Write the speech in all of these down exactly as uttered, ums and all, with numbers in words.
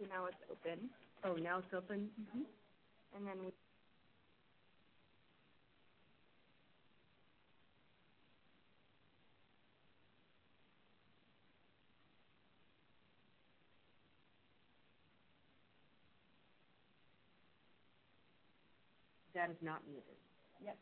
So now it's open. Oh, now it's open? Mm-hmm. And then we That is not muted. Yep.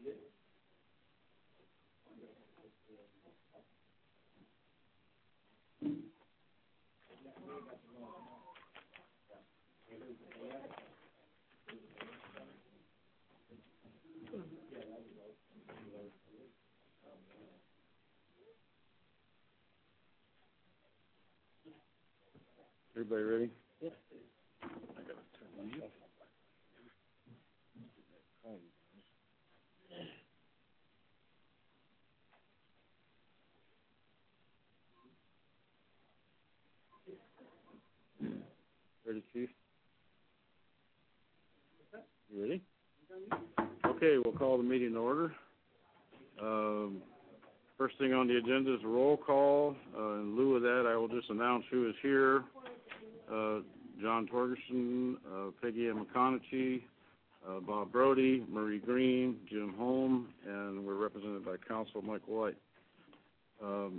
Everybody ready? Yep. I gotta turn these off. Ready, Chief? You ready? Okay, we'll call the meeting to order. Um, first thing on the agenda is a roll call. Uh, in lieu of that, I will just announce who is here. Uh, John Torgerson, uh, Peggy M. McConaughey, uh, Bob Brody, Murray Green, Jim Holm, and we're represented by Counsel Michael White. Um,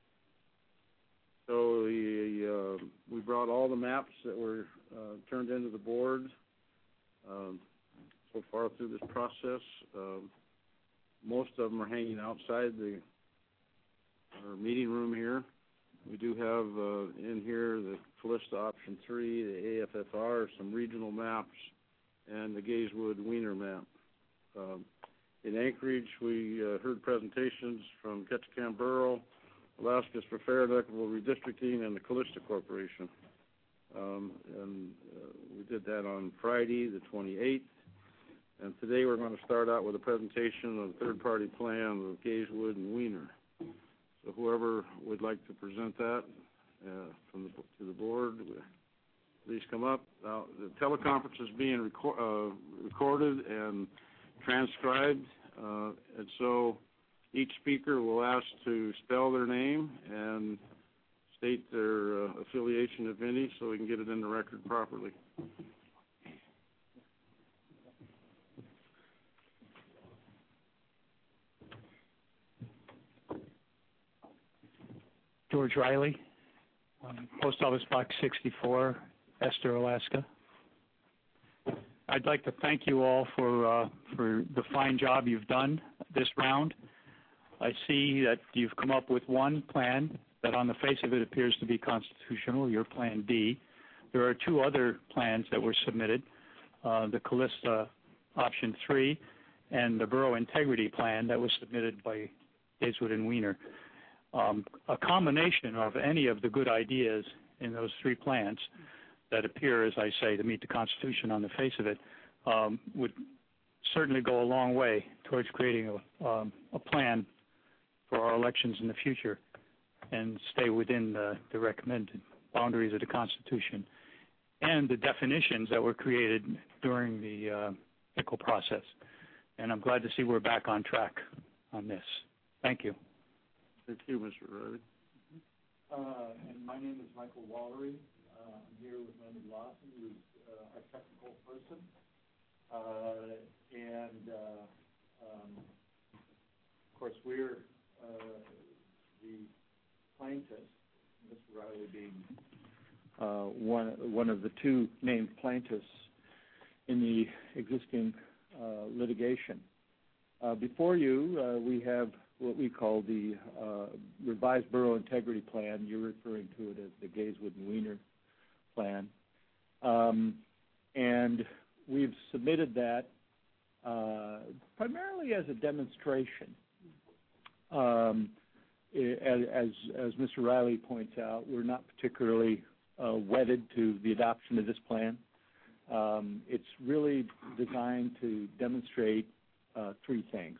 so we, uh, we brought all the maps that were uh, turned into the board um, so far through this process. Um, most of them are hanging outside the our meeting room here. We do have uh, in here the Calista Option three, the A F F R, some regional maps, and the Gazewood-Wiener map. Um, in Anchorage, we uh, heard presentations from Ketchikan Borough, Alaska's for Fair and Equitable Redistricting, and the Calista Corporation. Um, and uh, we did that on Friday, the twenty-eighth. And today we're going to start out with a presentation of the third-party plan of Gazewood and Wiener. So whoever would like to present that uh, from the, to the board, please come up. Now, the teleconference is being reco- uh, recorded and transcribed, uh, and so each speaker will ask to spell their name and state their uh, affiliation, if any, so we can get it in the record properly. George Riley, um, Post Office Box sixty-four, Esther, Alaska. I'd like to thank you all for uh, for the fine job you've done this round. I see that you've come up with one plan that on the face of it appears to be constitutional, your Plan D. There are two other plans that were submitted, uh, the Calista Option three and the Borough Integrity Plan that was submitted by Gazewood and Wiener. Um, a combination of any of the good ideas in those three plans that appear, as I say, to meet the Constitution on the face of it, um, would certainly go a long way towards creating a, um, a plan for our elections in the future and stay within the, the recommended boundaries of the Constitution and the definitions that were created during the uh, I C L process. And I'm glad to see we're back on track on this. Thank you. Thank you, Mister Riley. Uh, and my name is Michael Wallery. Uh, I'm here with Leonard Lawson, who's uh, our technical person. Uh, and, uh, um, of course, we're uh, the plaintiffs, Mister Riley being uh, one, one of the two named plaintiffs in the existing uh, litigation. Uh, before you, uh, we have what we call the uh, revised borough integrity plan. You're referring to it as the Gazewood and Wiener plan. Um, and we've submitted that uh, primarily as a demonstration. Um, as, as Mister Riley points out, we're not particularly uh, wedded to the adoption of this plan. Um, it's really designed to demonstrate uh, three things.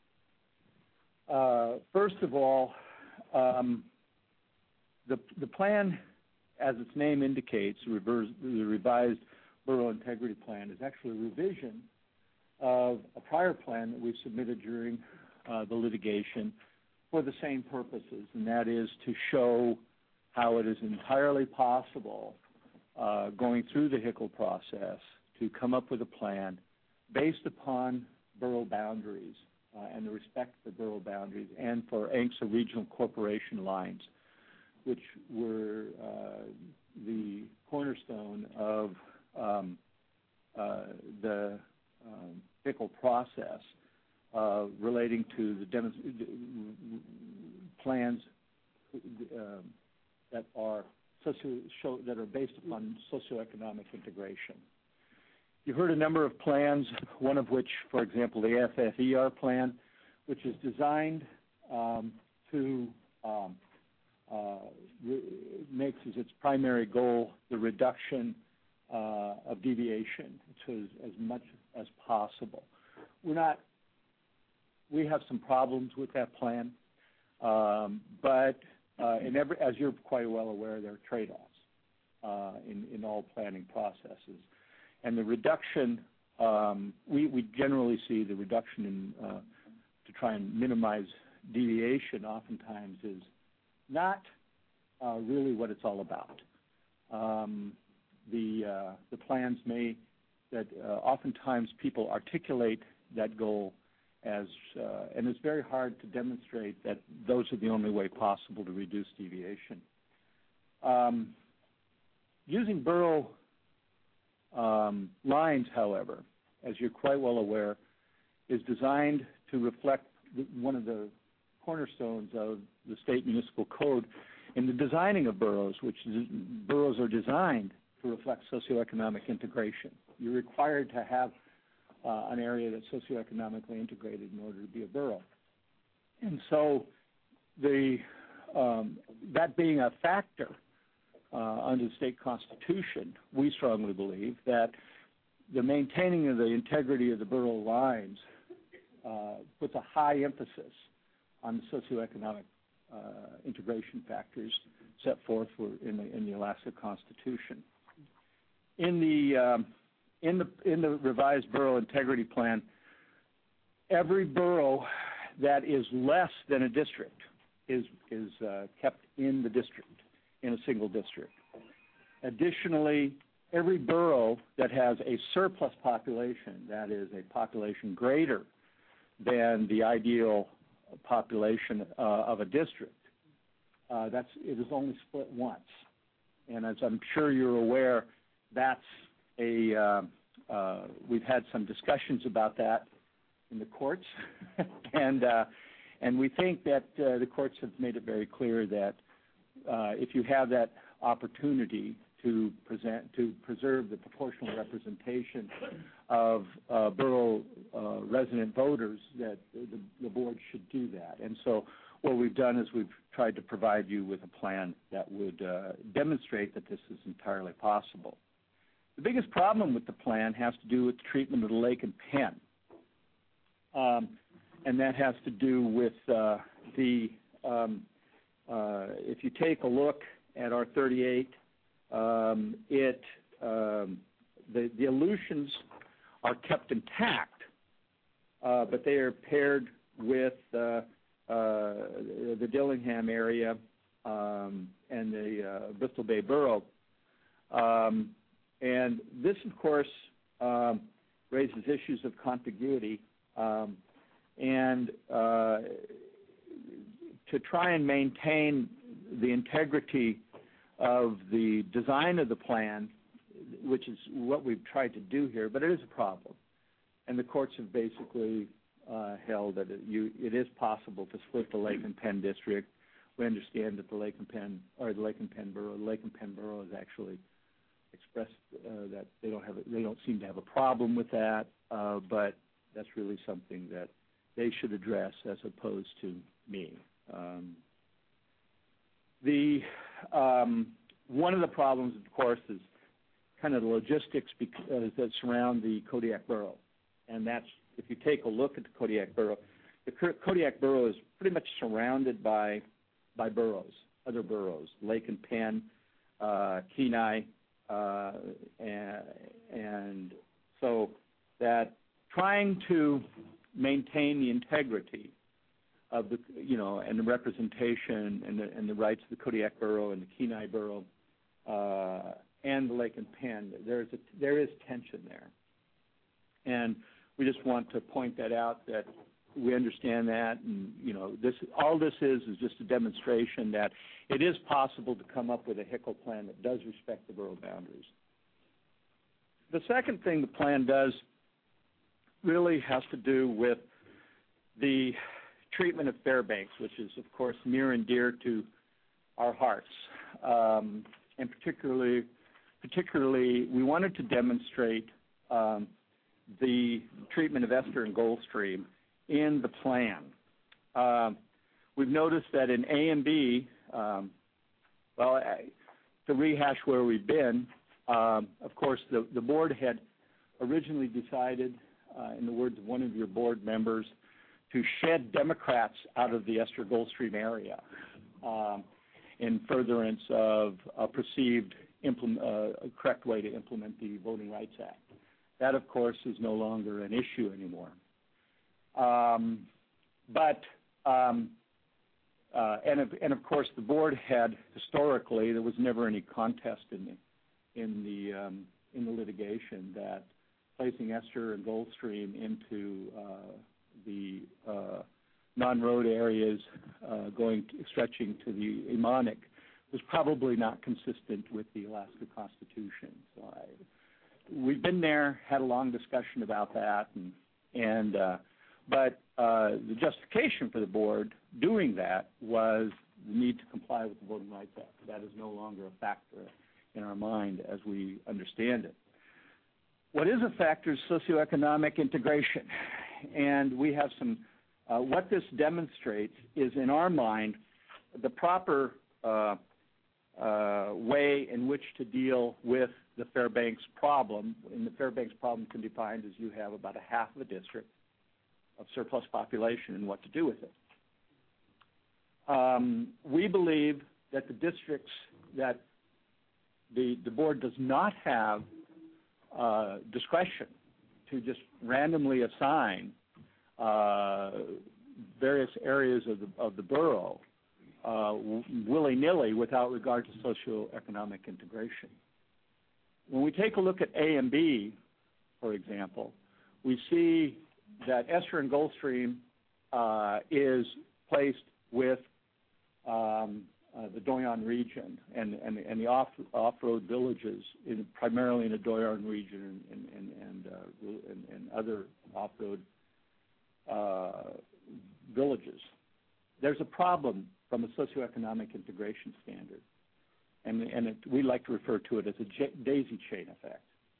Uh, first of all, um, the, the plan, as its name indicates, reverse, the revised borough integrity plan, is actually a revision of a prior plan that we submitted during uh, the litigation for the same purposes, and that is to show how it is entirely possible, uh, going through the H I C L process, to come up with a plan based upon borough boundaries Uh, and the respect for borough boundaries, and for A N C S A regional corporation lines, which were uh, the cornerstone of um, uh, the um, H I C L process uh, relating to the demonst- plans uh, that are socio- show, that are based upon socioeconomic integration. You heard a number of plans, one of which, for example, the F F E R plan, which is designed um, to um, uh, re- makes as its primary goal the reduction uh, of deviation to as, as much as possible. We're not. We have some problems with that plan, um, but uh, in every, as you're quite well aware, there are trade-offs uh, in in all planning processes. And the reduction, um, we, we generally see the reduction in, uh, to try and minimize deviation oftentimes is not uh, really what it's all about. Um, the, uh, the plans may, that uh, oftentimes people articulate that goal as, uh, and it's very hard to demonstrate that those are the only way possible to reduce deviation. Um, using borough Um, lines, however, as you're quite well aware, is designed to reflect the, one of the cornerstones of the state municipal code in the designing of boroughs, which is, boroughs are designed to reflect socioeconomic integration. You're required to have uh, an area that's socioeconomically integrated in order to be a borough. And so the, um, that being a factor Uh, under the state constitution, we strongly believe that the maintaining of the integrity of the borough lines uh, puts a high emphasis on the socioeconomic uh, integration factors set forth in the, in the Alaska Constitution. In the, um, in the in the revised borough integrity plan, every borough that is less than a district is is uh, kept in the district, in a single district. Additionally, every borough that has a surplus population, that is a population greater than the ideal population uh, of a district, uh, that's, it is only split once. And as I'm sure you're aware, that's a, uh, uh, we've had some discussions about that in the courts, and, uh, and we think that uh, the courts have made it very clear that Uh, if you have that opportunity to present, to preserve the proportional representation of uh, borough uh, resident voters, that the, the board should do that. And so what we've done is we've tried to provide you with a plan that would uh, demonstrate that this is entirely possible. The biggest problem with the plan has to do with the treatment of the Lake and Penn. Um, and that has to do with uh, the um, Uh, if you take a look at our thirty-eight, um, it um, the, the illusions are kept intact, uh, but they are paired with uh, uh, the Dillingham area um, and the uh, Bristol Bay Borough. Um, and this, of course, um, raises issues of contiguity um, and uh, to try and maintain the integrity of the design of the plan, which is what we've tried to do here, but it is a problem. And the courts have basically uh, held that it, you, it is possible to split the Lake and Penn district. We understand that the Lake and Penn, or the Lake and Penn Borough, the Lake and Penn Borough has actually expressed uh, that they don't have, a, they don't seem to have a problem with that, uh, but that's really something that they should address as opposed to me. Um, the um, one of the problems, of course, is kind of the logistics bec- uh, that surround the Kodiak Borough, and that's if you take a look at the Kodiak Borough, the Kodiak Borough is pretty much surrounded by by boroughs, other boroughs, Lake and Penn, uh, Kenai, uh, and, and so that trying to maintain the integrity of the, you know, and the representation and the, and the rights of the Kodiak Borough and the Kenai Borough uh, and the Lake and Penn, there's a, there is tension there. And we just want to point that out, that we understand that, and, you know, this, all this is is just a demonstration that it is possible to come up with a H I C L plan that does respect the borough boundaries. The second thing the plan does really has to do with the treatment of Fairbanks, which is, of course, near and dear to our hearts. Um, and particularly, particularly, we wanted to demonstrate um, the treatment of Ester and Gulfstream in the plan. Um, we've noticed that in A and B, um, well, I, to rehash where we've been, um, of course, the, the board had originally decided, uh, in the words of one of your board members, to shed Democrats out of the Ester Gulfstream area um, in furtherance of a perceived implement, uh, correct way to implement the Voting Rights Act. That, of course, is no longer an issue anymore. Um, but, um, uh, and, of, and of course, the board had historically, there was never any contest in the, in the, um, in the litigation that placing Ester and Gulfstream into uh, the uh, non-road areas uh, going to, stretching to the Emonic was probably not consistent with the Alaska Constitution. So I, we've been there, had a long discussion about that, and, and uh, but uh, the justification for the board doing that was the need to comply with the Voting Rights Act. That is no longer a factor in our mind as we understand it. What is a factor is socioeconomic integration, and we have some, uh, what this demonstrates is, in our mind, the proper uh, uh, way in which to deal with the Fairbanks problem. And the Fairbanks problem can be defined as you have about a half of a district of surplus population and what to do with it. Um, we believe that the districts that the, the board does not have uh, discretion to just randomly assign uh, various areas of the, of the borough uh, willy-nilly without regard to socioeconomic integration. When we take a look at A and B, for example, we see that Ester and Gulfstream uh, is placed with um, uh, the Doyon region and, and, and the off, off-road villages, in, primarily in the Doyon region and, and, and, uh, and, and other off-road uh, villages. There's a problem from a socioeconomic integration standard, and, and it, we like to refer to it as a j- daisy chain effect.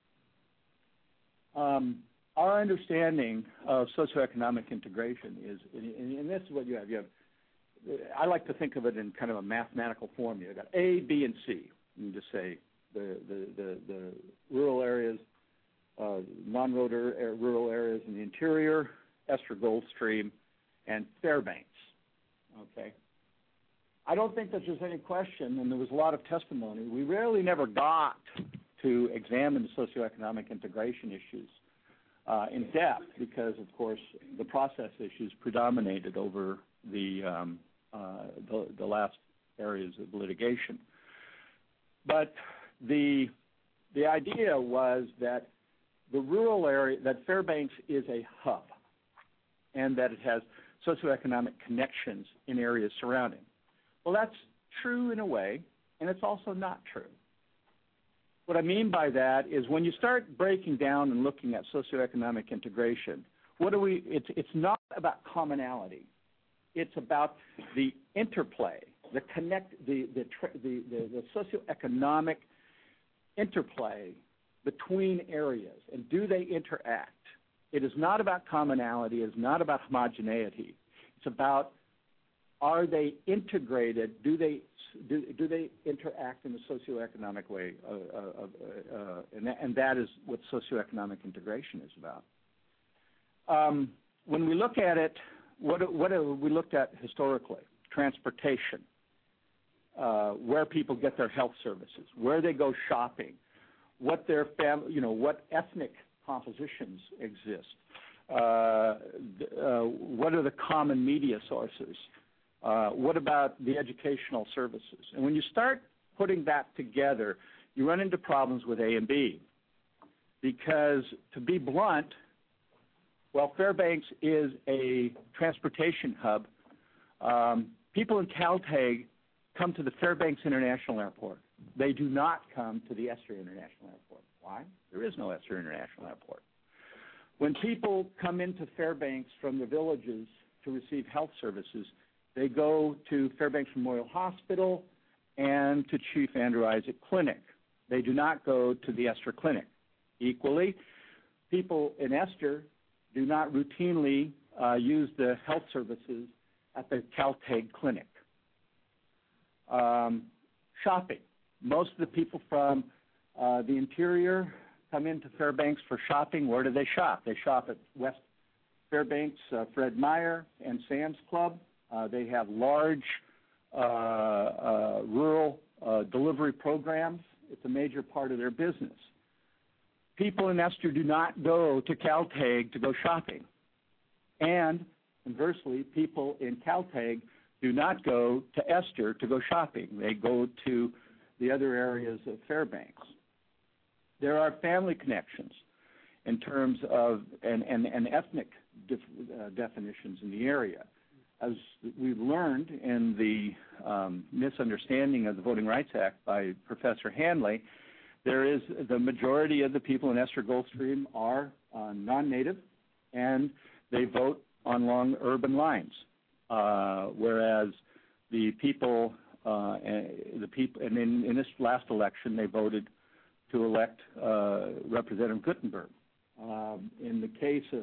Um, our understanding of socioeconomic integration is, and, and this is what you have. You have, I like to think of it in kind of a mathematical form. You've got A, B, and C. You just say the, the, the, the rural areas, uh, non-road er, rural areas in the interior, Ester Gulfstream, and Fairbanks. Okay. I don't think that there's any question, and there was a lot of testimony. We rarely never got to examine the socioeconomic integration issues uh, in depth because, of course, the process issues predominated over the, um, uh, the, the last areas of litigation. But the, the idea was that the rural area, that Fairbanks is a hub, and that it has socioeconomic connections in areas surrounding. Well, that's true in a way, and it's also not true. What I mean by that is when you start breaking down and looking at socioeconomic integration, what do we, it's, it's not about commonality. It's about the interplay, the connect, the, the, the, the, the socioeconomic interplay between areas, and do they interact? It is not about commonality. It is not about homogeneity. It's about, are they integrated? Do they do, do they interact in a socioeconomic way? Uh, uh, uh, uh, and, that, and that is what socioeconomic integration is about. Um, when we look at it, what, what have we looked at historically? Transportation, uh, where people get their health services, where they go shopping, what their family, you know, what ethnic compositions exist, uh, uh, what are the common media sources, uh, what about the educational services. And when you start putting that together, you run into problems with A and B because, to be blunt, while Fairbanks is a transportation hub, um, people in Caltag come to the Fairbanks International Airport. They do not come to the Ester International Airport. Why? There is no Ester International Airport. When people come into Fairbanks from the villages to receive health services, they go to Fairbanks Memorial Hospital and to Chief Andrew Isaac Clinic. They do not go to the Esther Clinic. Equally, people in Esther do not routinely uh, use the health services at the Caltag Clinic. Um, shopping. Most of the people from uh, the interior come into Fairbanks for shopping. Where do they shop? They shop at West Fairbanks, uh, Fred Meyer, and Sam's Club. Uh, they have large uh, uh, rural uh, delivery programs. It's a major part of their business. People in Esther do not go to Caltag to go shopping. And conversely, people in Caltag do not go to Esther to go shopping. They go to the other areas of Fairbanks. There are family connections in terms of, and, and, and ethnic def, uh, definitions in the area. As we've learned in the um, misunderstanding of the Voting Rights Act by Professor Hanley, there is the majority of the people in Esther Gulfstream are uh, non-native, and they vote on long urban lines, uh, whereas the people, uh, the people, and in, in this last election, they voted to elect uh, Representative Guttenberg. Um, in the case of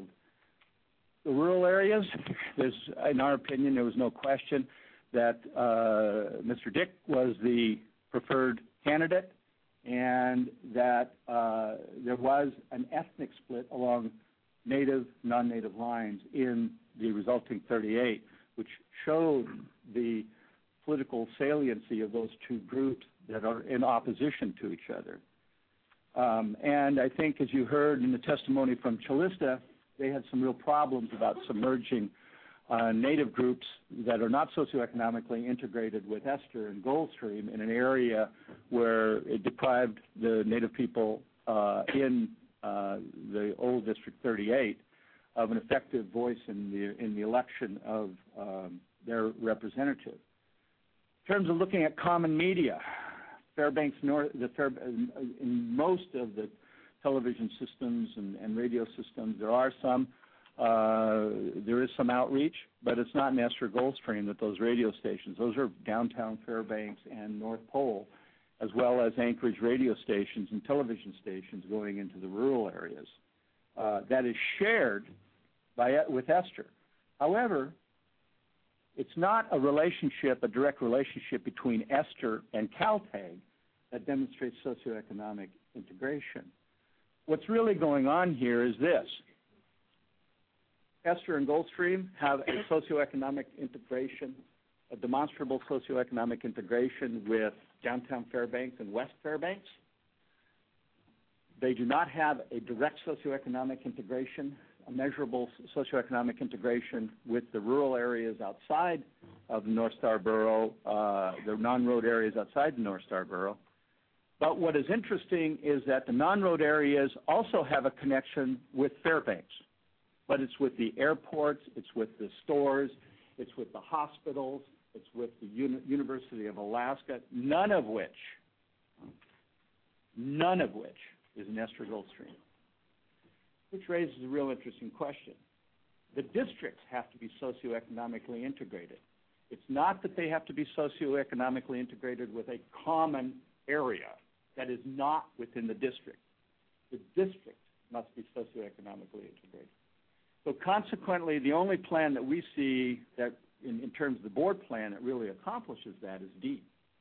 the rural areas, there's, in our opinion, there was no question that uh, Mister Dick was the preferred candidate, and that uh, there was an ethnic split along native, non-native lines in the resulting thirty-eight, which showed the political saliency of those two groups that are in opposition to each other. Um, and I think, as you heard in the testimony from Chalista, they had some real problems about submerging uh, native groups that are not socioeconomically integrated with Esther and Gulfstream in an area where it deprived the native people uh, in uh, the old District thirty-eight of an effective voice in the in the election of um, their representative. In terms of looking at common media, Fairbanks North, the Fair, in most of the television systems and, and radio systems, there are some, uh, there is some outreach, but it's not in Esther Gulfstream that those radio stations, those are downtown Fairbanks and North Pole, as well as Anchorage radio stations and television stations going into the rural areas. Uh, that is shared by, with Esther. However, it's not a relationship, a direct relationship between Esther and Caltag that demonstrates socioeconomic integration. What's really going on here is this. Esther and Gulfstream have a socioeconomic integration, a demonstrable socioeconomic integration with downtown Fairbanks and West Fairbanks. They do not have a direct socioeconomic integration, a measurable socioeconomic integration with the rural areas outside of the North Star Borough, uh, the non-road areas outside the North Star Borough. But what is interesting is that the non-road areas also have a connection with Fairbanks, but it's with the airports, it's with the stores, it's with the hospitals, it's with the Uni- University of Alaska, none of which, none of which is in Esther Gulfstream, which raises a real interesting question. The districts have to be socioeconomically integrated. It's not that they have to be socioeconomically integrated with a common area that is not within the district. The district must be socioeconomically integrated. So consequently, the only plan that we see that in, in terms of the board plan that really accomplishes that is D.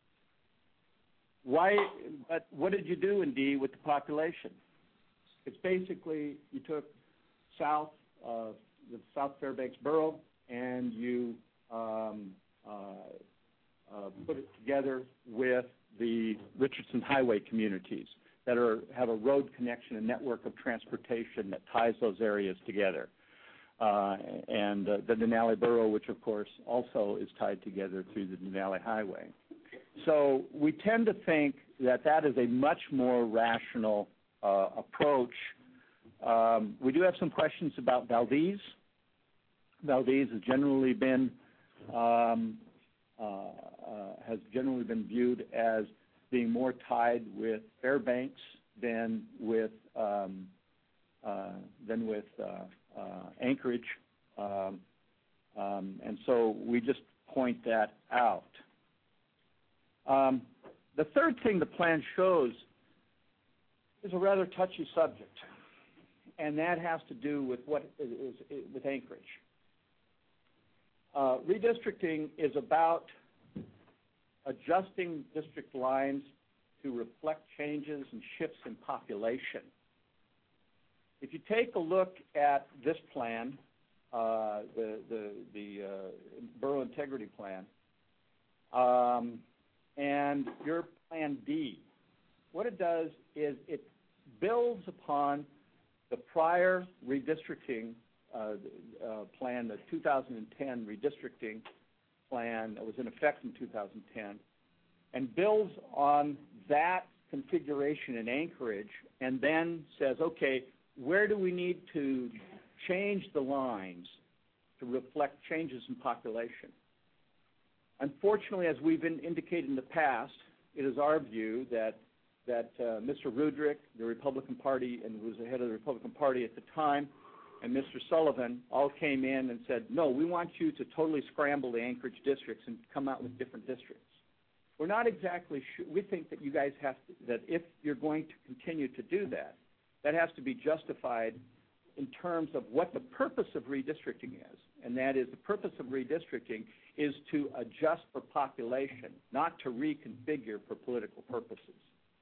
Why, but what did you do in D with the population? It's basically you took south of the South Fairbanks Borough and you um, uh, uh, put it together with the Richardson Highway communities that are have a road connection, a network of transportation that ties those areas together. Uh, and uh, the Denali Borough, which of course also is tied together through the Denali Highway. So we tend to think that that is a much more rational uh, approach. Um, we do have some questions about Valdez. Valdez has generally been um, uh, uh, has generally been viewed as being more tied with Fairbanks than with um, uh, than with uh, uh, Anchorage. Um, Um, and so we just point that out. Um, the third thing the plan shows is a rather touchy subject, and that has to do with what is, is with Anchorage. Uh, redistricting is about adjusting district lines to reflect changes and shifts in population. If you take a look at this plan, uh, the the, the uh, Borough Integrity Plan, um, and your Plan D, what it does is it builds upon the prior redistricting uh, uh, plan, the two thousand ten redistricting plan that was in effect in two thousand ten, and builds on that configuration in Anchorage, and then says, okay, where do we need to change the lines to reflect changes in population? Unfortunately, as we've been indicated in the past, it is our view that that uh, Mister Rudrick, the Republican Party, and who was the head of the Republican Party at the time, and Mister Sullivan all came in and said, no, we want you to totally scramble the Anchorage districts and come out with different districts. We're not exactly sure. We think that you guys have to, that if you're going to continue to do that, that has to be justified in terms of what the purpose of redistricting is, and that is the purpose of redistricting is to adjust for population, not to reconfigure for political purposes.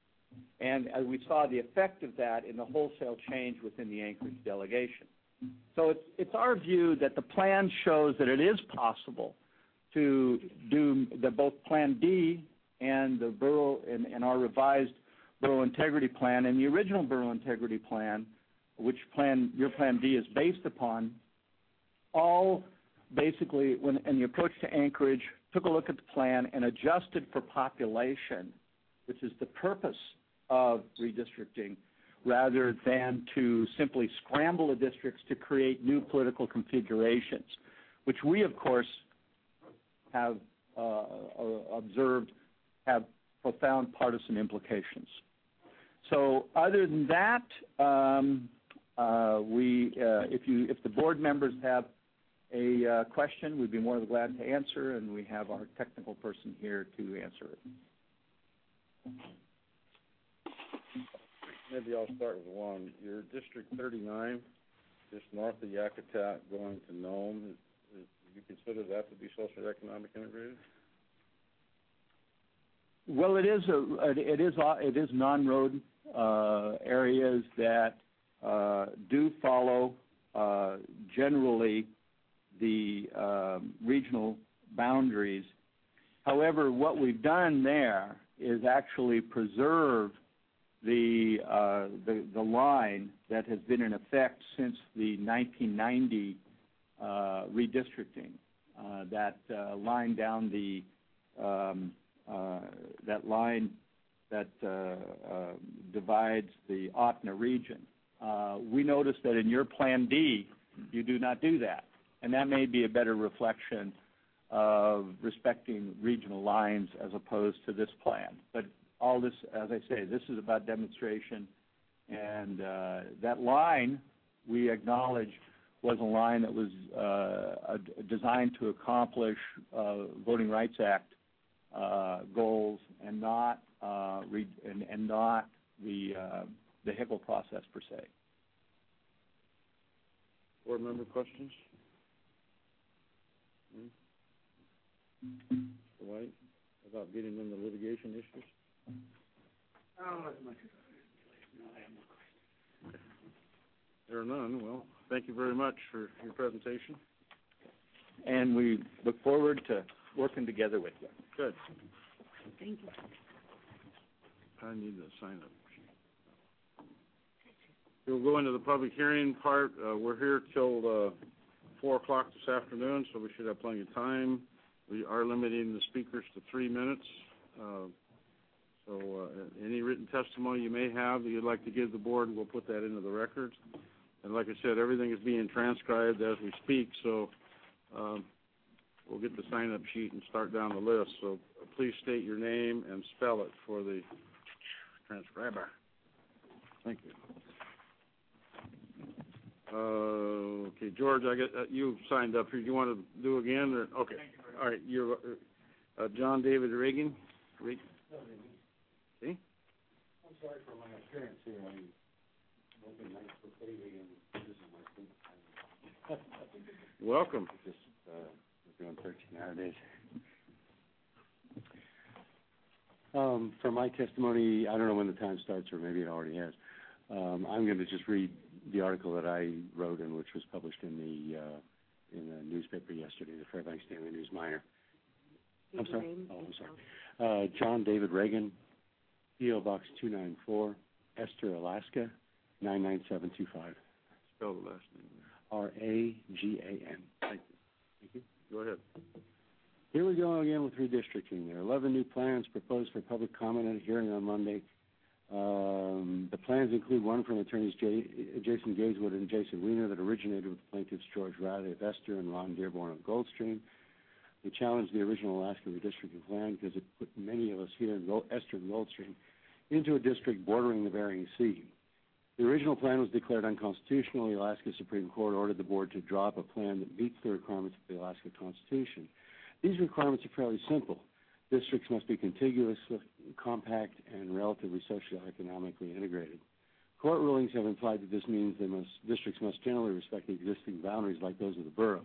And uh, we saw the effect of that in the wholesale change within the Anchorage delegation. So it's, it's our view that the plan shows that it is possible to do the, both Plan D and the borough and, and our revised Borough Integrity Plan and the original Borough Integrity Plan, which plan your Plan D is based upon, all basically, when in the approach to Anchorage, took a look at the plan and adjusted for population, which is the purpose of redistricting, rather than to simply scramble the districts to create new political configurations, which we, of course, have uh, observed have profound partisan implications. So other than that, um, uh, we, uh, if, you, if the board members have a uh, question, we'd be more than glad to answer, and we have our technical person here to answer it. Maybe I'll start with one. Your District thirty-nine, just north of Yakutat going to Nome, is, is, do you consider that to be socioeconomic integrated? Well, it is a it is it is non-road uh, areas that uh, do follow uh, generally the um, regional boundaries. However, what we've done there is actually preserve the uh, the, the line that has been in effect since the nineteen ninety uh, redistricting. Uh, that uh, line down the um, uh, that line that uh, uh, divides the Ahtna region. Uh, we noticed that in your Plan D, you do not do that, and that may be a better reflection of respecting regional lines as opposed to this plan. But all this, as I say, this is about demonstration, and uh, that line, we acknowledge, was a line that was uh, designed to accomplish uh, Voting Rights Act uh, goals, and not uh, re and, and not the uh, the Hickel process per se. Board member questions? Hmm? Mister White, about getting into litigation issues? Oh, as much as I no, I have no questions. There are none. Well, thank you very much for your presentation. And we look forward to working together with you. Good. Thank you. I need to sign up. We'll go into the public hearing part. Uh, we're here till uh, four o'clock this afternoon, so we should have plenty of time. We are limiting the speakers to three minutes. Uh, so uh, any written testimony you may have that you'd like to give the board, we'll put that into the record. And like I said, everything is being transcribed as we speak, so um, we'll get the sign-up sheet and start down the list. So please state your name and spell it for the transcriber. Thank you. Uh, okay, George, I get, uh, you signed up here. Do you want to do again, or, okay. All right, you're, uh, John David Reagan, Reagan. See? I'm sorry for my appearance here. I'm hoping nice for baby, and this is my second time. Welcome. Just, uh, we're doing thirteen hour days. Um, for my testimony, I don't know when the time starts, or maybe it already has. Um, I'm going to just read the article that I wrote and which was published in the uh, in the newspaper yesterday, the Fairbanks Daily News Miner. I'm sorry. Name, Oh, I'm sorry. Uh, John David Reagan, P O Box two nine four, Esther, Alaska, nine nine seven two five. Spell the last name. R A G A N. Thank you. Thank you. Go ahead. Here we go again with redistricting. There are eleven new plans proposed for public comment at a hearing on Monday. Um, the plans include one from attorneys J- Jason Gazewood and Jason Weiner that originated with plaintiffs George Riley of Esther and Ron Dearborn of Goldstream. They challenged the original Alaska redistricting plan because it put many of us here in Gold- Esther and Goldstream into a district bordering the Bering Sea. The original plan was declared unconstitutional. The Alaska Supreme Court ordered the board to draw up a plan that meets the requirements of the Alaska Constitution. These requirements are fairly simple. Districts must be contiguous, compact, and relatively socioeconomically integrated. Court rulings have implied that this means they must, districts must generally respect the existing boundaries like those of the borough.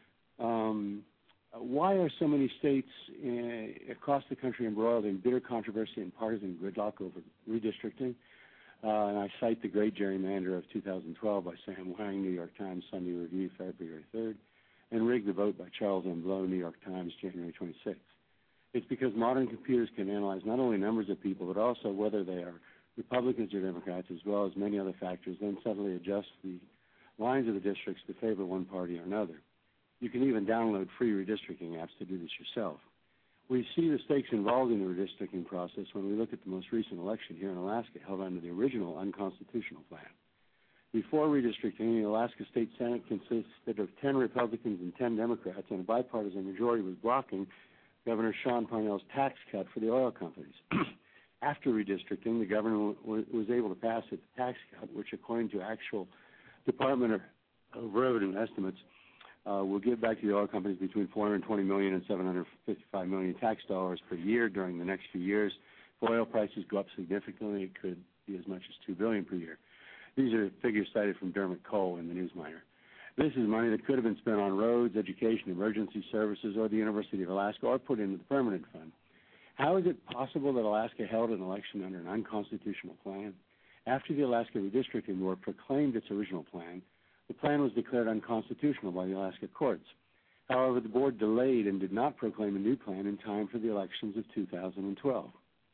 Um, why are so many states uh, across the country embroiled in bitter controversy and partisan gridlock over redistricting? Uh, and I cite the Great Gerrymander of two thousand twelve by Sam Wang, New York Times, Sunday Review, February third, and Rig the Vote by Charles M. Blow, New York Times, January twenty-sixth. It's because modern computers can analyze not only numbers of people, but also whether they are Republicans or Democrats, as well as many other factors, then subtly adjust the lines of the districts to favor one party or another. You can even download free redistricting apps to do this yourself. We see the stakes involved in the redistricting process when we look at the most recent election here in Alaska, held under the original unconstitutional plan. Before redistricting, the Alaska State Senate consisted of ten Republicans and ten Democrats, and a bipartisan majority was blocking Governor Sean Parnell's tax cut for the oil companies. After redistricting, the governor w- was able to pass its tax cut, which, according to actual Department of, of Revenue estimates, uh, will give back to the oil companies between four hundred twenty million dollars and seven hundred fifty-five million dollars tax dollars per year during the next few years. If oil prices go up significantly, it could be as much as two billion dollars per year. These are figures cited from Dermot Cole in the News Miner. This is money that could have been spent on roads, education, emergency services, or the University of Alaska, or put into the permanent fund. How is it possible that Alaska held an election under an unconstitutional plan? After the Alaska Redistricting Board proclaimed its original plan, the plan was declared unconstitutional by the Alaska courts. However, the board delayed and did not proclaim a new plan in time for the elections of two thousand twelve.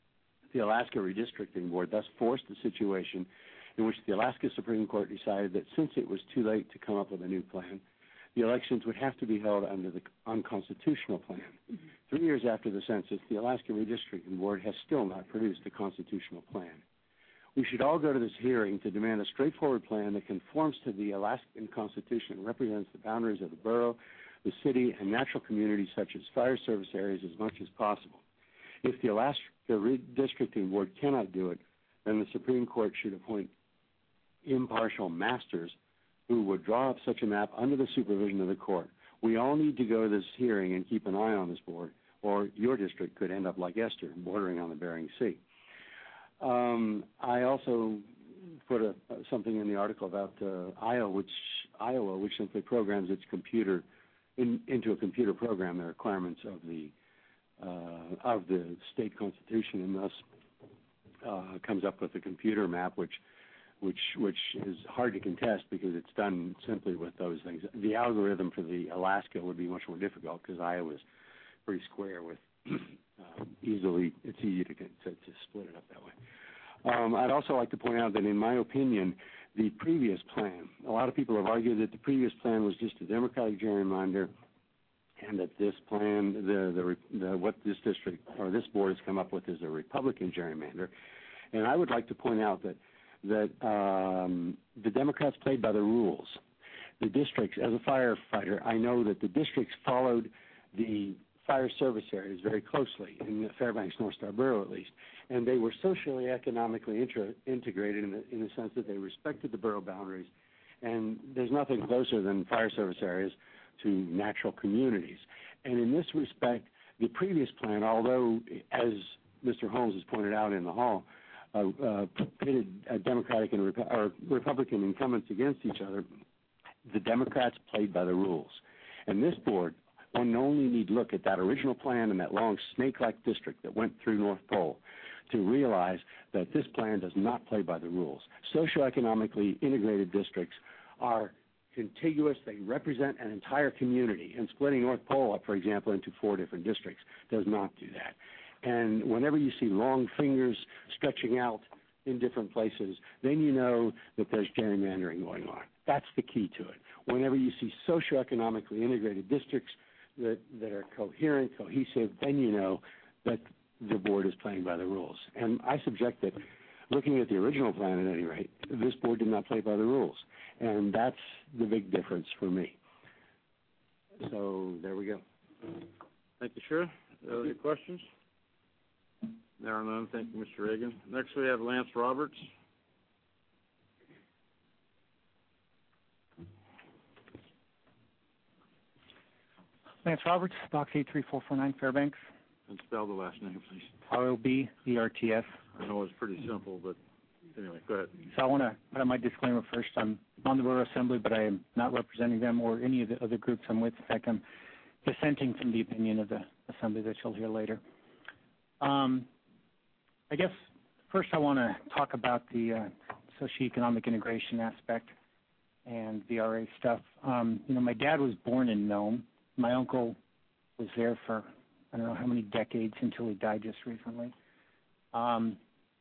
The Alaska Redistricting Board thus forced a situation in which the Alaska Supreme Court decided that since it was too late to come up with a new plan, the elections would have to be held under the unconstitutional plan. Mm-hmm. Three years after the census, the Alaska Redistricting Board has still not produced a constitutional plan. We should all go to this hearing to demand a straightforward plan that conforms to the Alaskan Constitution and represents the boundaries of the borough, the city, and natural communities such as fire service areas as much as possible. If the Alaska Redistricting Board cannot do it, then the Supreme Court should appoint impartial masters who would draw up such a map under the supervision of the court. We all need to go to this hearing and keep an eye on this board, or your district could end up like Esther, bordering on the Bering Sea. Um, I also put a, something in the article about uh, Iowa, which Iowa, which simply programs its computer in, into a computer program the requirements of the uh, of the state constitution, and thus uh, comes up with a computer map, which which which is hard to contest because it's done simply with those things. The algorithm for the Alaska would be much more difficult because Iowa's pretty square with uh, easily, it's easy to, to, to split it up that way. Um, I'd also like to point out that in my opinion, the previous plan, a lot of people have argued that the previous plan was just a Democratic gerrymander and that this plan, the, the, the what this district or this board has come up with is a Republican gerrymander. And I would like to point out that that um, the Democrats played by the rules. The districts, as a firefighter, I know that the districts followed the fire service areas very closely, in the Fairbanks North Star Borough at least, and they were socially, economically intra- integrated in the, in the sense that they respected the borough boundaries And there's nothing closer than fire service areas to natural communities. And in this respect, the previous plan, although, as Mister Holmes has pointed out in the hall, uh, uh, pitted uh, Democratic and Repu- or Republican incumbents against each other, the Democrats played by the rules. And this board, one only need look at that original plan and that long snake-like district that went through North Pole to realize that this plan does not play by the rules. Socioeconomically integrated districts are contiguous. They represent an entire community. And splitting North Pole up, for example, into four different districts does not do that. And whenever you see long fingers stretching out in different places, then you know that there's gerrymandering going on. That's the key to it. Whenever you see socioeconomically integrated districts that, that are coherent, cohesive, then you know that the board is playing by the rules. And I subject that, looking at the original plan at any rate, this board did not play by the rules. And that's the big difference for me. So there we go. Thank you, Sheriff. Other questions? There are none. Thank you, Mister Reagan. Next we have Lance Roberts. Lance Roberts, box eight three four four nine, Fairbanks. And spell the last name, please. R O B E R T S. I know it's pretty simple, but anyway, go ahead. So I want to put out my disclaimer first. I'm on the Borough Assembly, but I am not representing them or any of the other groups I'm with. In fact, I'm dissenting from the opinion of the Assembly that you'll hear later. Um, I guess first I want to talk about the uh, socioeconomic integration aspect and V R A stuff. Um, you know, my dad was born in Nome. My uncle was there for I don't know how many decades until he died just recently. Um,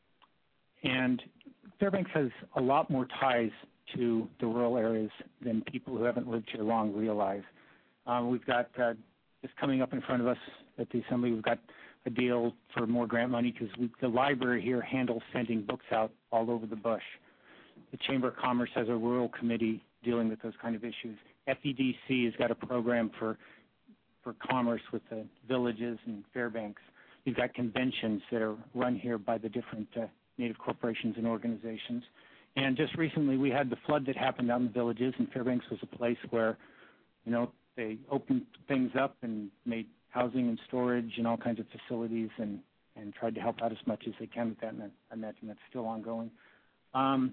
and Fairbanks has a lot more ties to the rural areas than people who haven't lived here long realize. Um, we've got, uh, just coming up in front of us at the Assembly, we've got a deal for more grant money because the library here handles sending books out all over the bush. The Chamber of Commerce has a rural committee dealing with those kind of issues. F E D C has got a program for for commerce with the villages and Fairbanks. You've got conventions that are run here by the different uh, Native corporations and organizations. And just recently we had the flood that happened out in the villages, and Fairbanks was a place where, you know, they opened things up and made housing and storage and all kinds of facilities and, and tried to help out as much as they can with that, and I imagine that's still ongoing. Um,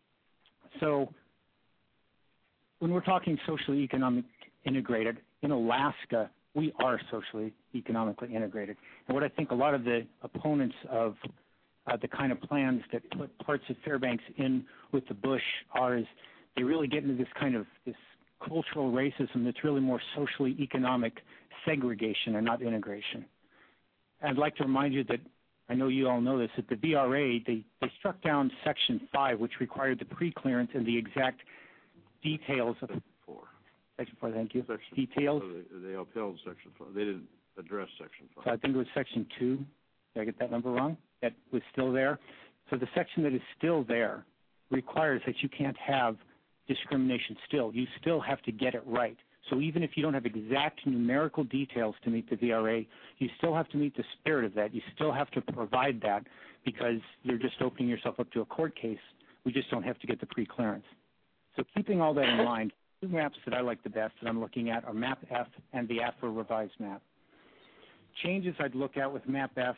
so when we're talking socially economic integrated, in Alaska, we are socially economically integrated. And what I think a lot of the opponents of uh, the kind of plans that put parts of Fairbanks in with the bush are is they really get into this kind of this cultural racism that's really more socially economic segregation and not integration. I'd like to remind you that, I know you all know this, that the V R A, they, they struck down Section five, which required the pre-clearance and the exact details of Four. Section four, thank you. Section, Details. So they, they upheld Section five. They didn't address Section five. So I think it was Section two. Did I get that number wrong? That was still there. So the section that is still there requires that you can't have discrimination still. You still have to get it right. So even if you don't have exact numerical details to meet the V R A, you still have to meet the spirit of that. You still have to provide that because you're just opening yourself up to a court case. We just don't have to get the pre-clearance. So keeping all that in mind, two maps that I like the best that I'm looking at are Map F and the A F R revised map. Changes I'd look at with Map F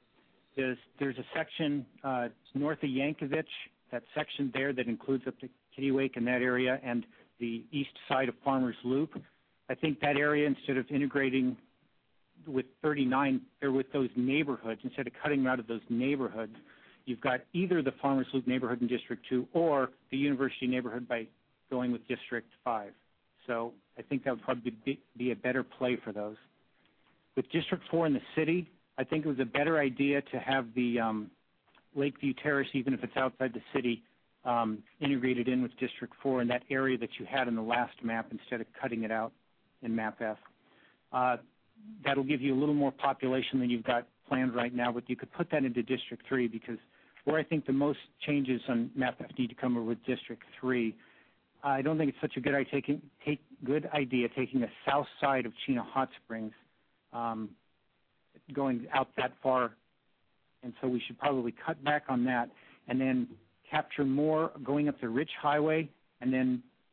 is there's a section uh, north of Yankovich, that section there that includes up to Kittiwake and that area, and the east side of Farmers Loop. I think that area, instead of integrating with thirty-nine, or with those neighborhoods, instead of cutting them out of those neighborhoods, you've got either the Farmers Loop neighborhood in District two or the University neighborhood by going with District five. So I think that would probably be, be a better play for those. With District four in the city, I think it was a better idea to have the um, Lakeview Terrace, even if it's outside the city, um, integrated in with District four in that area that you had in the last map instead of cutting it out in Map F. Uh, that'll give you a little more population than you've got planned right now, but you could put that into District three because where I think the most changes on Map F need to come are with District three. I don't think it's such a good idea taking, take, good idea taking the south side of Chena Hot Springs, um, going out that far, and so we should probably cut back on that and then capture more going up the Rich Highway and then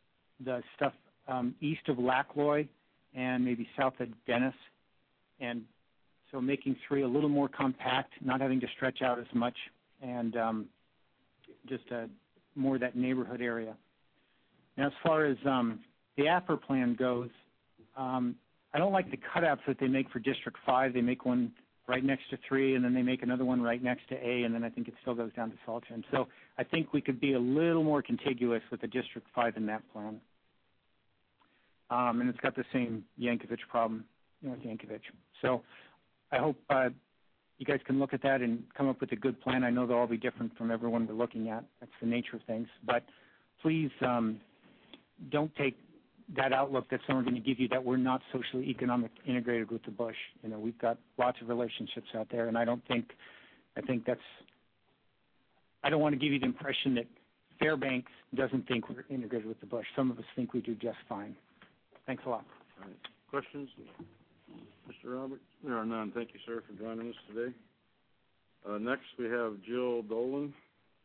the stuff um, east of Lacloy and maybe south of Dennis, and so making three a little more compact, not having to stretch out as much, and um, just a, more that neighborhood area. Now, as far as um, the A F R plan goes, um, I don't like the cutouts that they make for District five. They make one right next to three, and then they make another one right next to A, and then I think it still goes down to Salton. So I think we could be a little more contiguous with the District five in that plan. Um, and it's got the same Yankovich problem, North Yankovich. So I hope uh, you guys can look at that and come up with a good plan. I know they'll all be different from everyone we're looking at. That's the nature of things. But please um, don't take that outlook that someone's going to give you that we're not socially economic integrated with the bush. You know, we've got lots of relationships out there, and I don't think, I think that's, I don't want to give you the impression that Fairbanks doesn't think we're integrated with the bush. Some of us think we do just fine. Thanks a lot. All right. Questions? Mister Roberts? There are none. Thank you, sir, for joining us today. Uh, next, we have Jill Dolan.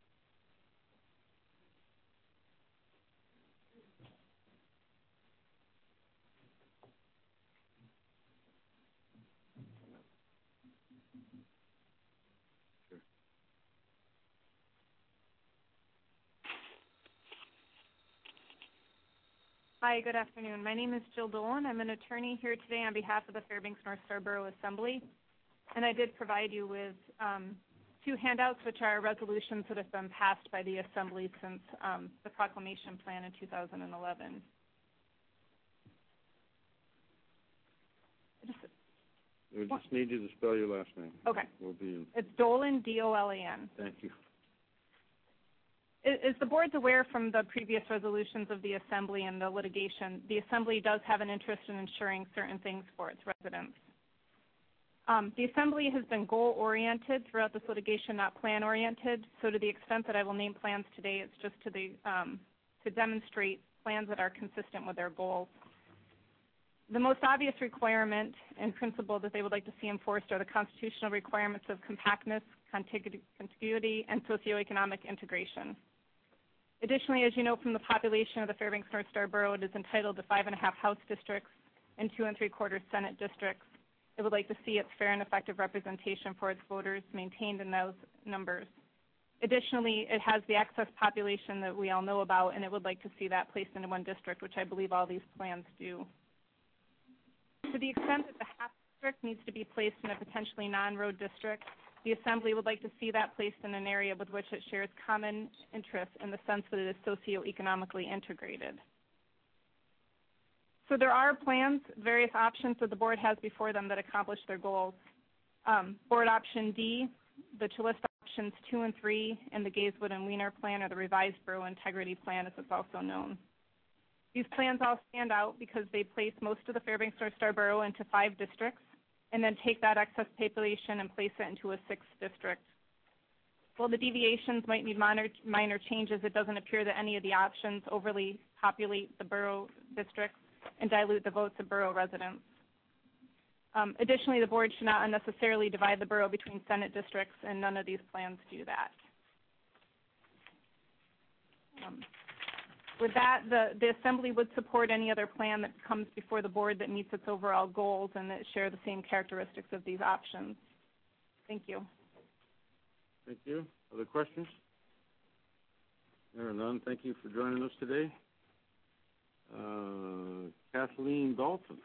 Hi, good afternoon. My name is Jill Dolan. I'm an attorney here today on behalf of the Fairbanks North Star Borough Assembly. And I did provide you with um, two handouts, which are resolutions that have been passed by the Assembly since um, the proclamation plan in two thousand eleven. Just, We just need you to spell your last name. okay. We'll be in. It's Dolan, D O L A N. Thank you. As the board's aware from the previous resolutions of the Assembly and the litigation, the Assembly does have an interest in ensuring certain things for its residents. Um, the Assembly has been goal-oriented throughout this litigation, not plan-oriented. So to the extent that I will name plans today, it's just to, the, um, to demonstrate plans that are consistent with their goals. The most obvious requirement and principle that they would like to see enforced are the constitutional requirements of compactness, contigu- contiguity, and socioeconomic integration. Additionally, as you know from the population of the Fairbanks North Star Borough, it is entitled to five and a half House districts and two and three quarters Senate districts. It would like to see its fair and effective representation for its voters maintained in those numbers. Additionally, it has the excess population that we all know about, and it would like to see that placed into one district, which I believe all these plans do. To the extent that the half district needs to be placed in a potentially non-road district, the Assembly would like to see that placed in an area with which it shares common interests in the sense that it is socioeconomically integrated. So there are plans, various options that the board has before them that accomplish their goals. Um, board option D, the Chalista options two and three, and the Gazewood and Wiener plan, or the revised Borough Integrity Plan as it's also known. These plans all stand out because they place most of the Fairbanks North Star Borough into five districts and then take that excess population and place it into a sixth district. While the deviations might need minor, minor changes, it doesn't appear that any of the options overly populate the borough districts and dilute the votes of borough residents. Um, additionally, the board should not unnecessarily divide the borough between Senate districts, and none of these plans do that. Um, With that, the, the Assembly would support any other plan that comes before the board that meets its overall goals and that share the same characteristics of these options. Thank you. Thank you. Other questions? There are none. Thank you for joining us today. Uh, Kathleen Dalton.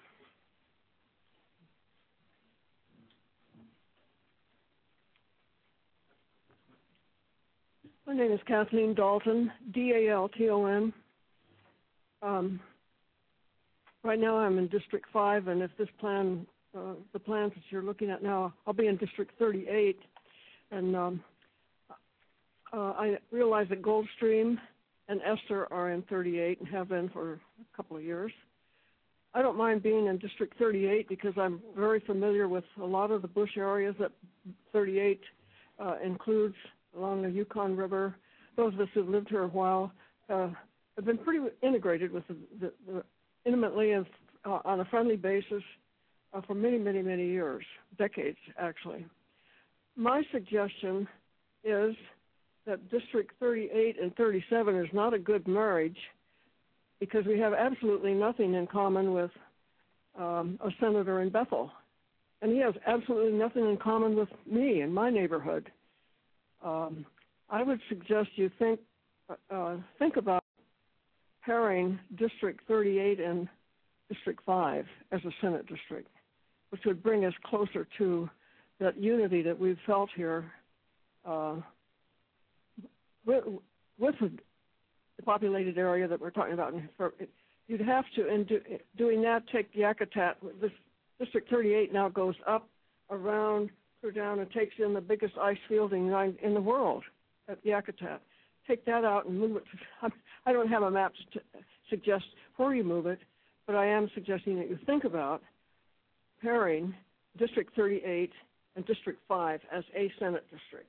My name is Kathleen Dalton, D A L T O N. Um, right now I'm in District five, and if this plan, uh, the plans that you're looking at now, I'll be in District thirty-eight. And um, uh, I realize that Goldstream and Esther are in thirty-eight and have been for a couple of years. I don't mind being in District thirty-eight because I'm very familiar with a lot of the bush areas that thirty-eight uh, includes along the Yukon River. Those of us who've lived here a while uh, have been pretty integrated with the, the, the intimately and uh, on a friendly basis uh, for many, many, many years, decades actually. My suggestion is that District thirty-eight and thirty-seven is not a good marriage because we have absolutely nothing in common with um, a senator in Bethel. And he has absolutely nothing in common with me in my neighborhood. Um, I would suggest you think uh, think about pairing District thirty-eight and District five as a Senate district, which would bring us closer to that unity that we've felt here uh, with, with the populated area that we're talking about. You'd have to, in do, doing that, take Yakutat. This District thirty-eight now goes up, around, clear down, and takes in the biggest ice fielding line in the world at Yakutat. Take that out and move it. To, I don't have a map to suggest where you move it, but I am suggesting that you think about pairing District thirty-eight and District five as a Senate district.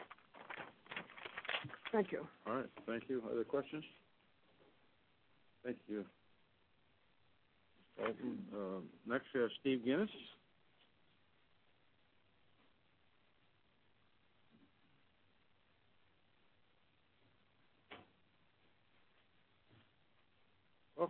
Thank you. All right, thank you. Other questions? Thank you. Dalton. Uh, next, we have Steve Guinness. Oh.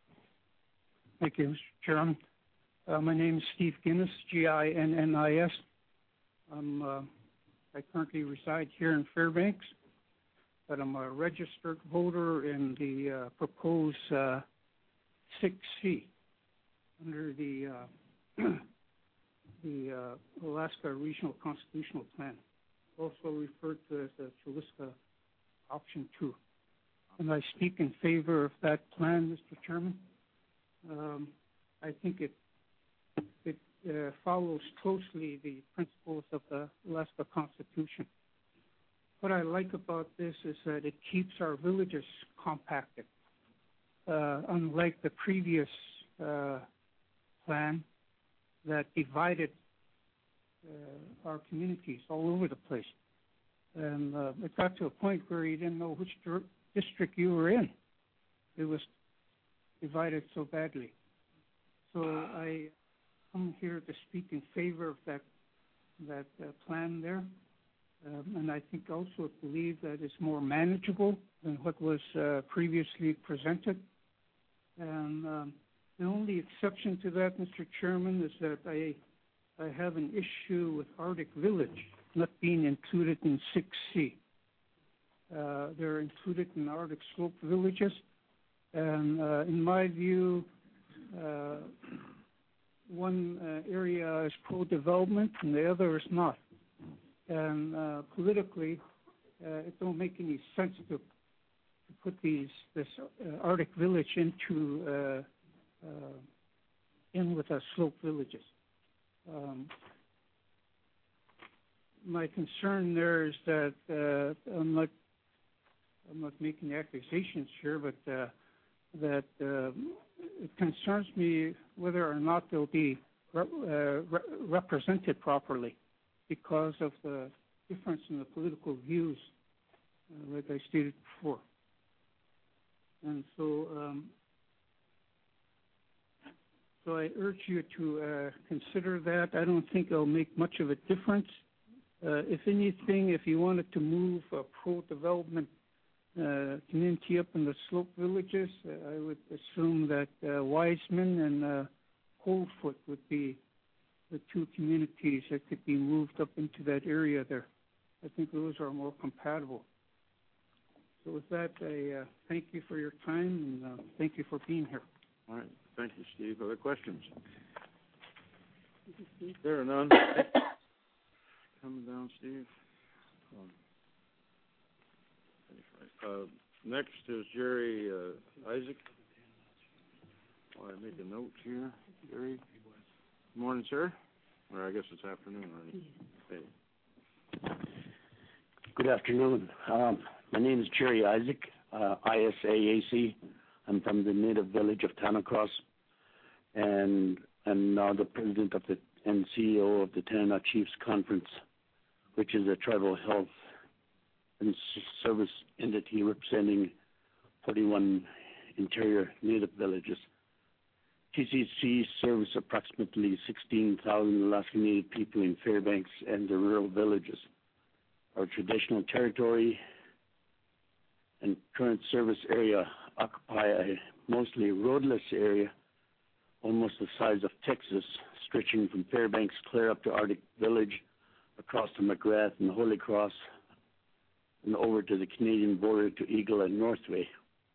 Thank you, Mister Chairman. Uh, my name is Steve Guinness, G I N N I S. I'm, uh, I currently reside here in Fairbanks, but I'm a registered voter in the uh, proposed uh, six C under the uh, the uh, Alaska Regional Constitutional Plan, also referred to as the Chaliska Option two. And I speak in favor of that plan, Mister Chairman. Um, I think it it uh, follows closely the principles of the Alaska Constitution. What I like about this is that it keeps our villages compacted. Uh, unlike the previous uh, plan that divided uh, our communities all over the place. And uh, it got to a point where you didn't know which dir- district you were in. It was divided so badly. So I come here to speak in favor of that, that uh, plan there. Um, and I think also believe that it's more manageable than what was uh, previously presented. And um, the only exception to that, Mister Chairman, is that I, I have an issue with Arctic Village not being included in six C. Uh, they're included in Arctic Slope villages, and uh, in my view, uh, one uh, area is pro-development and the other is not. And uh, politically, uh, it don't make any sense to, to put these this uh, Arctic Village into uh, uh, in with our slope villages. Um, my concern there is that uh, I'm not I'm not making accusations here, but uh, that uh, it concerns me whether or not they'll be re- uh, re- represented properly, because of the difference in the political views, uh, like I stated before. And so, um, so I urge you to uh, consider that. I don't think it'll make much of a difference. Uh, if anything, if you wanted to move a pro-development uh, community up in the slope villages, uh, I would assume that uh, Wiseman and uh, Coldfoot would be the two communities that could be moved up into that area there. I think those are more compatible. So with that, I uh, thank you for your time, and uh, thank you for being here. All right. Thank you, Steve. Other questions? There are none. Coming down, Steve. Um, uh, next is Jerry uh, Isaac. Well, I make a note here. Jerry. Good morning, sir. Or I guess it's afternoon already. Hey. Good afternoon. Um, my name is Jerry Isaac, uh, I S A A C. I'm from the native village of Tanacross, and I'm now the president of the and C E O of the Tanana Chiefs Conference, which is a tribal health and service entity representing forty-one interior native villages. T C C serves approximately sixteen thousand Alaska Native people in Fairbanks and the rural villages. Our traditional territory and current service area occupy a mostly roadless area, almost the size of Texas, stretching from Fairbanks clear up to Arctic Village, across to McGrath and Holy Cross, and over to the Canadian border to Eagle and Northway.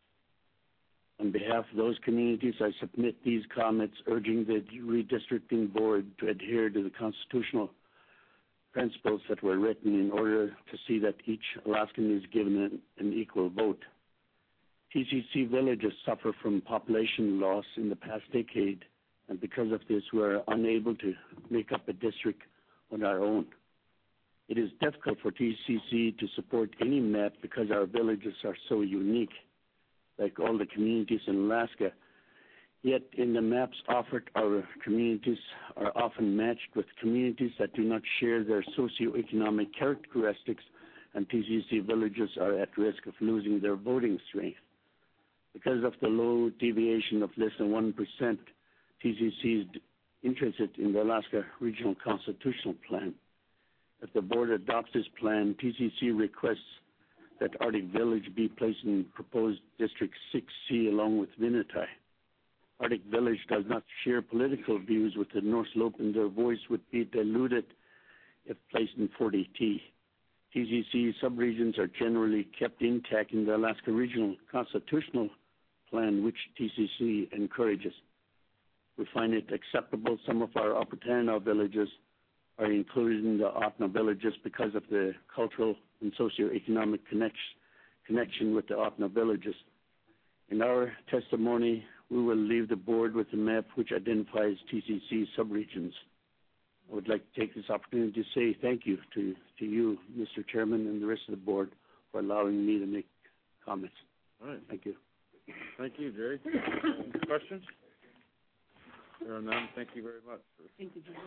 On behalf of those communities, I submit these comments urging the redistricting board to adhere to the constitutional principles that were written in order to see that each Alaskan is given an, an equal vote. T C C villages suffer from population loss in the past decade, and because of this, we are unable to make up a district on our own. It is difficult for T C C to support any map because our villages are so unique, like all the communities in Alaska. Yet in the maps offered, our communities are often matched with communities that do not share their socioeconomic characteristics, and T C C villages are at risk of losing their voting strength. Because of the low deviation of less than one percent, T C C is interested in the Alaska Regional Constitutional Plan. If the board adopts this plan, T C C requests that Arctic Village be placed in proposed District six C along with Winnetai. Arctic Village does not share political views with the North Slope, and their voice would be diluted if placed in forty T. T C C subregions are generally kept intact in the Alaska Regional Constitutional Plan, which T C C encourages. We find it acceptable some of our Upper Tanana villages are included in the Otna villages because of the cultural and socioeconomic connection, connection with the Otna villages. In our testimony, we will leave the board with a map which identifies T C C subregions. I would like to take this opportunity to say thank you to, to you, Mister Chairman, and the rest of the board for allowing me to make comments. All right. Thank you. Thank you, Jerry. Any questions? There are none. Thank you very much. For... Thank you, Jerry.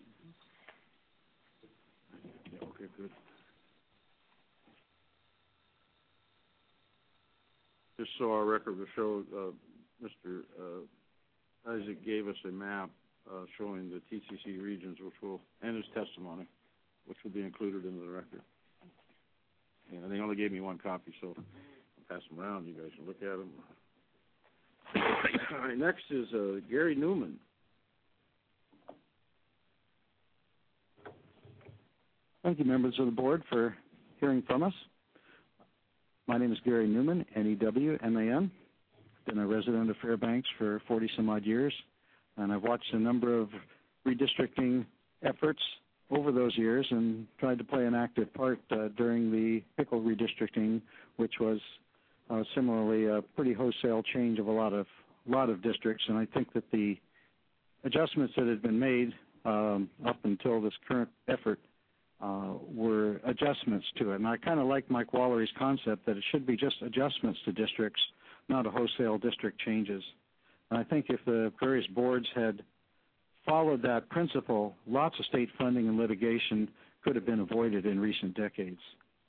Yeah, okay, good. Just so our record will show, uh, Mister Uh, Isaac gave us a map uh, showing the T C C regions, which will, and his testimony, which will be included in the record. And they only gave me one copy, so I'll pass them around. You guys can look at them. All right, next is uh, Gary Newman. Thank you, members of the board, for hearing from us. My name is Gary Newman, N E W M A N. Been a resident of Fairbanks for forty some odd years, and I've watched a number of redistricting efforts over those years and tried to play an active part uh, during the Pickle redistricting, which was uh, similarly a pretty wholesale change of a lot of lot of districts. And I think that the adjustments that had been made um, up until this current effort Uh, were adjustments to it. And I kind of like Mike Wallery's concept that it should be just adjustments to districts, not a wholesale district changes. And I think if the various boards had followed that principle, lots of state funding and litigation could have been avoided in recent decades.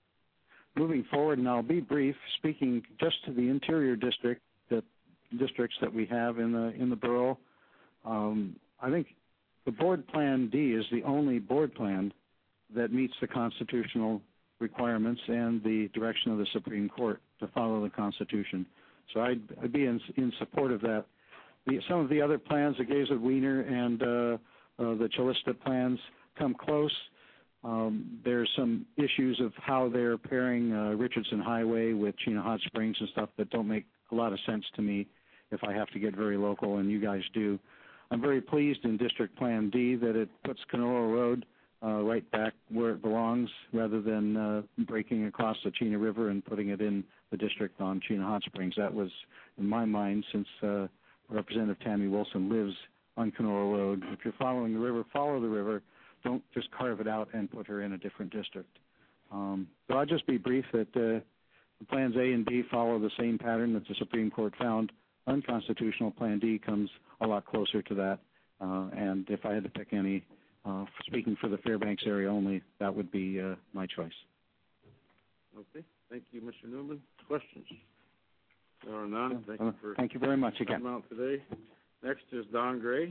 Moving forward, and I'll be brief, speaking just to the interior district, that districts that we have in the in the borough, um, I think the board plan D is the only board plan that meets the constitutional requirements and the direction of the Supreme Court to follow the Constitution. So I'd, I'd be in, in support of that. The, some of the other plans, the Gayswood-Wiener and uh, uh, the Chilista plans, come close. Um, there's some issues of how they're pairing uh, Richardson Highway with Chena Hot Springs and stuff that don't make a lot of sense to me if I have to get very local, and you guys do. I'm very pleased in District Plan D that it puts Kenora Road Uh, right back where it belongs, rather than uh, breaking across the Chena River and putting it in the district on Chena Hot Springs. That was, in my mind, since uh, Representative Tammy Wilson lives on Kenora Road. If you're following the river, follow the river. Don't just carve it out and put her in a different district. Um, so I'll just be brief that uh, the plans A and B follow the same pattern that the Supreme Court found unconstitutional. Plan D comes a lot closer to that. Uh, and if I had to pick any, Uh, speaking for the Fairbanks area only, that would be uh, my choice. Okay. Thank you, Mister Newman. Questions? There are none. Thank uh, you for thank you very much again. coming out today. Next is Don Gray.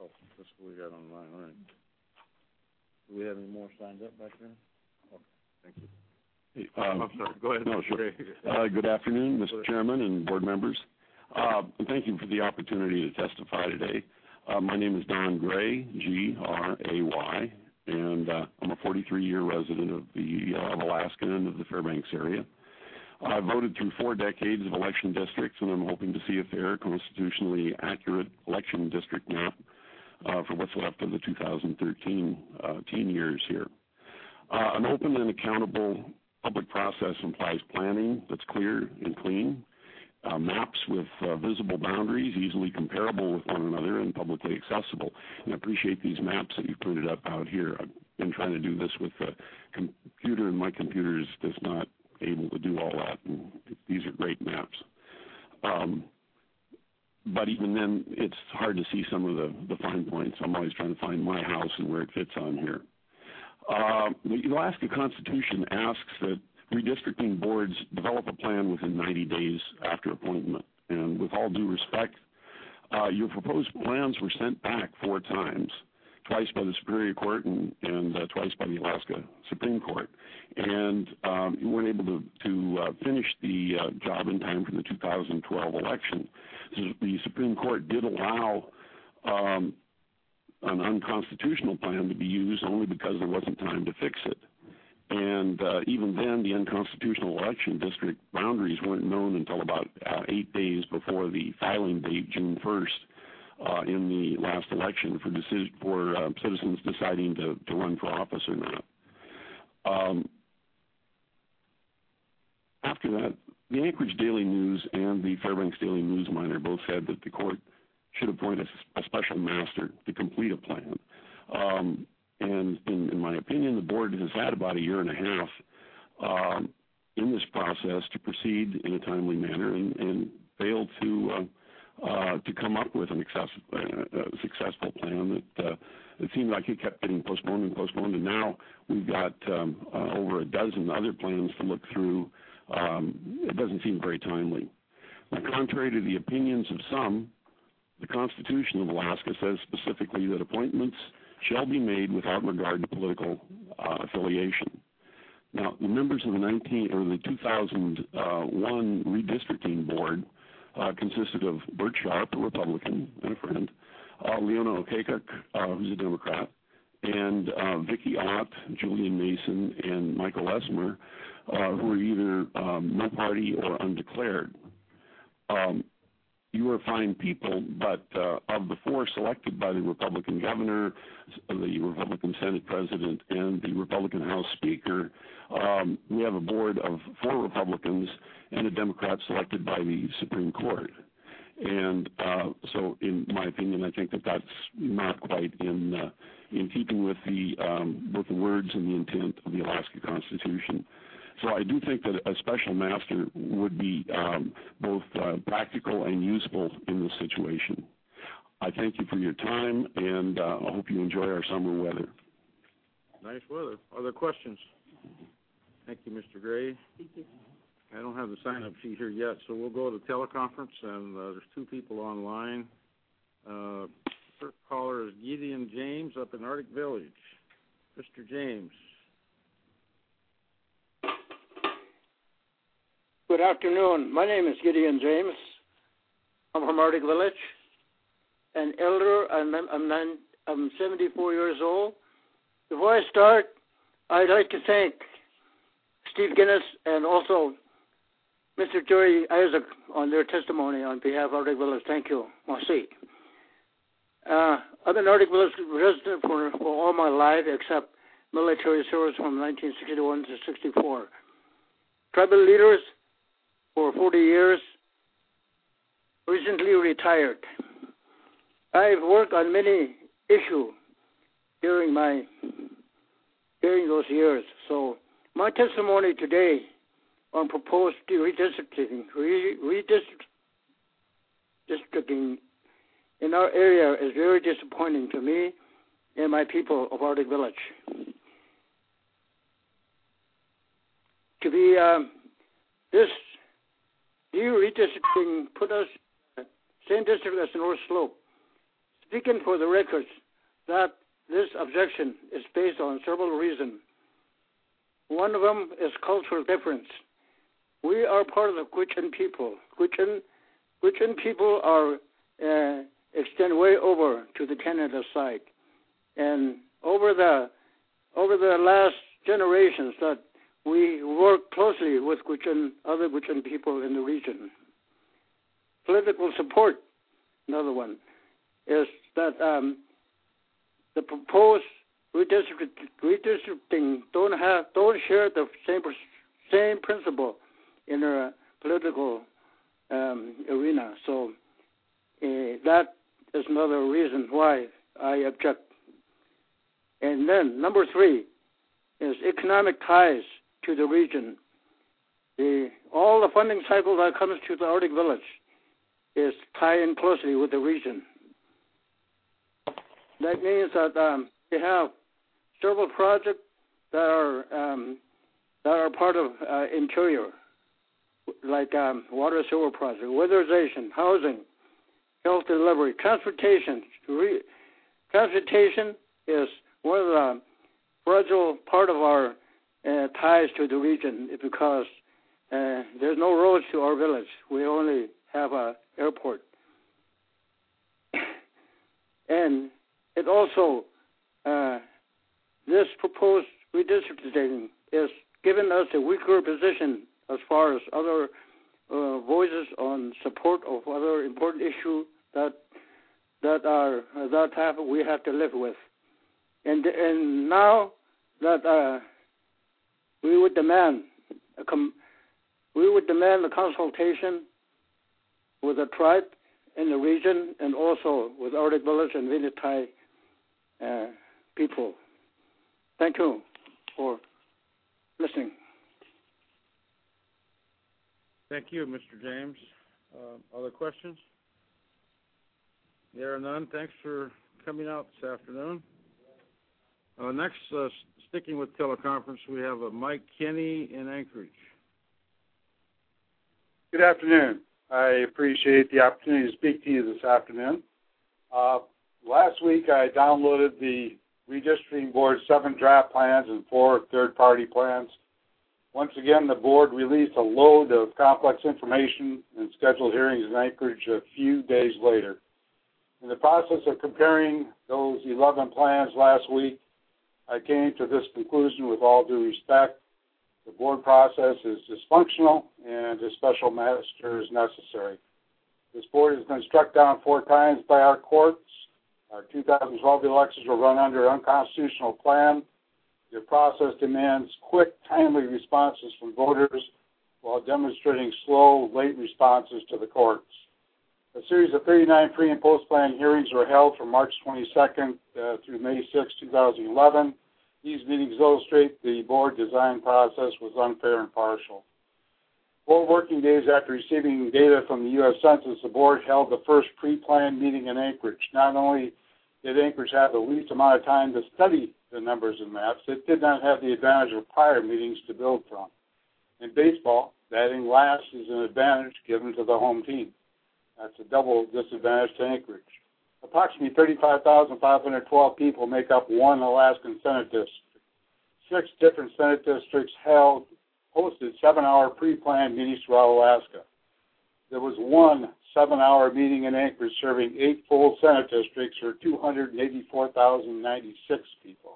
Oh, that's what we got online, all right. Do we have any more signed up back there? Okay, thank you. Hey, I'm uh, sorry, go ahead. No, sure. Uh, good afternoon, Mister Chairman and board members. Uh, and thank you for the opportunity to testify today. Uh, my name is Don Gray, G R A Y, and uh, I'm a forty-three year resident of the uh, of Alaska and of the Fairbanks area. I voted through four decades of election districts, and I'm hoping to see a fair, constitutionally accurate election district map uh, for what's left of the two thousand thirteen uh, teen years here. Uh, an open and accountable public process implies planning that's clear and clean, uh, maps with uh, visible boundaries, easily comparable with one another, and publicly accessible. And I appreciate these maps that you've printed up out here. I've been trying to do this with a computer, and my computer is just not able to do all that. And these are great maps. Um, but even then, it's hard to see some of the, the fine points. I'm always trying to find my house and where it fits on here. Uh, the Alaska Constitution asks that redistricting boards develop a plan within ninety days after appointment. And with all due respect, uh, your proposed plans were sent back four times, twice by the Superior Court and, and uh, twice by the Alaska Supreme Court. And um, you weren't able to, to uh, finish the uh, job in time for the two thousand twelve election. So the Supreme Court did allow um, an unconstitutional plan to be used only because there wasn't time to fix it. And uh, even then, the unconstitutional election district boundaries weren't known until about uh, eight days before the filing date, June first, uh, in the last election for, decision, for uh, citizens deciding to, to run for office or not. Um, after that, the Anchorage Daily News and the Fairbanks Daily News Miner both said that the court should appoint a, a special master to complete a plan. Um, and in, in my opinion, the board has had about a year and a half um, in this process to proceed in a timely manner and, and failed to uh, uh, to come up with an excess, uh, uh, successful plan that uh, it seemed like it kept getting postponed and postponed, and now we've got um, uh, over a dozen other plans to look through. Um, it doesn't seem very timely. Now, contrary to the opinions of some, the Constitution of Alaska says specifically that appointments shall be made without regard to political uh, affiliation. Now, the members of the nineteen or the two thousand one redistricting board uh, consisted of Bert Sharp, a Republican and a friend, uh, Leona Okekuk, uh, who's a Democrat, and uh, Vicki Ott, Julian Mason, and Michael Esmer, uh, who are either um, no party or undeclared. Um, You are fine people, but uh, of the four selected by the Republican governor, the Republican Senate president, and the Republican House Speaker, um, we have a board of four Republicans and a Democrat selected by the Supreme Court. And uh, so, in my opinion, I think that that's not quite in uh, in keeping with the um, both the words and the intent of the Alaska Constitution. So I do think that a special master would be um, both uh, practical and useful in this situation. I thank you for your time, and uh, I hope you enjoy our summer weather. Nice weather. Other questions? Thank you, Mister Gray. Thank you. I don't have the sign-up sheet here yet, so we'll go to teleconference, and uh, there's two people online. Uh, first caller is Gideon James up in Arctic Village. Mister James. Good afternoon. My name is Gideon James. I'm from Arctic Village. An elder, I'm, I'm, nine, I'm seventy-four years old. Before I start, I'd like to thank Steve Guinness and also Mister Jerry Isaac on their testimony on behalf of Arctic Village. Thank you. Merci. Uh, I've been Arctic Village resident for, for all my life except military service from nineteen sixty-one to sixty-four. Tribal leaders for forty years, recently retired. I've worked on many issues during my during those years. So my testimony today on proposed redistricting, redistricting in our area is very disappointing to me and my people of Arctic Village. To be um, this new redistricting put us same district as the North Slope, speaking for the record that this objection is based on several reasons. One of them is cultural difference. We are part of the Gwich'in people. Gwich'in, Gwich'in people are uh, extend way over to the Canada side, and over the over the last generations that we work closely with Gwich'in, other Gwich'in people in the region. Political support, another one, is that um, the proposed redistrict, redistricting don't have don't share the same same principle in their political um, arena. So uh, that is another reason why I object. And then number three is economic ties to the region. The all the funding cycle that comes to the Arctic Village is tied in closely with the region. That means that um, we have several projects that are um, that are part of uh, interior, like um, water sewer project, weatherization, housing, health delivery, transportation. Re- transportation is one of the fragile part of our uh, ties to the region because uh, there's no roads to our village. We only have a airport. And it also, uh, this proposed redistricting is giving us a weaker position as far as other uh, voices on support of other important issues that that are that have we have to live with. And and now that uh, we would demand a com- we would demand a consultation with the tribe in the region and also with Arctic Village and Vinetai uh, people. Thank you for listening. Thank you, Mister James. Uh, other questions? There are none. Thanks for coming out this afternoon. Uh, next, uh, sticking with teleconference, we have uh, Mike Kenny in Anchorage. Good afternoon. I appreciate the opportunity to speak to you this afternoon. Uh, last week, I downloaded the Redistricting Board's seven draft plans and four third-party plans. Once again, the board released a load of complex information and scheduled hearings in Anchorage a few days later. In the process of comparing those eleven plans last week, I came to this conclusion with all due respect. The board process is dysfunctional and a special master is necessary. This board has been struck down four times by our courts. Our two thousand twelve elections were run under an unconstitutional plan. The process demands quick, timely responses from voters while demonstrating slow, late responses to the courts. A series of thirty-nine pre- and post-plan hearings were held from March twenty-second uh, through May sixth, two thousand eleven. These meetings illustrate the board design process was unfair and partial. Four working days after receiving data from the U S Census, the board held the first pre-planned meeting in Anchorage. Not only did Anchorage have the least amount of time to study the numbers and maps, it did not have the advantage of prior meetings to build from. In baseball, batting last is an advantage given to the home team. That's a double disadvantage to Anchorage. Approximately thirty-five thousand five hundred twelve people make up one Alaskan Senate district. Six different Senate districts held, hosted seven-hour pre-planned meetings throughout Alaska. There was one seven-hour meeting in Anchorage serving eight full Senate districts for two hundred eighty-four thousand ninety-six people.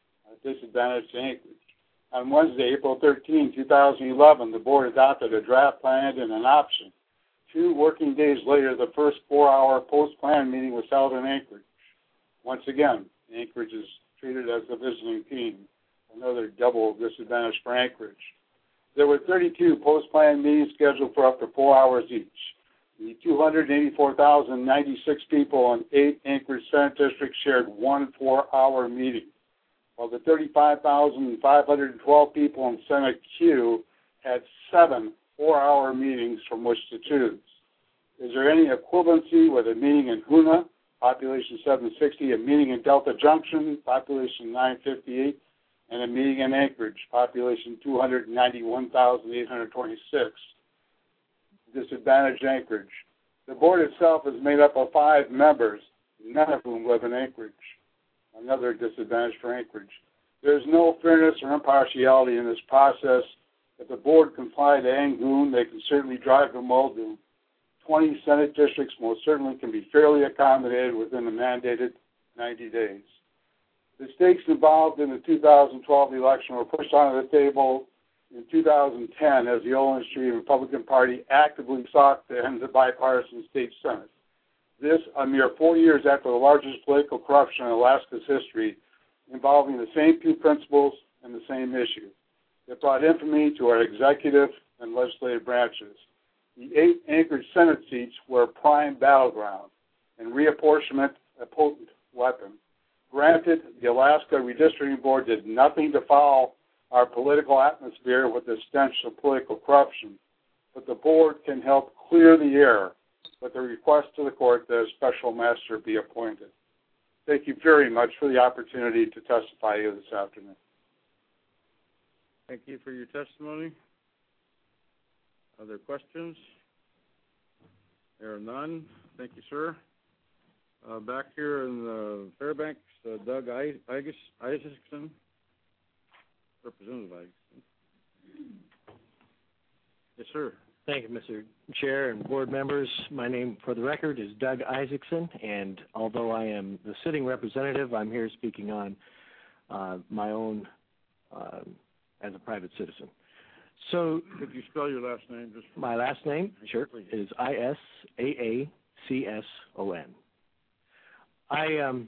A disadvantage to Anchorage. On Wednesday, April thirteenth, two thousand eleven, the board adopted a draft plan and an option. Two working days later, the first four-hour post-plan meeting was held in Anchorage. Once again, Anchorage is treated as a visiting team, another double disadvantage for Anchorage. There were thirty-two post-plan meetings scheduled for up to four hours each. The two hundred eighty-four thousand ninety-six people in eight Anchorage Senate districts shared one four-hour meeting, while the thirty-five thousand five hundred twelve people in Senate Q had seven four-hour meetings from which to choose. Is there any equivalency with a meeting in Hoonah, population seven sixty, a meeting in Delta Junction, population nine fifty-eight, and a meeting in Anchorage, population two hundred ninety-one thousand eight hundred twenty-six? Disadvantaged Anchorage. The board itself is made up of five members. none of whom live in Anchorage. Another disadvantage for Anchorage. There's no fairness or impartiality in this process. If the board can fly to Angoon, they can certainly drive to Muldoon. twenty Senate districts most certainly can be fairly accommodated within the mandated ninety days. The stakes involved in the two thousand twelve election were pushed onto the table in two thousand ten as the Olin Street Republican Party actively sought to end the bipartisan state Senate. This, a mere four years after the largest political corruption in Alaska's history, involving the same two principles and the same issue. It brought infamy to our executive and legislative branches. The eight Anchorage Senate seats were a prime battleground, and reapportionment a potent weapon. Granted, the Alaska Redistricting Board did nothing to foul our political atmosphere with the stench of political corruption, but the board can help clear the air with a request to the court that a special master be appointed. Thank you very much for the opportunity to testify here this afternoon. Thank you for your testimony. Other questions? There are none. Thank you, sir. Uh, back here in the Fairbanks, uh, Doug I- Igus- Isaacson, Representative Isaacson. Yes, sir. Thank you, Mister Chair and board members. My name, for the record, is Doug Isaacson, and although I am the sitting representative, I'm here speaking on uh, my own uh, as a private citizen. So, could you spell your last name? Just my last name, sure, is I S A A C S O N. I um,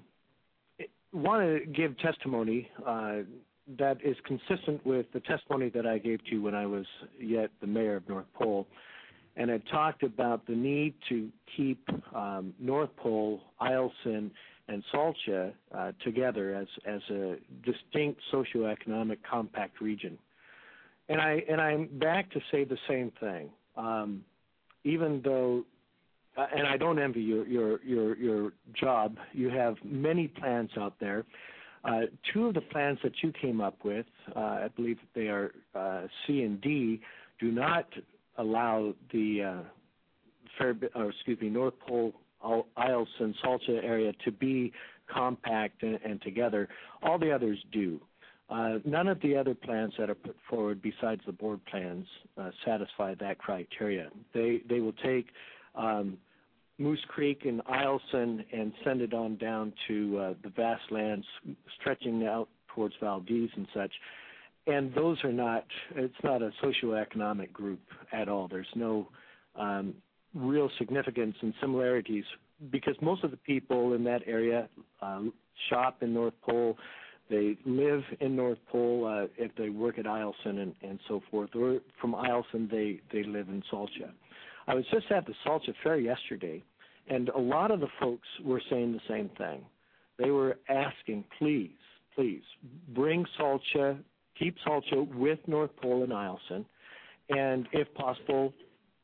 want to give testimony uh, that is consistent with the testimony that I gave to you when I was yet the mayor of North Pole, and I talked about the need to keep um, North Pole, Eielson, and Salcha uh, together as, as a distinct socioeconomic compact region. And, I, and I'm back to say the same thing. Um, even though, uh, and I don't envy your, your, your, your job, you have many plans out there. Uh, two of the plans that you came up with, uh, I believe they are uh, C and D, do not allow the uh, Fair, or excuse me, North Pole, Eielson, Salcha area to be compact and, and together. All the others do. Uh, none of the other plans that are put forward besides the board plans uh, satisfy that criteria. They they will take um, Moose Creek and Eielson and send it on down to uh, the vast lands stretching out towards Valdez and such. And those are not, it's not a socioeconomic group at all. There's no um, real significance and similarities because most of the people in that area uh, shop in North Pole. They live in North Pole uh, if they work at Eielson and, and so forth. Or from Eielson, they, they live in Salcha. I was just at the Salcha Fair yesterday, and a lot of the folks were saying the same thing. They were asking, please, please, bring Salcha, keep Salcha with North Pole and Eielson, and if possible,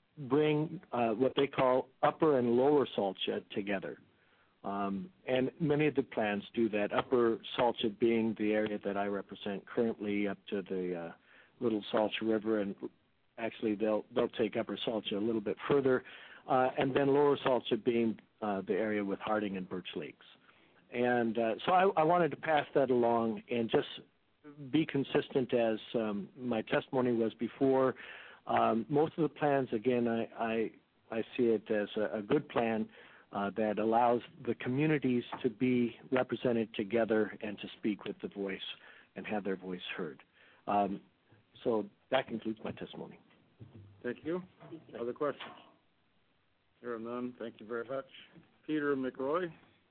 bring uh, what they call upper and lower Salcha together. Um, and many of the plans do that, upper Salcha being the area that I represent currently up to the uh, Little Salcha River, and actually they'll they'll take upper Salcha a little bit further, uh, and then lower Salcha being uh, the area with Harding and Birch Lakes. And uh, so I, I wanted to pass that along and just be consistent as um, my testimony was before. Um, most of the plans, again, I, I, I see it as a, a good plan uh, that allows the communities to be represented together and to speak with the voice and have their voice heard. Um, so that concludes my testimony. Thank you. Other questions? There are none. Thank you very much. Peter McRoy.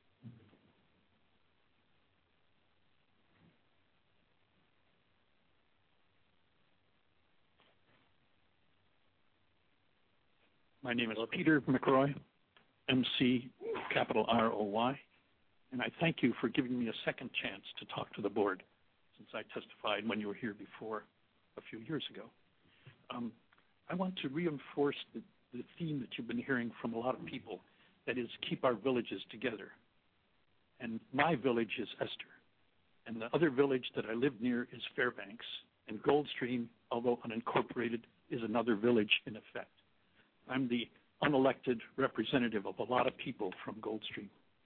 My name is Peter McRoy, M C capital R O Y, and I thank you for giving me a second chance to talk to the board since I testified when you were here before a few years ago. Um, I want to reinforce the, the theme that you've been hearing from a lot of people, that is, keep our villages together. And my village is Esther, and the other village that I live near is Fairbanks, and Goldstream, although unincorporated, is another village in effect. I'm the unelected representative of a lot of people from Goldstream.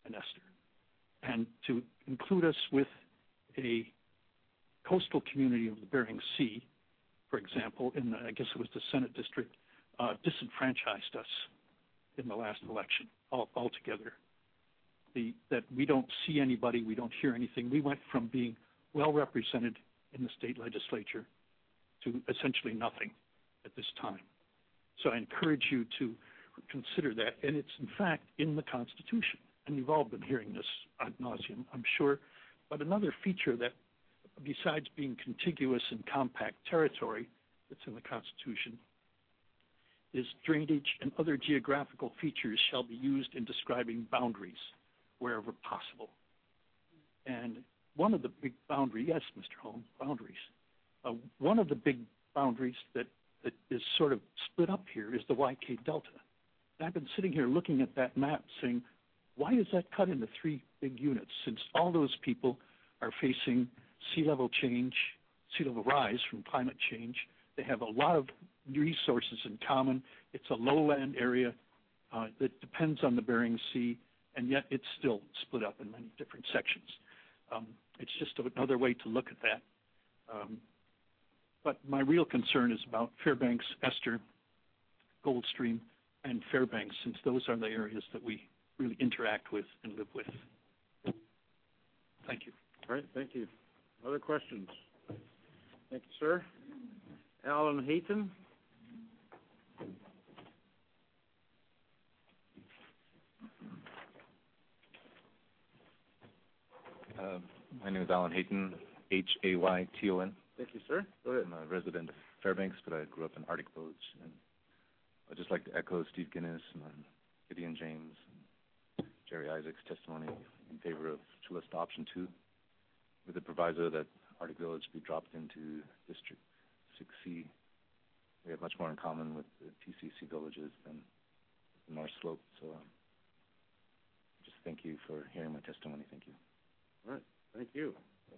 and Esther, and to include us with a coastal community of the Bering Sea, for example, in the, I guess it was the Senate district, uh, disenfranchised us in the last election all, altogether. The, that we don't see anybody, we don't hear anything. We went from being well represented in the state legislature to essentially nothing at this time. So I encourage you to consider that, and it's in fact in the Constitution. And you've all been hearing this ad nauseum, I'm sure. But another feature that, besides being contiguous and compact territory that's in the Constitution, is drainage and other geographical features shall be used in describing boundaries wherever possible. And one of the big boundaries, yes, Mister Holmes, boundaries. Uh, one of the big boundaries that, that is sort of split up here is the Y K Delta. And I've been sitting here looking at that map saying, why is that cut into three big units, since all those people are facing sea level change, sea level rise from climate change? They have a lot of resources in common. It's a lowland area uh, that depends on the Bering Sea, and yet it's still split up in many different sections. Um, it's just another way to look at that. Um, but my real concern is about Fairbanks, Esther, Goldstream, and Fairbanks, since those are the areas that we really interact with and live with. Thank you. All right, thank you. Other questions? Thank you, sir. Alan Hayton. Uh, my name is Alan Hayton, H A Y T O N. Thank you, sir. Go ahead. I'm a resident of Fairbanks, but I grew up in Arctic Village. And I'd just like to echo Steve Guinness and Gideon James and Jerry Isaac's testimony in favor of Chulista Option two, with the proviso that Arctic Village be dropped into District six C. We have much more in common with the T C C villages than the North Slope. So um, just thank you for hearing my testimony. Thank you. All right. Thank you.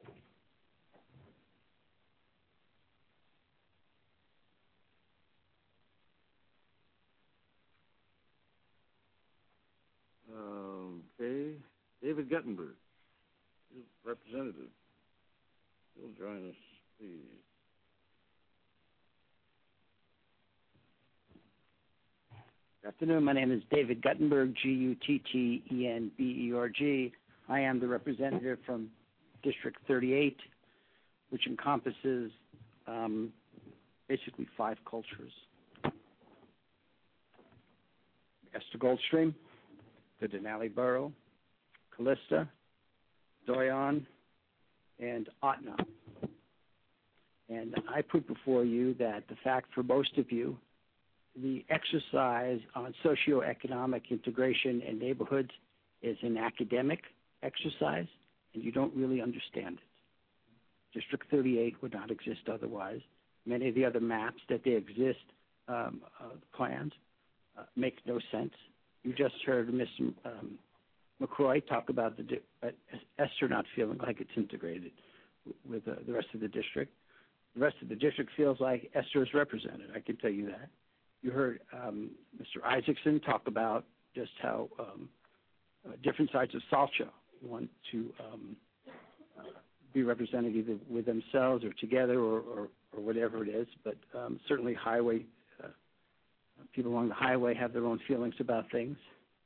Um, okay. David Guttenberg, representative. You'll join us, please. Good afternoon. My name is David Guttenberg, G U T T E N B E R G. I am the representative from District thirty-eight, which encompasses um, basically five cultures. Esther Goldstream, the Denali Borough, Calista, Doyon, and Otna. And I put before you that the fact for most of you, the exercise on socioeconomic integration in neighborhoods is an academic exercise, and you don't really understand it. District thirty-eight would not exist otherwise. Many of the other maps that they exist, um, uh, plans, uh, make no sense. You just heard Mister Um, McCroy talk about the di- uh, Esther not feeling like it's integrated with uh, the rest of the district. The rest of the district feels like Esther is represented. I can tell you that. You heard um, Mister Isaacson talk about just how um, uh, different sides of SALCHA want to um, uh, be represented either with themselves or together or, or, or whatever it is. But um, certainly highway, uh, people along the highway have their own feelings about things.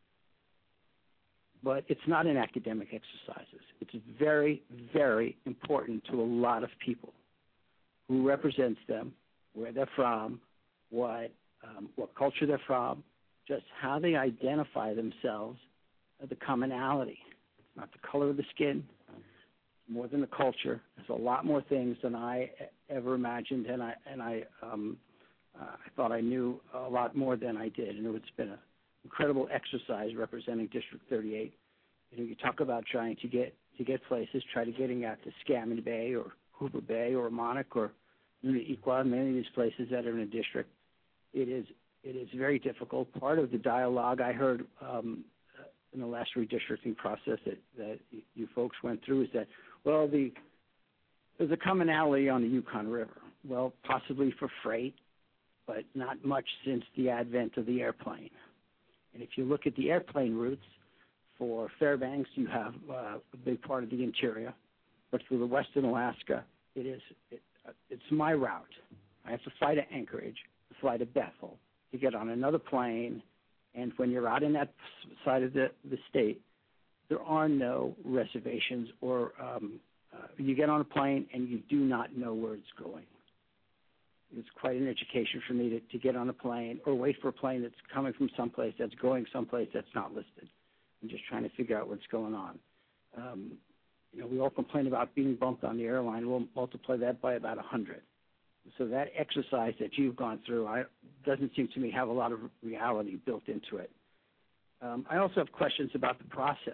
But it's not in academic exercises. It's very, very important to a lot of people. Who represents them, where they're from, what um, what culture they're from, just how they identify themselves, uh, the commonality. It's not the color of the skin, more than the culture. There's a lot more things than I ever imagined, and I and I um, uh, I thought I knew a lot more than I did, and it's been an incredible exercise representing District thirty-eight. You know, you talk about trying to get to get places, try to getting out to Scammon Bay or Hooper Bay or Monarch or Equal, many of these places that are in a district. It is it is very difficult. Part of the dialogue I heard um, in the last redistricting process that, that you folks went through is that, well, the there's a commonality on the Yukon River. Well, possibly for freight, but not much since the advent of the airplane. And if you look at the airplane routes For Fairbanks, you have uh, a big part of the interior, but for the western Alaska, it is it, uh, it's my route. I have to fly to Anchorage, to fly to Bethel, to get on another plane, and when you're out in that side of the, the state, there are no reservations, or um, uh, you get on a plane and you do not know where it's going. It's quite an education for me to, to get on a plane or wait for a plane that's coming from someplace that's going someplace that's not listed. I'm just trying to figure out what's going on. Um, you know, we all complain about being bumped on the airline. We'll multiply that by about one hundred. So that exercise that you've gone through I, doesn't seem to me have a lot of reality built into it. Um, I also have questions about the process.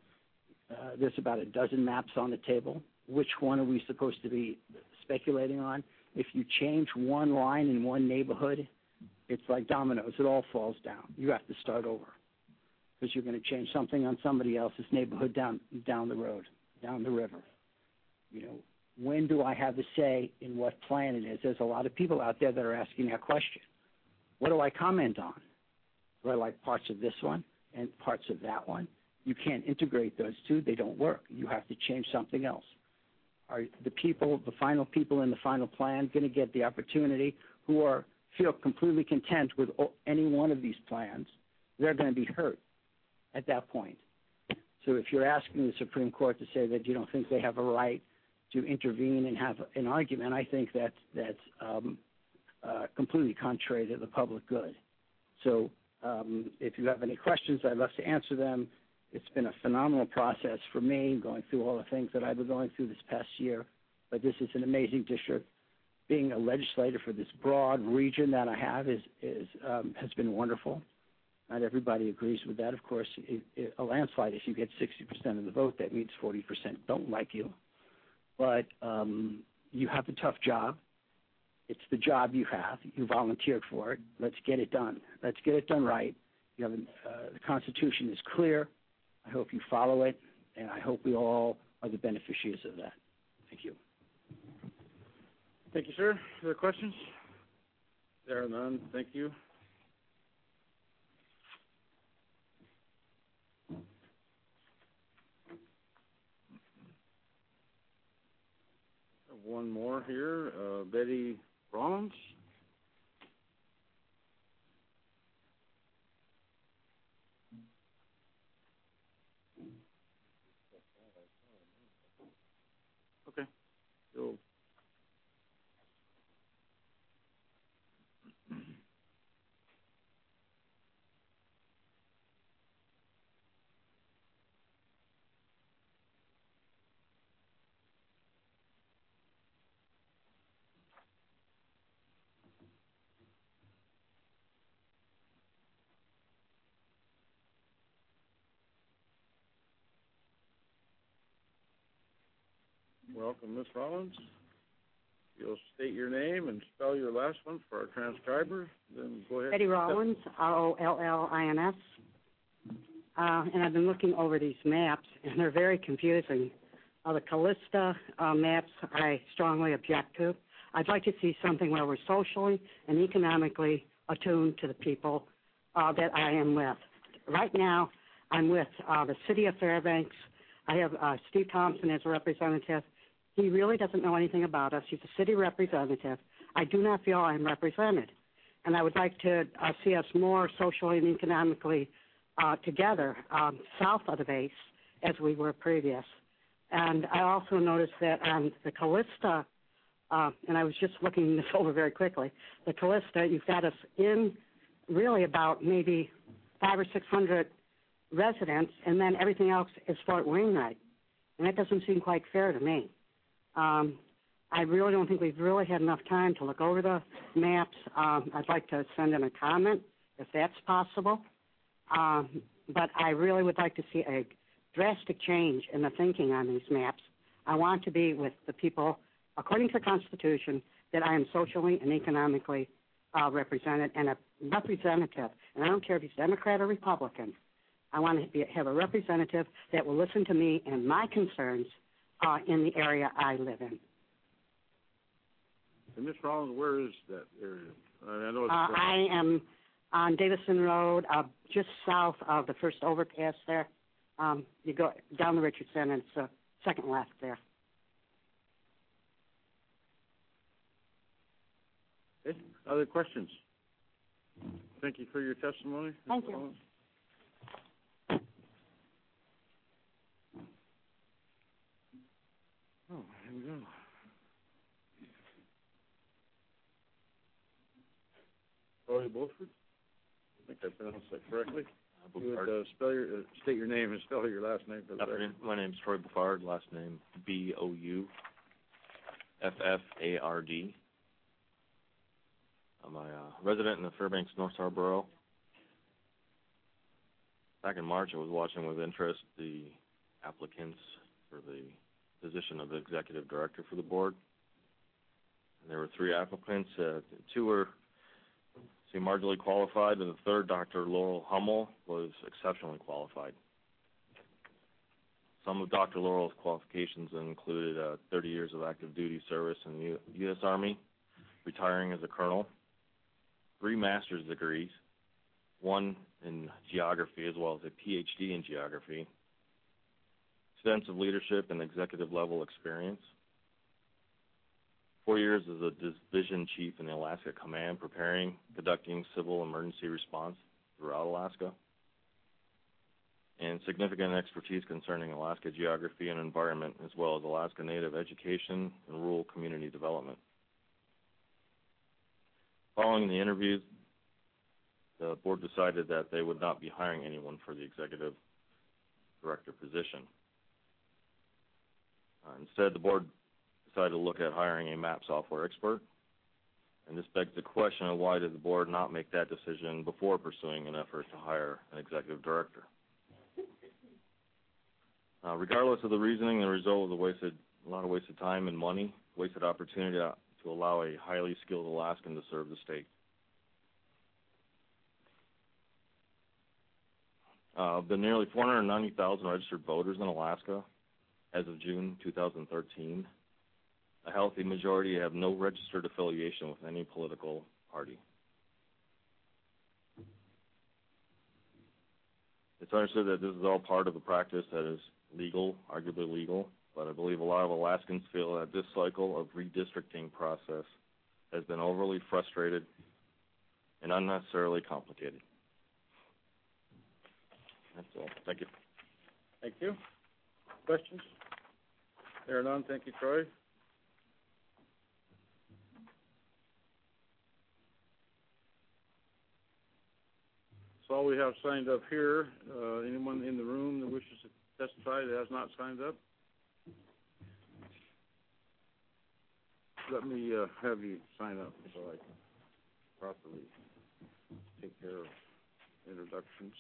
Uh, there's about a dozen maps on the table. Which one are we supposed to be speculating on? If you change one line in one neighborhood, it's like dominoes. It all falls down. You have to start over because you're going to change something on somebody else's neighborhood down down the road, down the river. You know, when do I have a say in what plan it is? There's a lot of people out there that are asking that question. What do I comment on? Do I like parts of this one and parts of that one? You can't integrate those two. They don't work. You have to change something else. Are the people, the final people in the final plan, going to get the opportunity who are feel completely content with any one of these plans? They're going to be hurt at that point. So if you're asking the Supreme Court to say that you don't think they have a right to intervene and have an argument, I think that that's um, uh, completely contrary to the public good. So um, if you have any questions, I'd love to answer them. It's been a phenomenal process for me, going through all the things that I've been going through this past year. But this is an amazing district. Being a legislator for this broad region that I have is, is um, has been wonderful. Not everybody agrees with that. Of course, it, it, a landslide, if you get sixty percent of the vote, that means forty percent don't like you. But um, you have a tough job. It's the job you have. You volunteered for it. Let's get it done. Let's get it done right. You have, uh, the Constitution is clear. I hope you follow it, and I hope we all are the beneficiaries of that. Thank you. Thank you, sir. Other questions? There are none. Thank you. One more here, uh, Betty Rollins. Okay. So, welcome, Miz Rollins. You'll state your name and spell your last one for our transcriber, then go ahead. Betty Rollins, R O L L I N S. Uh, and I've been looking over these maps, and they're very confusing. Uh, the Callista uh, maps I strongly object to. I'd like to see something where we're socially and economically attuned to the people uh, that I am with. Right now, I'm with uh, the city of Fairbanks. I have uh, Steve Thompson as a representative. He really doesn't know anything about us. He's a city representative. I do not feel I'm represented. And I would like to uh, see us more socially and economically uh, together um, south of the base as we were previous. And I also noticed that on the Callista, uh, and I was just looking this over very quickly, the Callista, you've got us in really about maybe five or six hundred residents, and then everything else is Fort Wainwright. And that doesn't seem quite fair to me. Um, I really don't think we've really had enough time to look over the maps. Um, I'd like to send in a comment if that's possible. Um, but I really would like to see a drastic change in the thinking on these maps. I want to be with the people, according to the Constitution, that I am socially and economically uh, represented, and a representative, and I don't care if he's Democrat or Republican, I want to be, have a representative that will listen to me and my concerns uh, in the area I live in. And Miz Rollins, where is that area? I know it's uh, I am on Davison Road, uh, just south of the first overpass there Um, you go down the Richardson, and it's uh, second left there. Okay. Other questions? Thank you for your testimony. Thank you. Oh, here we go. Troy Beaufort? I think I pronounced that correctly. You would uh, spell your, uh, state your name and spell your last name for the record. My name is Troy Beaufort, last name B O U F F A R D. I'm a uh, resident in the Fairbanks North Star Borough. Back in March, I was watching with interest the applicants for the position of executive director for the board. And there were three applicants. Uh, two were seemed marginally qualified, and the third, Doctor Laurel Hummel, was exceptionally qualified. Some of Doctor Laurel's qualifications included uh, thirty years of active duty service in the U S Army, retiring as a colonel, three master's degrees, one in geography as well as a P H D in geography, extensive leadership and executive level experience, four years as a division chief in the Alaska Command, preparing, conducting civil emergency response throughout Alaska, and significant expertise concerning Alaska geography and environment, as well as Alaska Native education and rural community development. Following the interviews, the board decided that they would not be hiring anyone for the executive director position. Uh, instead, the board decided to look at hiring a map software expert. And this begs the question of why did the board not make that decision before pursuing an effort to hire an executive director? Uh, regardless of the reasoning, the result was a wasted, a lot of wasted time and money, wasted opportunity to, to allow a highly skilled Alaskan to serve the state. Uh, of the nearly four hundred ninety thousand registered voters in Alaska as of June two thousand thirteen, a healthy majority have no registered affiliation with any political party. It's understood that this is all part of a practice that is legal, arguably legal, but I believe a lot of Alaskans feel that this cycle of redistricting process has been overly frustrated and unnecessarily complicated. That's all. Thank you. Thank you. Questions? There are none. Thank you, Troy. That's all we have signed up here. Uh, anyone in the room that wishes to testify that has not signed up? Let me uh, have you sign up so I can properly take care of introductions.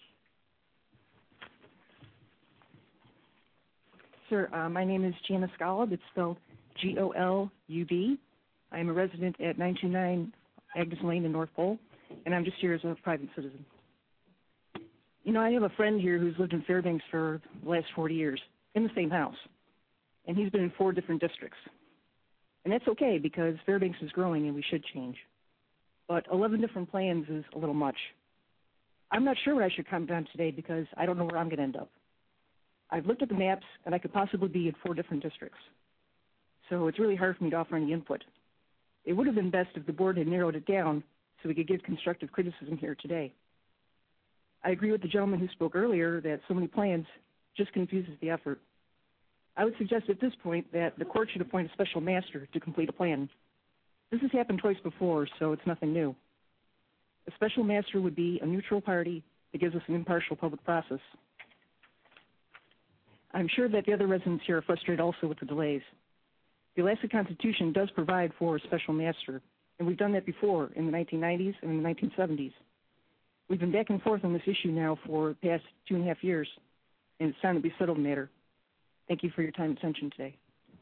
Sir, uh, my name is Janice Golub. It's spelled G O L U B. I am a resident at nine two nine Agnes Lane in North Pole, and I'm just here as a private citizen. You know, I have a friend here who's lived in Fairbanks for the last forty years in the same house, and he's been in four different districts. And that's okay because Fairbanks is growing and we should change. But eleven different plans is a little much. I'm not sure what I should comment on today because I don't know where I'm going to end up. I've looked at the maps, and I could possibly be in four different districts. So it's really hard for me to offer any input. It would have been best if the board had narrowed it down so we could give constructive criticism here today. I agree with the gentleman who spoke earlier that so many plans just confuses the effort. I would suggest at this point that the court should appoint a special master to complete a plan. This has happened twice before, so it's nothing new. A special master would be a neutral party that gives us an impartial public process. I'm sure that the other residents here are frustrated also with the delays. The Alaska Constitution does provide for a special master, and we've done that before in the nineteen nineties and in the nineteen seventies. We've been back and forth on this issue now for the past two and a half years, and it's time to be settled matter. Thank you for your time and attention today.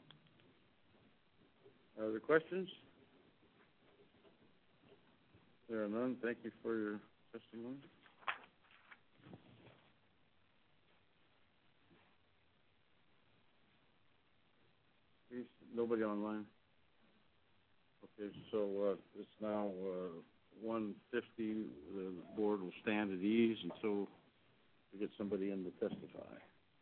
Other questions? There are none. Thank you for your testimony. Nobody online? Okay, so uh, it's now uh, one fifty. The board will stand at ease until we get somebody in to testify.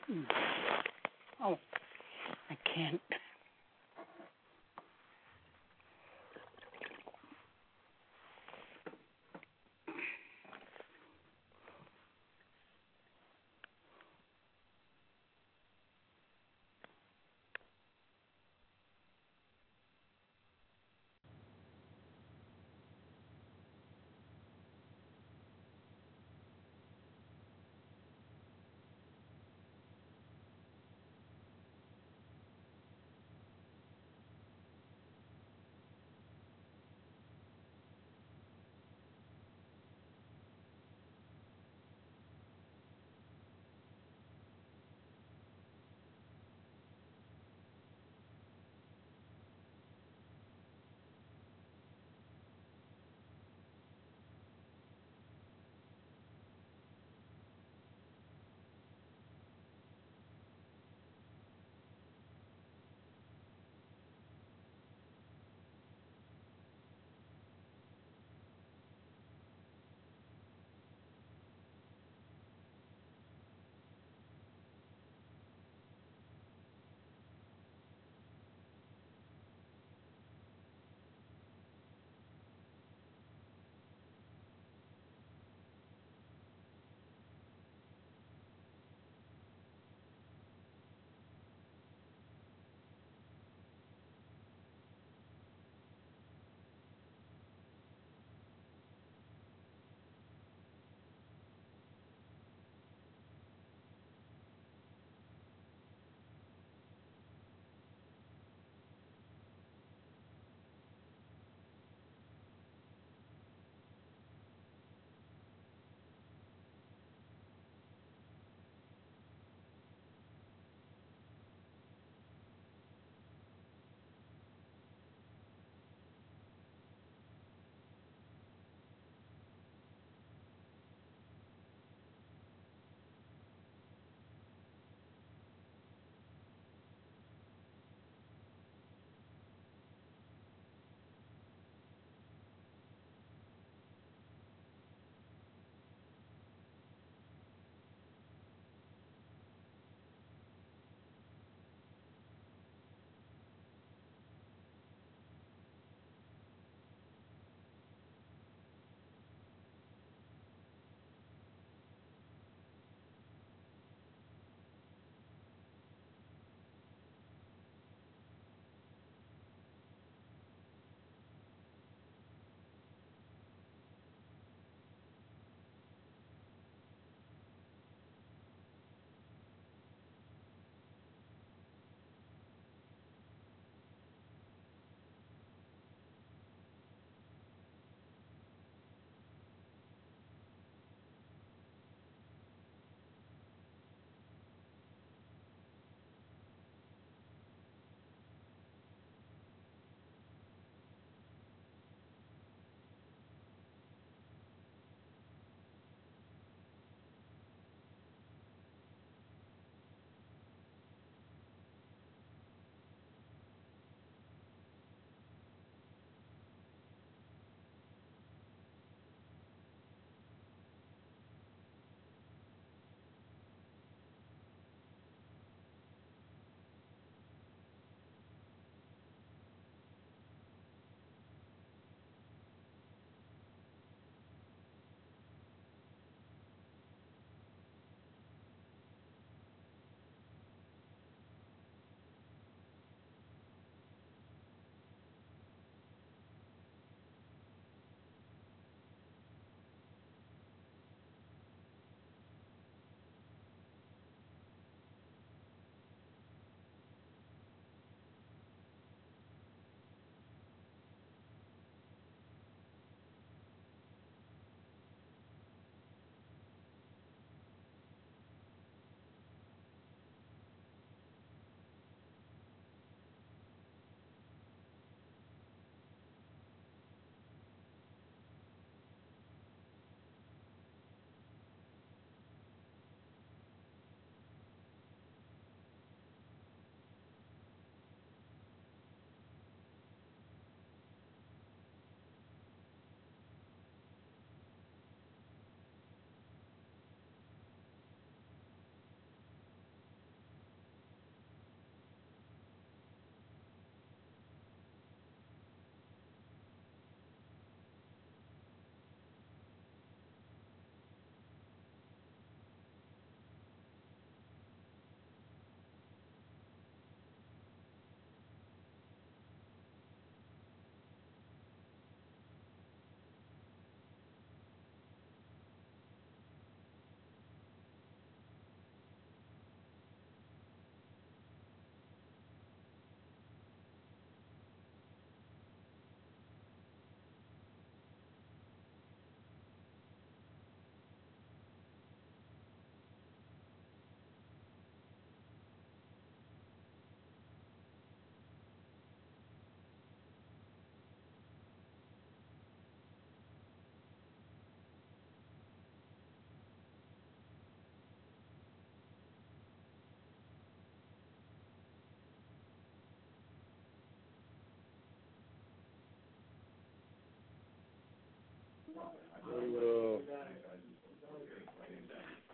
Oh, I can't.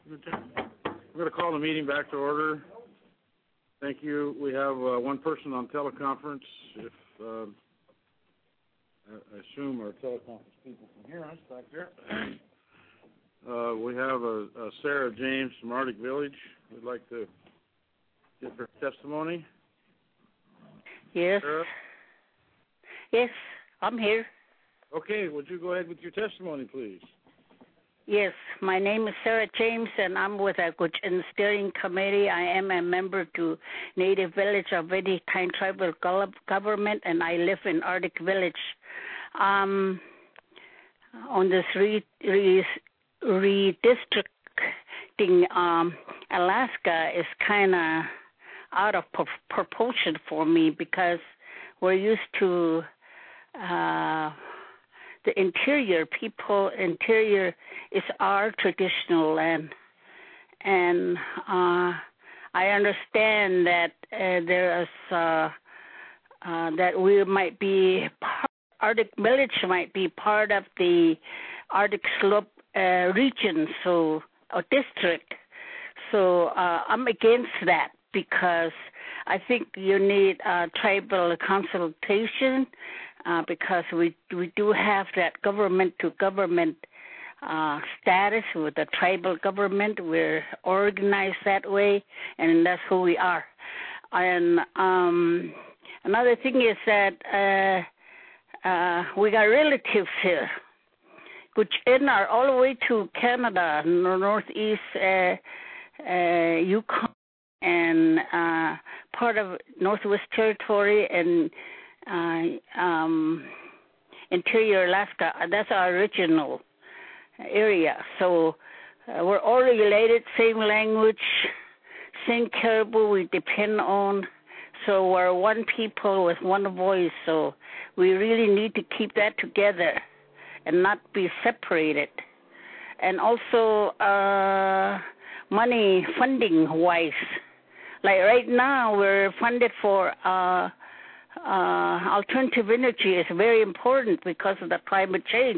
We're going to call the meeting back to order. Thank you. We have uh, one person on teleconference. If um, I I assume our teleconference people can hear us back there. Uh, we have a, a Sarah James from Arctic Village. We'd like to give her testimony. Yes. Sarah? Yes, I'm here. Okay, would you go ahead with your testimony, please? Yes, my name is Sarah James, and I'm with the Gwich'in Steering Committee. I am a member to Native Village of Veddikine Tribal Government, and I live in Arctic Village. Um, on this re, re, redistricting, um, Alaska is kind of out of pro- proportion for me because we're used to uh, the interior people. Interior is our traditional land, and uh, I understand that uh, there is uh, uh, that we might be part, Arctic Village might be part of the Arctic Slope uh, region, so or district. So uh, I'm against that because I think you need uh, tribal consultation. Uh, because we we do have that government to government uh, status with the tribal government. We're organized that way, and that's who we are. And um, another thing is that uh, uh, we got relatives here, which in are all the way to Canada, northeast uh, uh, Yukon, and uh, part of Northwest Territory, and Uh, um, interior Alaska. That's our original area. So uh, we're all related, same language, same caribou we depend on. So we're one people with one voice. So we really need to keep that together and not be separated. And also uh, money funding wise, like right now we're funded for uh, Uh, alternative energy is very important because of the climate change,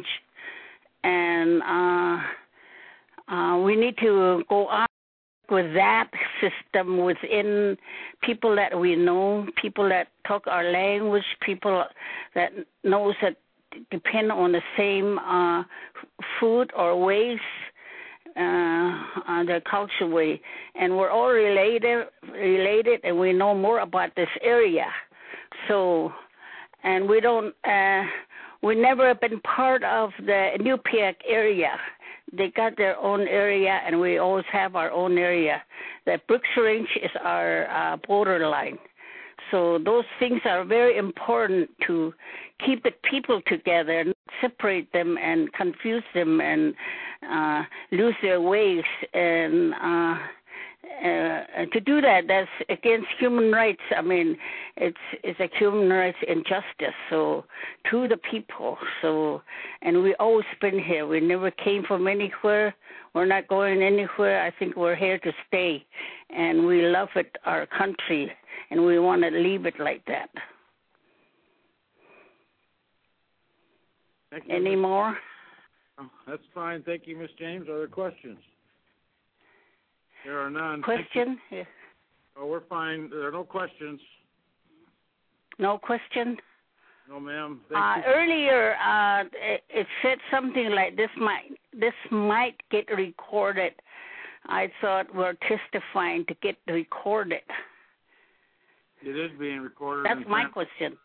and uh, uh, we need to go on with that system within people that we know, people that talk our language, people that knows that depend on the same uh, food or ways, uh, uh, their culture way, and we're all related, related, and we know more about this area. So, and we don't, uh, we never have been part of the Inupiaq area. They got their own area, and we always have our own area. The Brooks Range is our uh, borderline. So those things are very important to keep it people together, not separate them and confuse them and uh, lose their ways. And uh, Uh, to do that, that's against human rights. I mean, it's it's a human rights injustice. So to the people. So, and we always been here. We never came from anywhere. We're not going anywhere. I think we're here to stay, and we love it, our country, and we want to leave it like that. Thank you. Any more? Oh, that's fine. Thank you, Miss James. Other questions? There are none. Question? Yeah. Oh, we're fine. There are no questions. No question? No, ma'am. Uh, Thank you. earlier, uh, it, it said something like this might this might get recorded. I thought we're testifying to get recorded. It is being recorded. That's my question.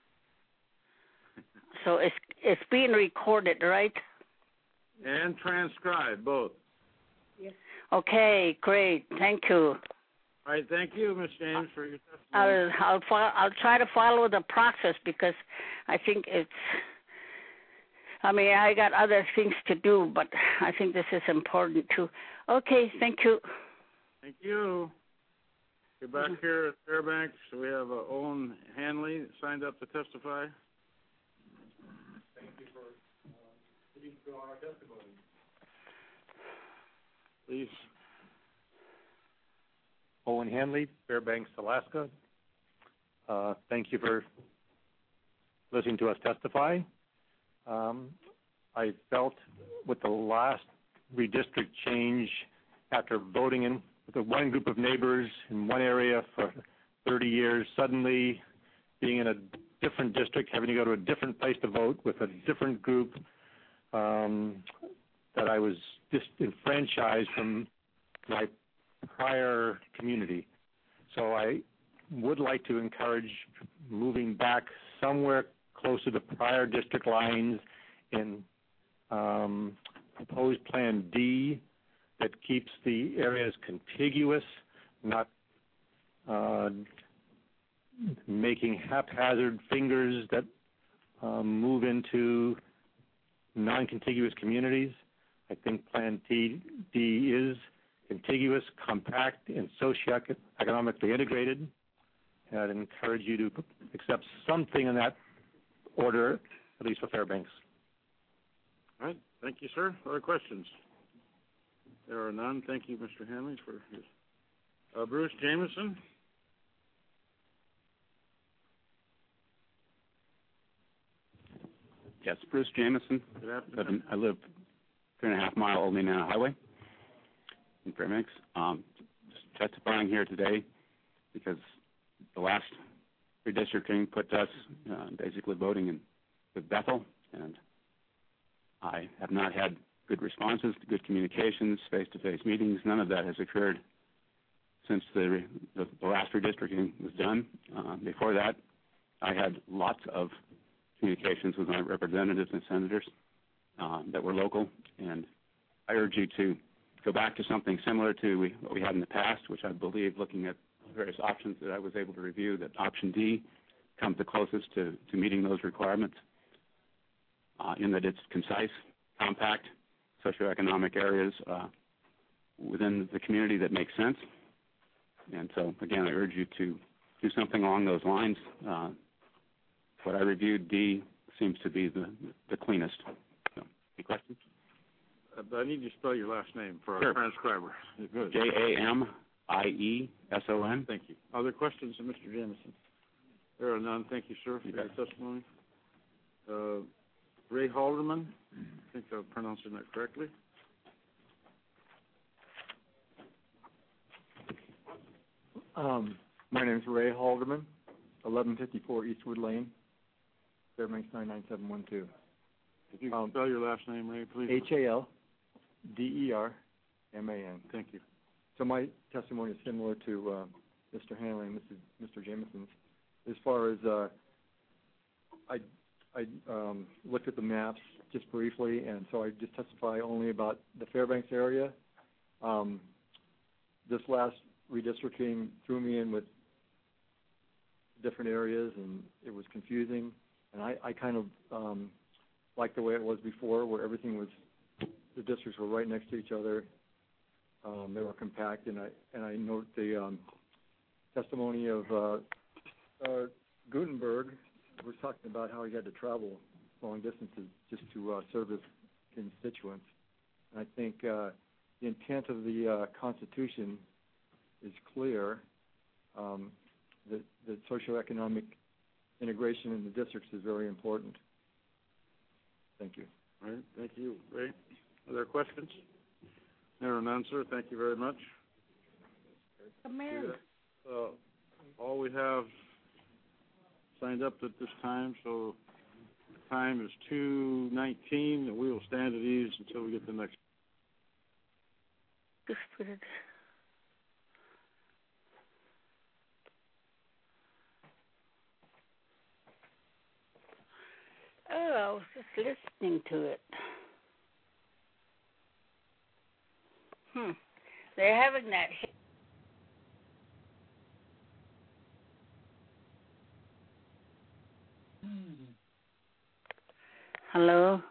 So it's it's being recorded, right? And transcribed, both. Yes. Okay, great. Thank you. All right, thank you, Miz James, for your testimony. I'll I'll fo- I'll try to follow the process because I think it's. I mean, I got other things to do, but I think this is important too. Okay, thank you. Thank you. You're back mm-hmm. here at Fairbanks. So we have uh, Owen Hanley signed up to testify. Thank you for uh, sitting through our testimony. Please. Owen Hanley, Fairbanks, Alaska. Uh, thank you for listening to us testify. Um, I felt with the last redistrict change after voting in with a one group of neighbors in one area for thirty years, suddenly being in a different district, having to go to a different place to vote with a different group, um, that I was disenfranchised from my prior community. So I would like to encourage moving back somewhere closer to prior district lines in um, proposed Plan D that keeps the areas contiguous, not uh, making haphazard fingers that um, move into non-contiguous communities. I think Plan D, D is contiguous, compact, and socioeconomically integrated. And I'd encourage you to accept something in that order, at least for Fairbanks. All right. Thank you, sir. Other questions? There are none. Thank you, Mister Hanley, for his. Uh, Bruce Jameson. Yes, Bruce Jameson. Good afternoon. I live three and a half mile Old Indiana Highway in Fairbanks. Um, just testifying here today because the last redistricting put us uh, basically voting in with Bethel, and I have not had good responses, good communications, face-to-face meetings. None of that has occurred since the, the, the last redistricting was done. Uh, before that, I had lots of communications with my representatives and senators uh, that were local, and I urge you to go back to something similar to we, what we had in the past, which I believe, looking at various options that I was able to review, that option D comes the closest to, to meeting those requirements uh, in that it's concise, compact, socioeconomic areas uh, within the community that make sense. And so, again, I urge you to do something along those lines. Uh, what I reviewed, D, seems to be the, the cleanest. So, any questions? Uh, I need you to spell your last name for our Sure. transcriber. Good. J A M I E S O N. Thank you. Other questions of Mister Jameson? There are none. Thank you, sir, for You your bet. testimony. Uh, Ray Halderman. I think I'm pronouncing that correctly. Um, my name is Ray Halderman, eleven fifty-four Eastwood Lane, Fairbanks nine nine seven one two. If you can spell your last name, Ray, please. H A L D E R M A N. Thank you. So my testimony is similar to uh, Mister Hanley and Mister Mister Jameson's. As far as uh, I, I um, looked at the maps just briefly, and so I just testify only about the Fairbanks area. Um, this last redistricting threw me in with different areas, and it was confusing. And I, I kind of um, like the way it was before, where everything was, the districts were right next to each other. Um, they were compact, and I and I note the um, testimony of uh, uh, Gutenberg was talking about how he had to travel long distances just to uh, serve his constituents. And I think uh, the intent of the uh, Constitution is clear. Um, that, that socioeconomic integration in the districts is very important. Thank you. All right. Thank you, Ray. Are there questions? There are none, sir. Thank you very much. Come in. Uh, all we have signed up at this time, so the time is two nineteen, and we will stand at ease until we get the next. Just put it. Oh, I was just listening to it. Hmm. They're having that. Hello?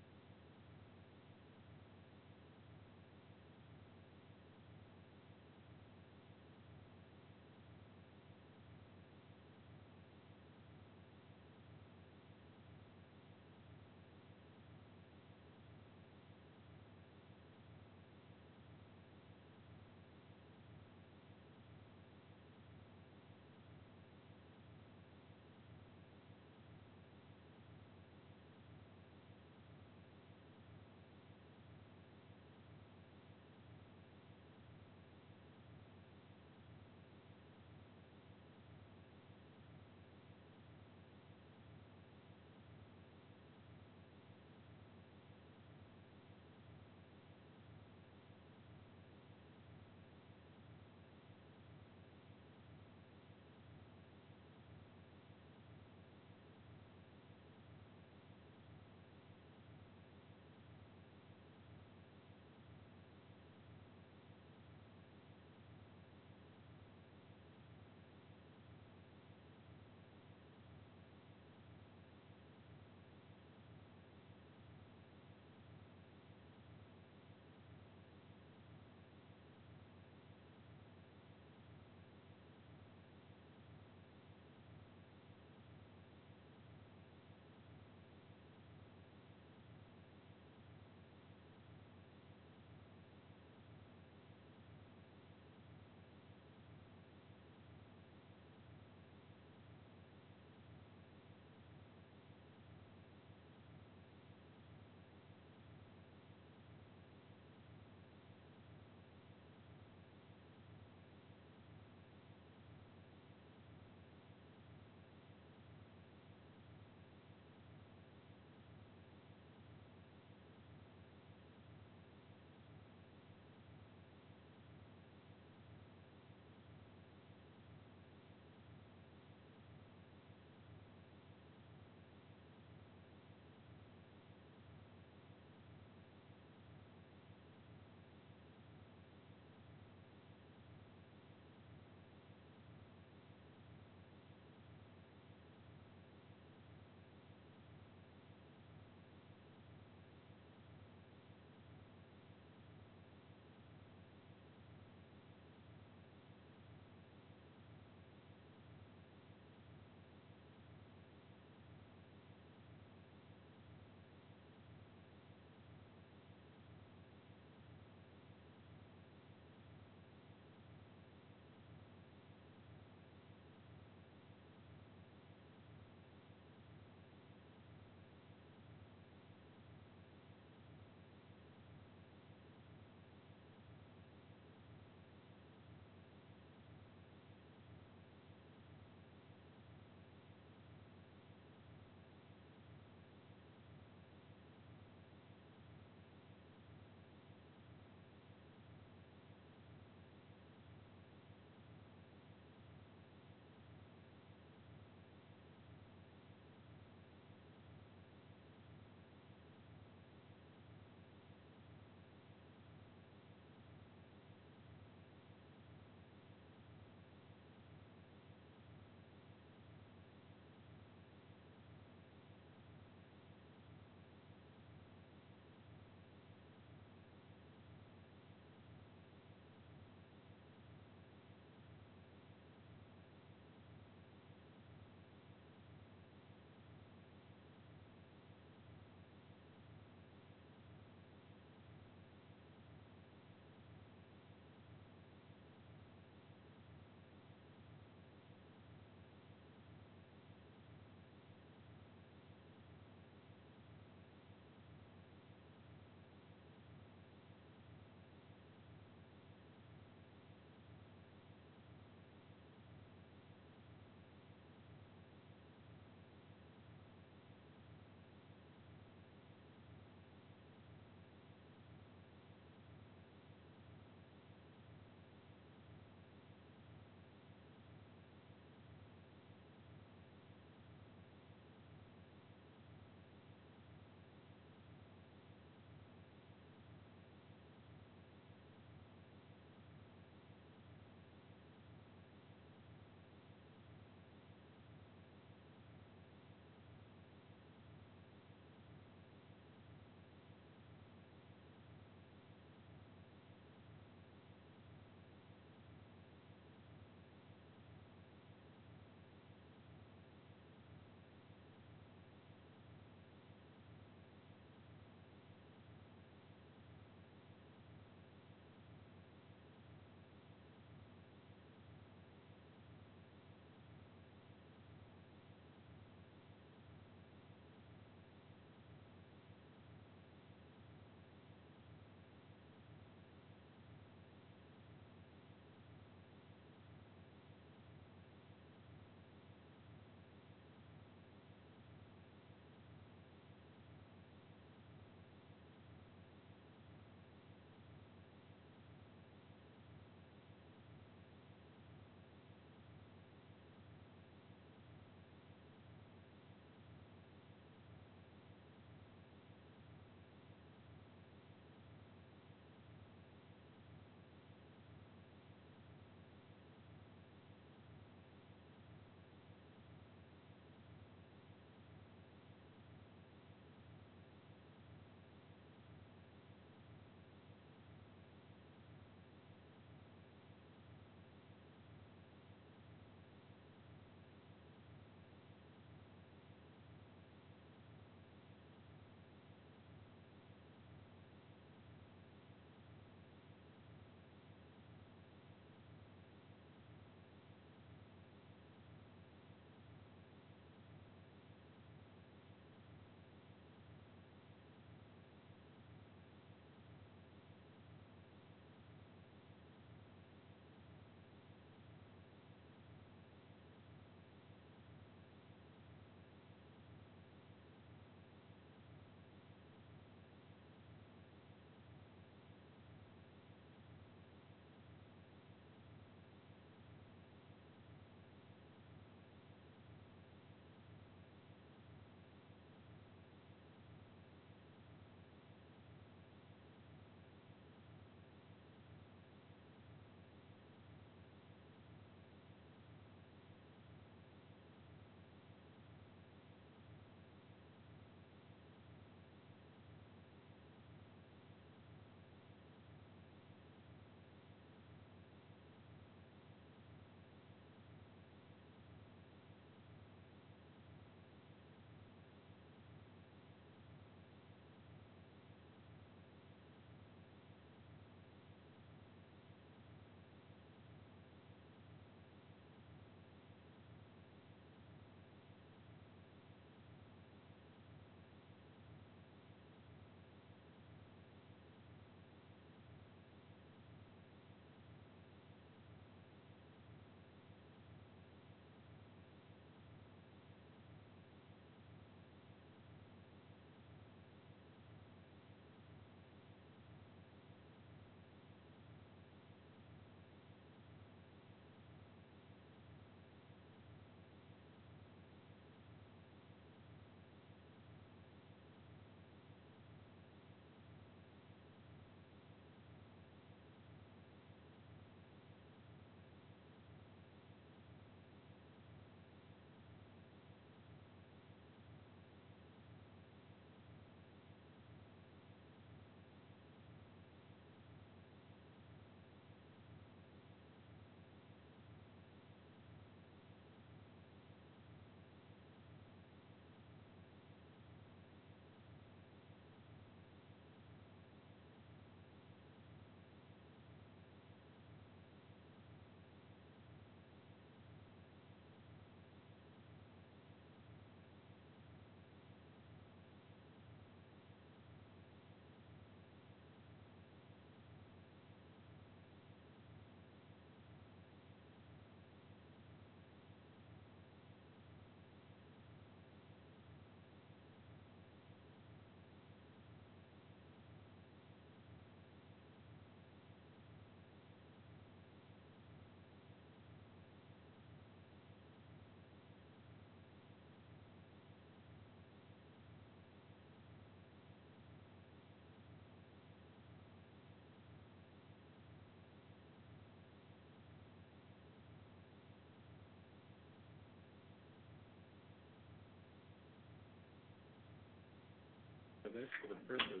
this for the purpose.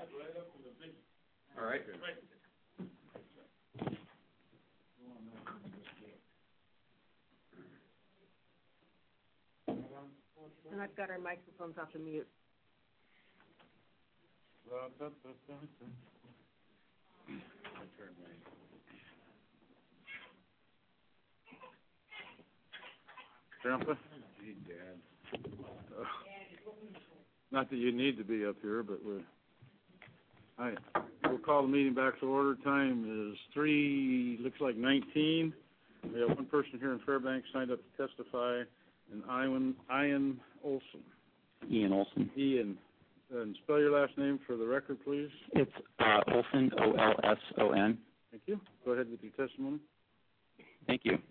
All right. And I've got our microphones off the mute. Grandpa? Gee, Dad. Uh, Not that you need to be up here, but we're, all right, we'll call the meeting back to order. Time is three, looks like nineteen. We have one person here in Fairbanks signed up to testify, and Ian, Ian Olson. Ian Olson. Ian. And spell your last name for the record, please. It's uh, Olson, O L S O N. Thank you. Go ahead with your testimony. Thank you.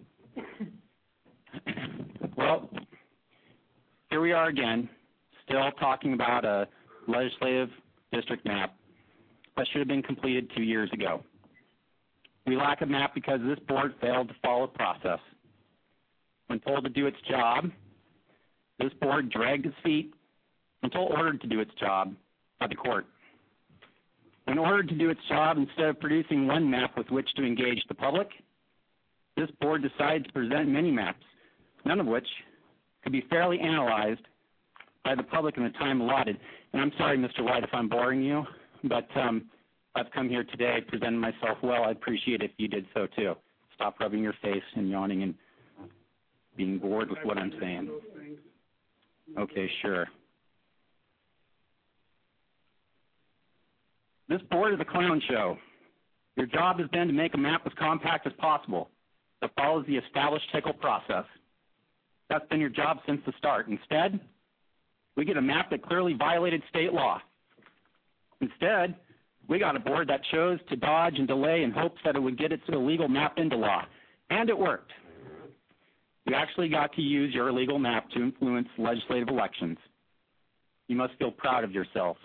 Well, here we are again, still talking about a legislative district map that should have been completed two years ago. We lack a map because this board failed to follow process. When told to do its job, this board dragged its feet until ordered to do its job by the court. When ordered to do its job, instead of producing one map with which to engage the public, this board decided to present many maps, none of which could be fairly analyzed by the public in the time allotted. And I'm sorry, Mister White, if I'm boring you, but um, I've come here today presenting myself well. I'd appreciate it if you did so too. Stop rubbing your face and yawning and being bored with what I'm saying. Okay, sure. This board is a clown show. Your job has been to make a map as compact as possible that follows the established tickle process. That's been your job since the start. Instead, we get a map that clearly violated state law. Instead, we got a board that chose to dodge and delay in hopes that it would get its illegal map into law. And it worked. You actually got to use your illegal map to influence legislative elections. You must feel proud of yourselves.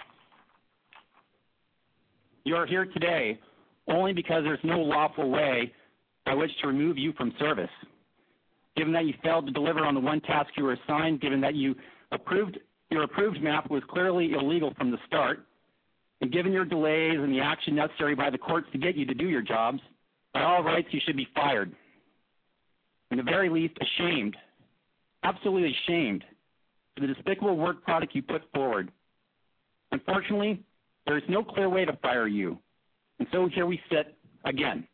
You are here today only because there's no lawful way by which to remove you from service. Given that you failed to deliver on the one task you were assigned, given that you approved, your approved map was clearly illegal from the start, and given your delays and the action necessary by the courts to get you to do your jobs, by all rights you should be fired. And at the very least, ashamed, absolutely ashamed for the despicable work product you put forward. Unfortunately, there is no clear way to fire you, and so here we sit again.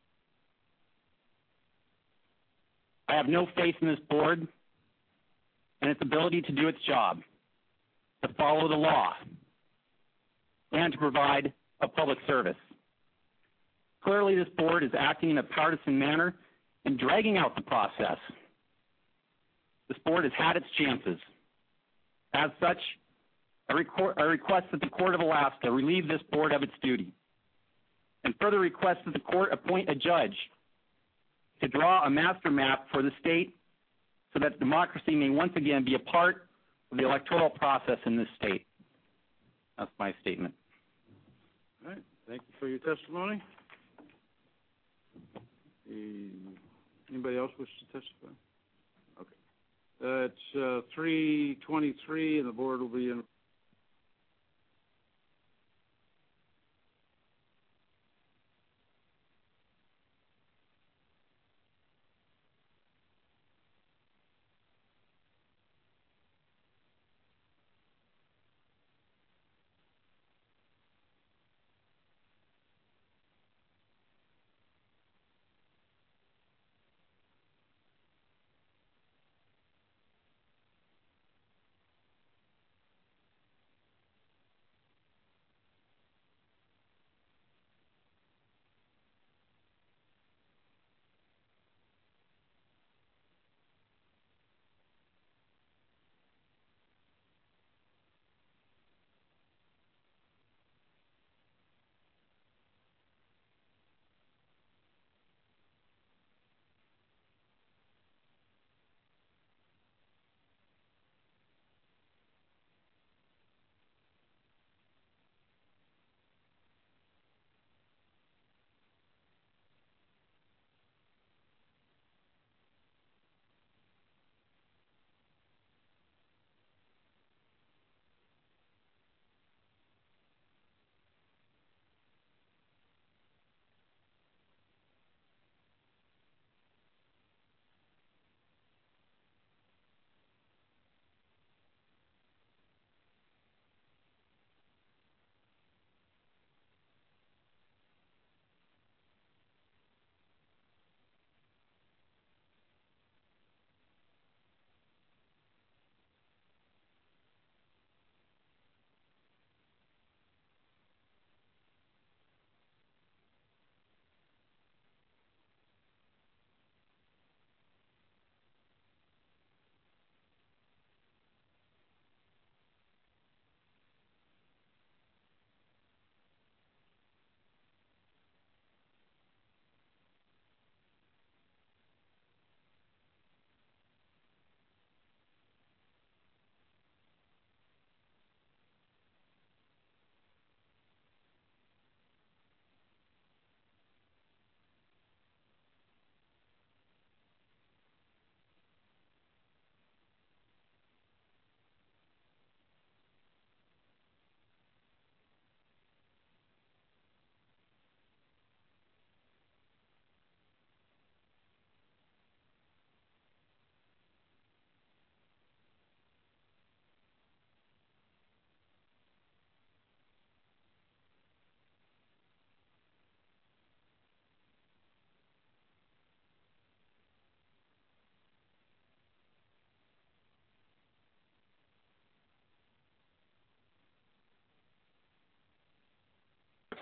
I have no faith in this board and its ability to do its job, to follow the law, and to provide a public service. Clearly, this board is acting in a partisan manner and dragging out the process. This board has had its chances. As such, I, requ- I request that the Court of Alaska relieve this board of its duty, and further request that the court appoint a judge to draw a master map for the state so that democracy may once again be a part of the electoral process in this state. That's my statement. All right. Thank you for your testimony. Uh, Anybody else wish to testify? Okay. Uh, it's uh, three twenty-three, and the board will be in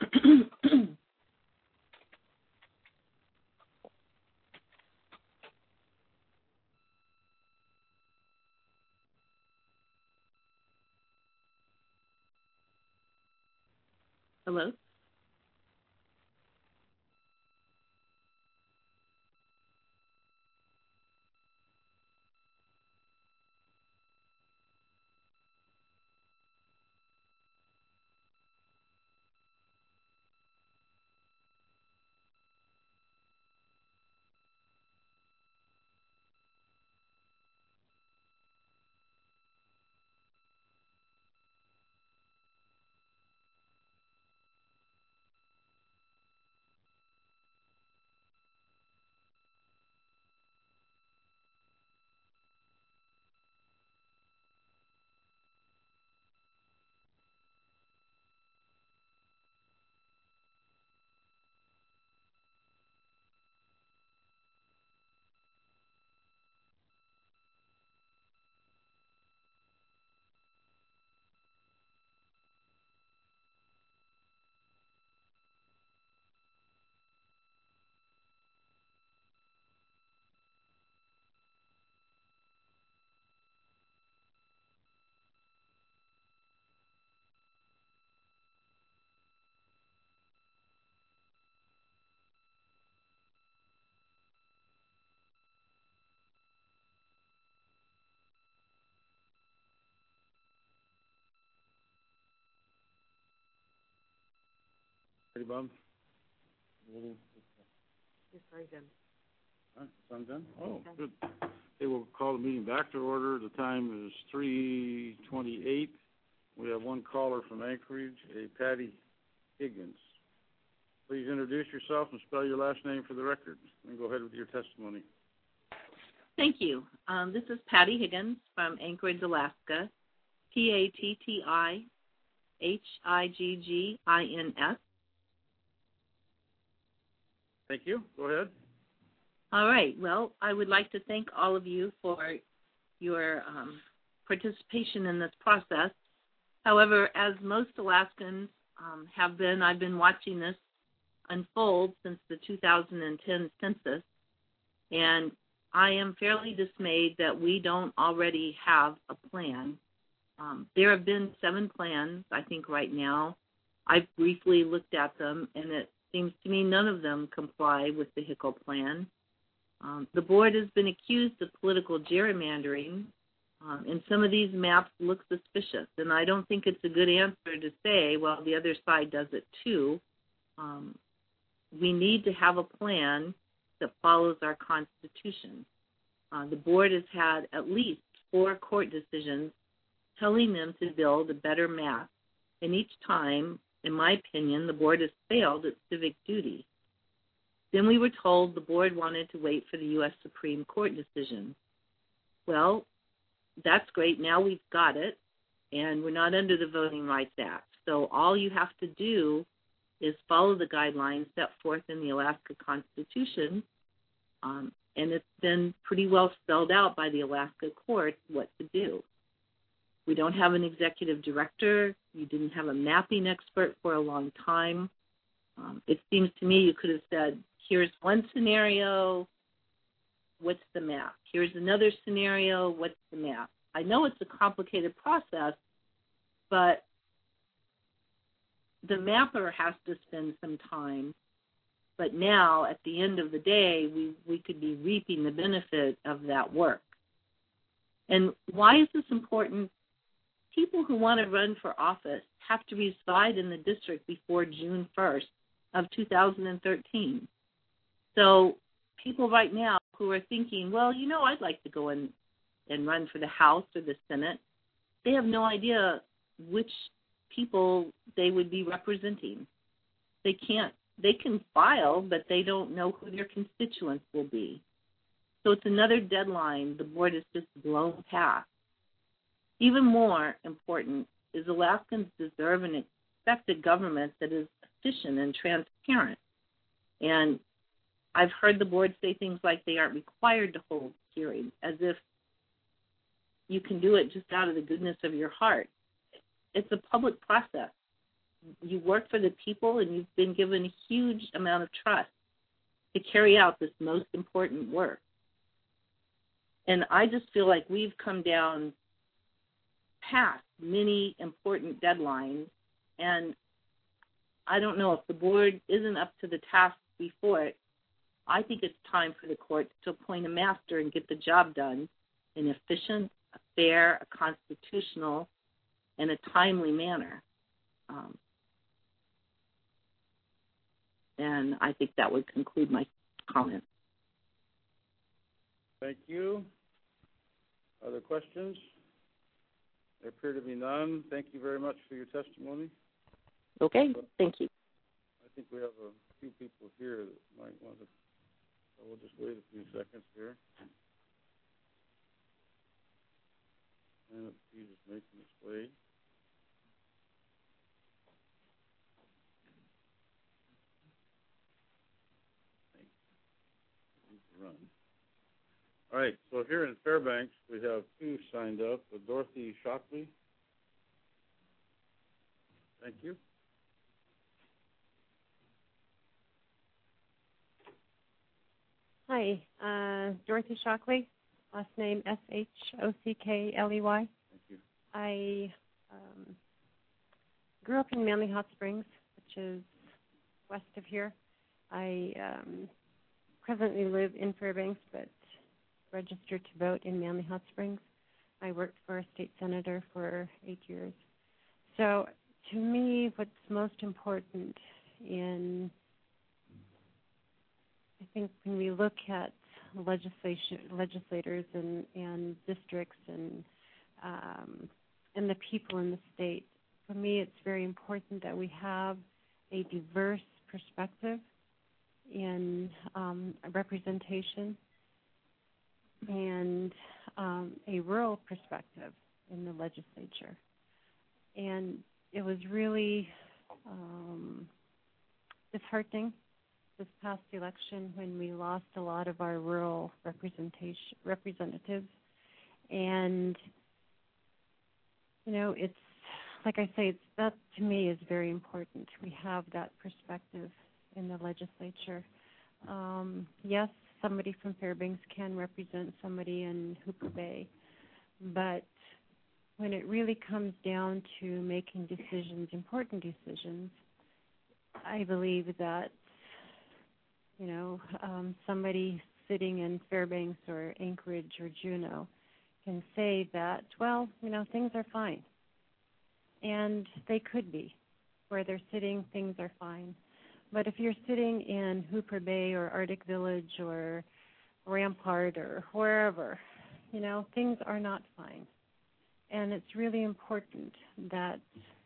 Hello? Ready, Bob? Little- Yes, I'm done. All right, so I'm done? Oh, good. Okay, we'll call the meeting back to order. The time is three twenty-eight. We have one caller from Anchorage, a Patty Higgins. Please introduce yourself and spell your last name for the record, and go ahead with your testimony. Thank you. Um, this is Patty Higgins from Anchorage, Alaska, P A T T I H I G G I N S. Thank you. Go ahead. All right. Well, I would like to thank all of you for your um, participation in this process. However, as most Alaskans um, have been, I've been watching this unfold since the two thousand ten census, and I am fairly dismayed that we don't already have a plan. Um, there have been seven plans, I think, right now. I've briefly looked at them, and it seems to me none of them comply with the Hickel plan. Um, the board has been accused of political gerrymandering, um, and some of these maps look suspicious, and I don't think it's a good answer to say, well, the other side does it too. Um, we need to have a plan that follows our Constitution. Uh, the board has had at least four court decisions telling them to build a better map, and each time, in my opinion, the board has failed its civic duty. Then we were told the board wanted to wait for the U S Supreme Court decision. Well, that's great. Now we've got it, and we're not under the Voting Rights Act. So all you have to do is follow the guidelines set forth in the Alaska Constitution, um, and it's been pretty well spelled out by the Alaska courts what to do. We don't have an executive director. You didn't have a mapping expert for a long time. Um, it seems to me you could have said, here's one scenario, what's the map? Here's another scenario, what's the map? I know it's a complicated process, but the mapper has to spend some time. But now, at the end of the day, we, we could be reaping the benefit of that work. And why is this important? People who want to run for office have to reside in the district before June first of two thousand thirteen. So people right now who are thinking, well, you know, I'd like to go in and run for the House or the Senate, they have no idea which people they would be representing. They can't, they can file, but they don't know who their constituents will be. So it's another deadline the board has just blown past. Even more important is Alaskans deserve and expect a government that is efficient and transparent. And I've heard the board say things like they aren't required to hold hearings, as if you can do it just out of the goodness of your heart. It's a public process. you work for the people, and you've been given a huge amount of trust to carry out this most important work. And I just feel like we've come down past many important deadlines, and I don't know if the board isn't up to the task before it. I think it's time for the court to appoint a master and get the job done in an efficient, a fair, a constitutional, and a timely manner. Um, and I think that would conclude my comment. Thank you. Other questions? There appear to be none. Thank you very much for your testimony. Okay, thank you. I think we have a few people here that might want to, so we'll just wait a few seconds here. And if he's just making its way. Run. All right, so here in Fairbanks, we have two signed up, with Dorothy Shockley. Thank you. Hi, uh, Dorothy Shockley, last name S H O C K L E Y. Thank you. I um, grew up in Manly Hot Springs, which is west of here. I um, presently live in Fairbanks, but registered to vote in Manly Hot Springs. I worked for a state senator for eight years. So to me, what's most important in, I think when we look at legislation, legislators and, and districts and um, and the people in the state, for me it's very important that we have a diverse perspective in um, representation and um, a rural perspective in the legislature. And it was really um, disheartening this past election when we lost a lot of our rural representation representatives. And, you know, it's, like I say, it's, that to me is very important. We have that perspective in the legislature. Um, yes, somebody from Fairbanks can represent somebody in Hooper Bay, but when it really comes down to making decisions, important decisions, I believe that, you know, um, somebody sitting in Fairbanks or Anchorage or Juneau can say that, well, you know, things are fine. And they could be. Where they're sitting, things are fine. But if you're sitting in Hooper Bay or Arctic Village or Rampart or wherever, you know, things are not fine. And it's really important that,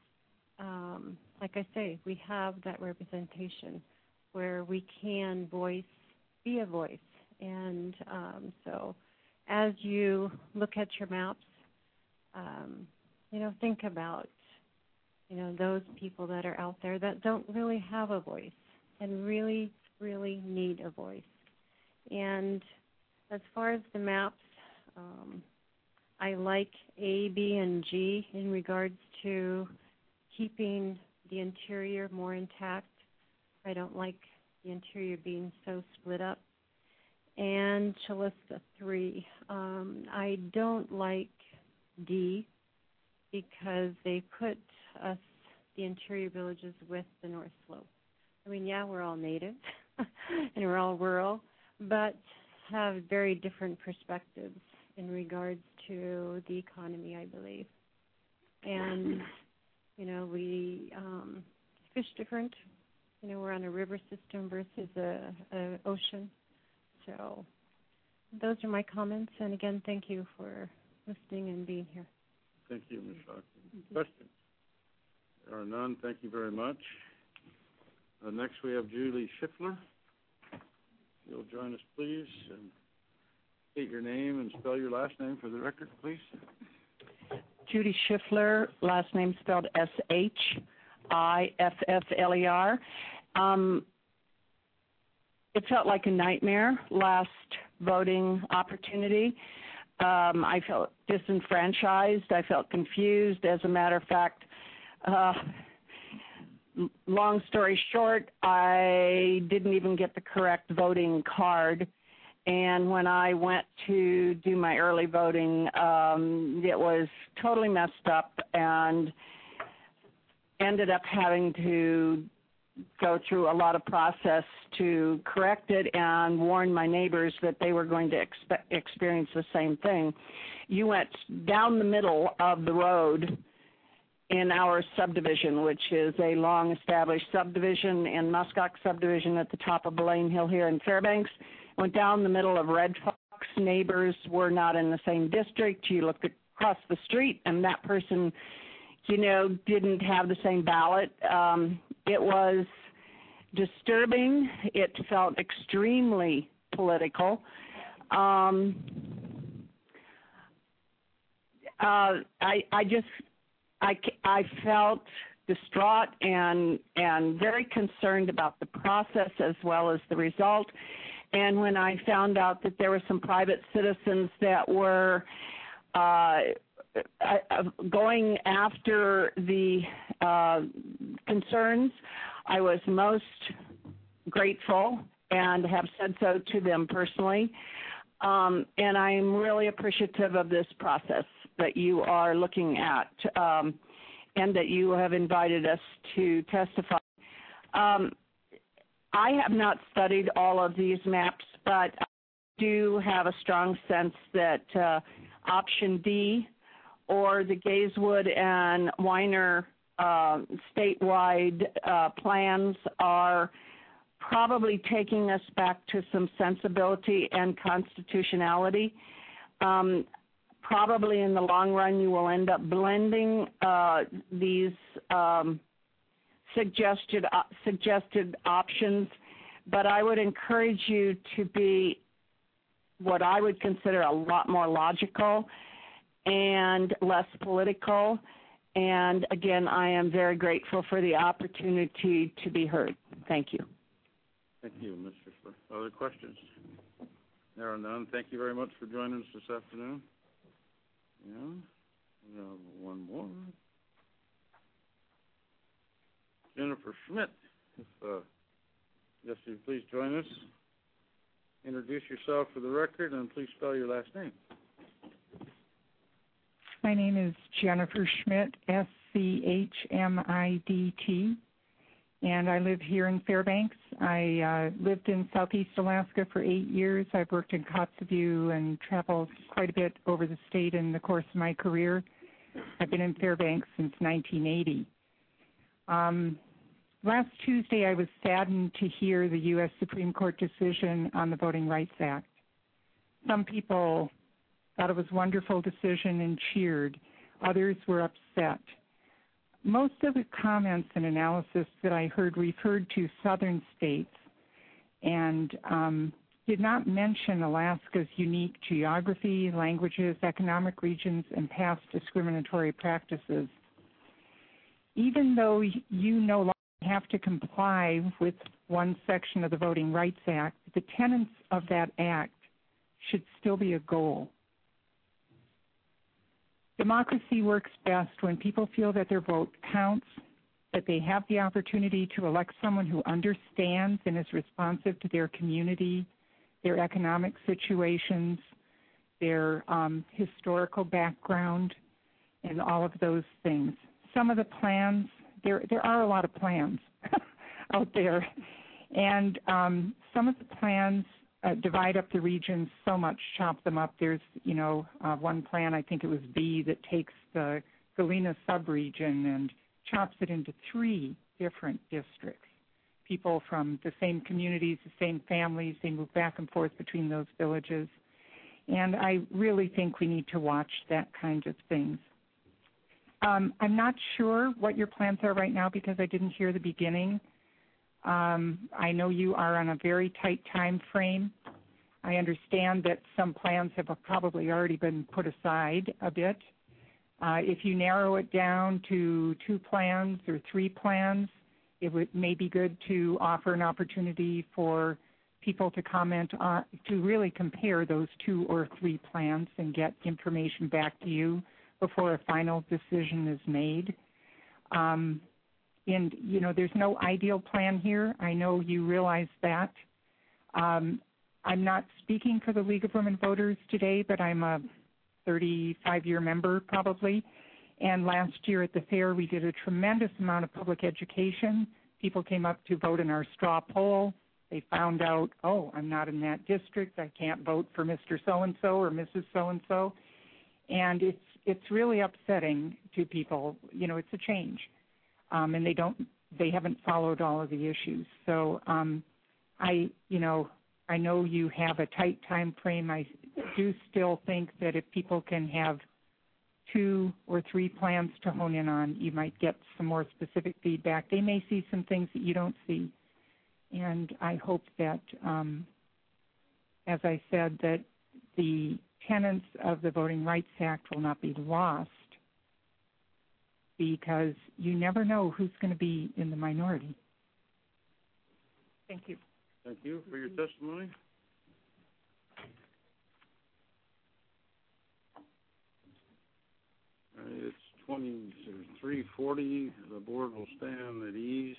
um, like I say, we have that representation where we can voice, be a voice. And um, so as you look at your maps, um, you know, think about, you know, those people that are out there that don't really have a voice and really, really need a voice. And as far as the maps, um, I like A, B, and G in regards to keeping the interior more intact. I don't like the interior being so split up. And Chaliska three, um, I don't like D because they put us, the interior villages, with the North Slope. I mean, yeah, we're all native and we're all rural, but have very different perspectives in regards to the economy, I believe. And, you know, we um, fish different. You know, we're on a river system versus a, a ocean. So those are my comments. And again, thank you for listening and being here. Thank you, Miz Shockley. Questions? There are none. Thank you very much. Uh, next, we have Julie Schiffler. You'll join us, please, and state your name and spell your last name for the record, please. Judy Schiffler, last name spelled S H I F F L E R. Um, it felt like a nightmare last voting opportunity. Um, I felt disenfranchised. I felt confused. As a matter of fact, uh, l- long story short, I didn't even get the correct voting card. And when I went to do my early voting, um, it was totally messed up and ended up having to go through a lot of process to correct it and warn my neighbors that they were going to expe- experience the same thing. You went down the middle of the road in our subdivision, which is a long-established subdivision in Muskox subdivision at the top of Blaine Hill here in Fairbanks. Went down the middle of Red Fox. Neighbors were not in the same district. You looked across the street, and that person, you know, didn't have the same ballot. Um, it was disturbing. It felt extremely political. Um, uh, I, I just, I, I felt distraught and and very concerned about the process as well as the result. And when I found out that there were some private citizens that were uh, going after the uh, concerns, I was most grateful and have said so to them personally. Um, and I'm really appreciative of this process that you are looking at um, and that you have invited us to testify. Um, I have not studied all of these maps, but I do have a strong sense that uh, option D or the Gazewood and Weiner uh, statewide uh, plans are probably taking us back to some sensibility and constitutionality. Um, probably in the long run you will end up blending uh, these um, suggested uh, suggested options, but I would encourage you to be what I would consider a lot more logical and less political. And again, I am very grateful for the opportunity to be heard. Thank you. Thank you, Miz Schiffler. Other questions? There are none. Thank you very much for joining us this afternoon. Yeah, we have one more. Jennifer Schmidt, if uh, yes, you please join us. Introduce yourself for the record, and please spell your last name. My name is Jennifer Schmidt, S C H M I D T, and I live here in Fairbanks. I uh, lived in Southeast Alaska for eight years. I've worked in Kotzebue and traveled quite a bit over the state in the course of my career. I've been in Fairbanks since nineteen eighty. Um, last Tuesday, I was saddened to hear the U S Supreme Court decision on the Voting Rights Act. Some people thought it was a wonderful decision and cheered. Others were upset. Most of the comments and analysis that I heard referred to southern states and um, did not mention Alaska's unique geography, languages, economic regions, and past discriminatory practices. Even though you no longer have to comply with one section of the Voting Rights Act, the tenets of that act should still be a goal. Democracy works best when people feel that their vote counts, that they have the opportunity to elect someone who understands and is responsive to their community, their economic situations, their um, historical background, and all of those things. Some of the plans, there there are a lot of plans out there, and um, some of the plans uh, divide up the regions so much, chop them up. There's, you know, uh, one plan, I think it was B, that takes the Galena subregion and chops it into three different districts. People from the same communities, the same families, they move back and forth between those villages. And I really think we need to watch that kind of things. Um, I'm not sure what your plans are right now because I didn't hear the beginning. Um, I know you are on a very tight time frame. I understand that some plans have probably already been put aside a bit. Uh, if you narrow it down to two plans or three plans, it would, may be good to offer an opportunity for people to comment on, to really compare those two or three plans and get information back to you before a final decision is made. Um, and, you know, there's no ideal plan here. I know you realize that. Um, I'm not speaking for the League of Women Voters today, but I'm a thirty-five-year member probably. And last year at the fair, we did a tremendous amount of public education. People came up to vote in our straw poll. They found out, oh, I'm not in that district. I can't vote for Mister So-and-so or Missus So-and-so. And it's it's really upsetting to people. You know, it's a change. Um, and they don't, they haven't followed all of the issues. So um, I, you know, I know you have a tight time frame. I do still think that if people can have two or three plans to hone in on, you might get some more specific feedback. They may see some things that you don't see. And I hope that, um, as I said, that the tenets of the Voting Rights Act will not be lost, because you never know who's going to be in the minority. Thank you. Thank you for your testimony. All right, it's twenty-three forty. The board will stand at ease.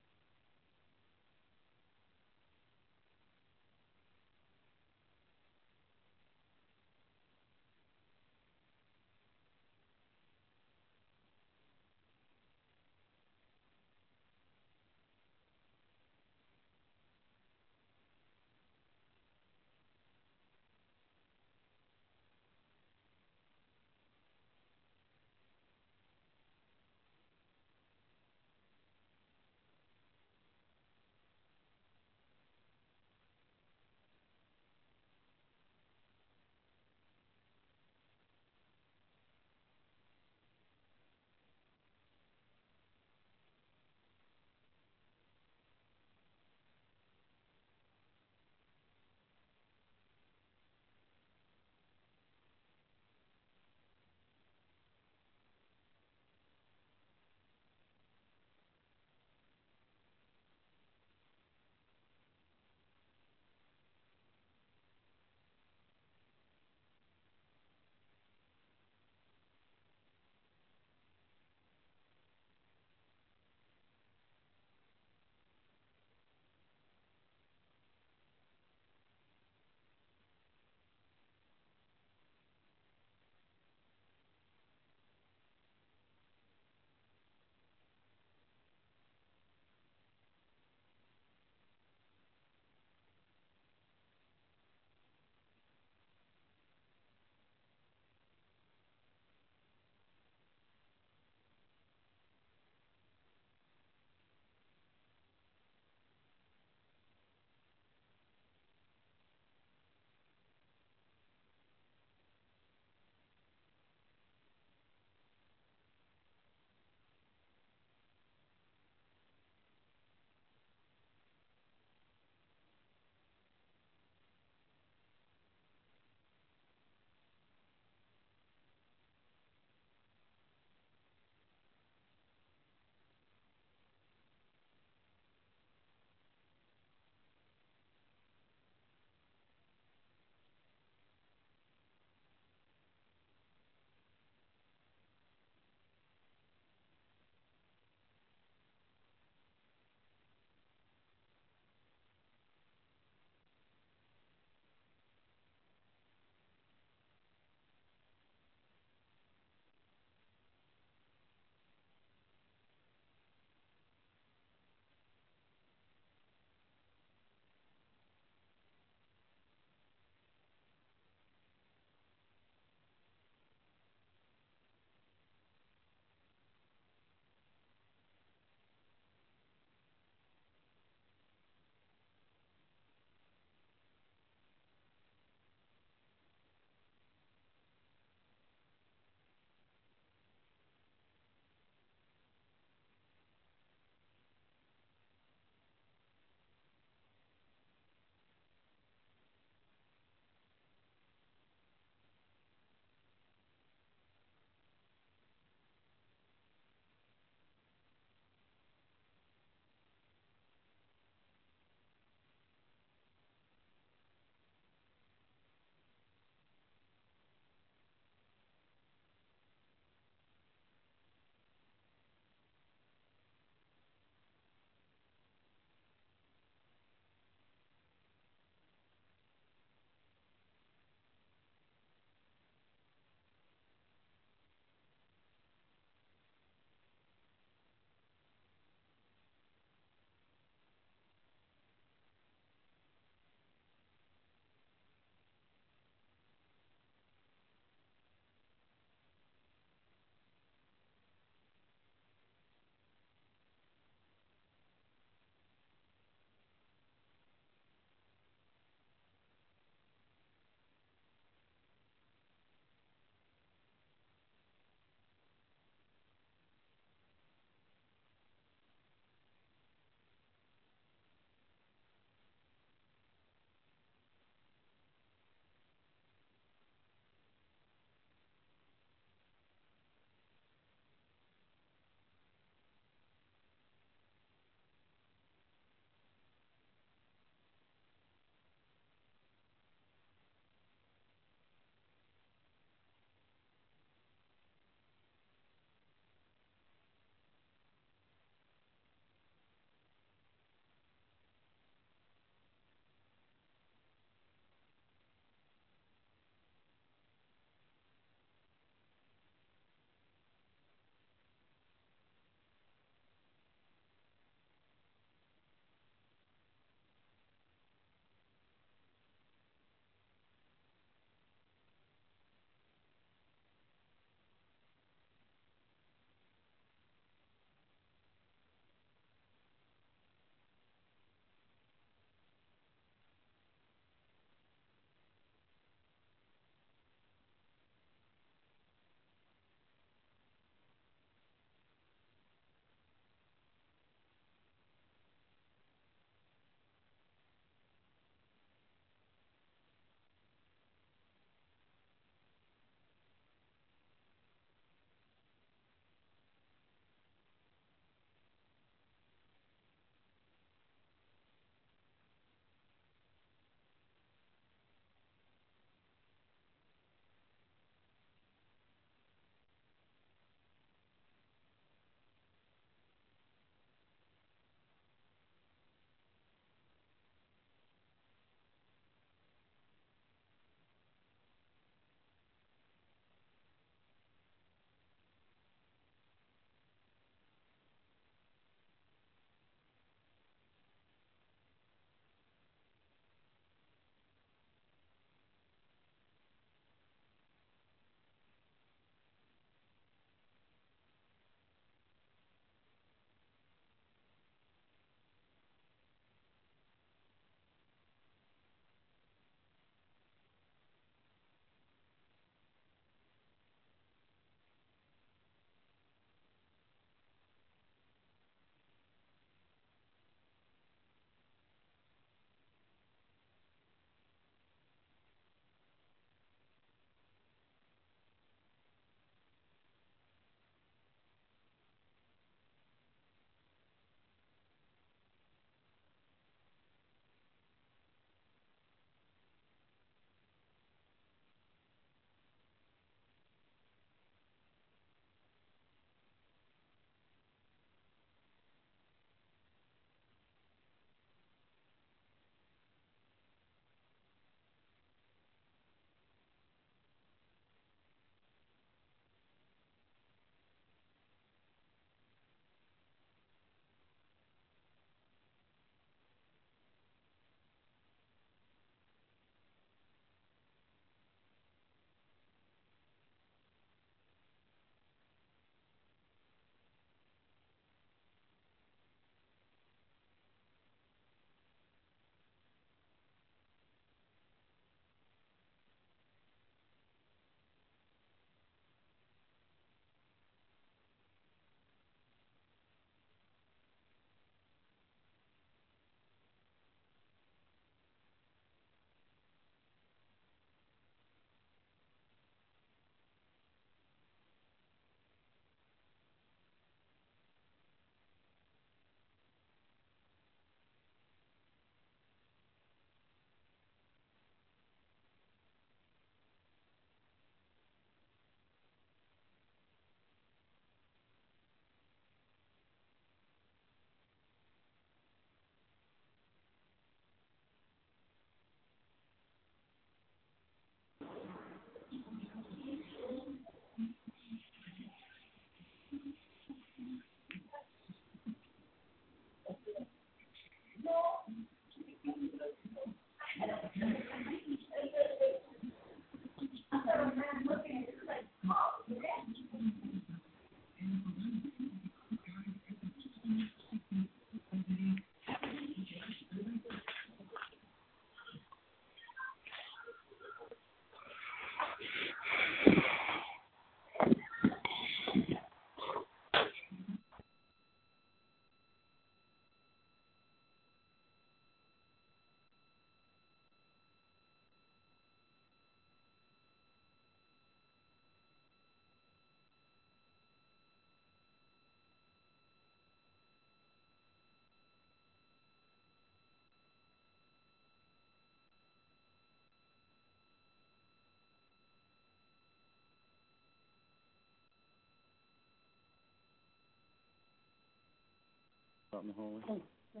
out in the hallway. Oh, yeah.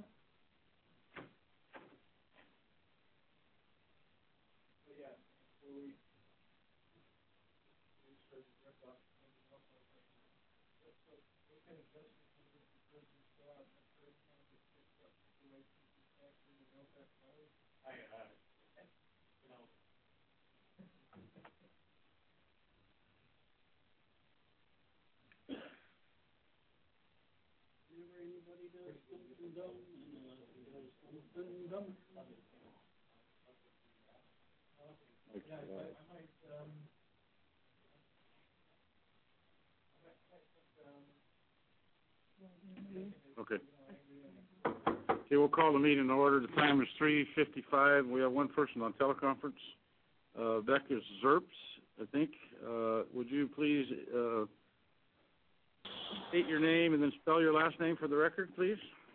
Okay. Okay, we'll call the meeting in order. The time is three fifty-five. We have one person on teleconference. Uh, Becca Zerps, I think. Uh, would you please, uh, state your name and then spell your last name for the record, please?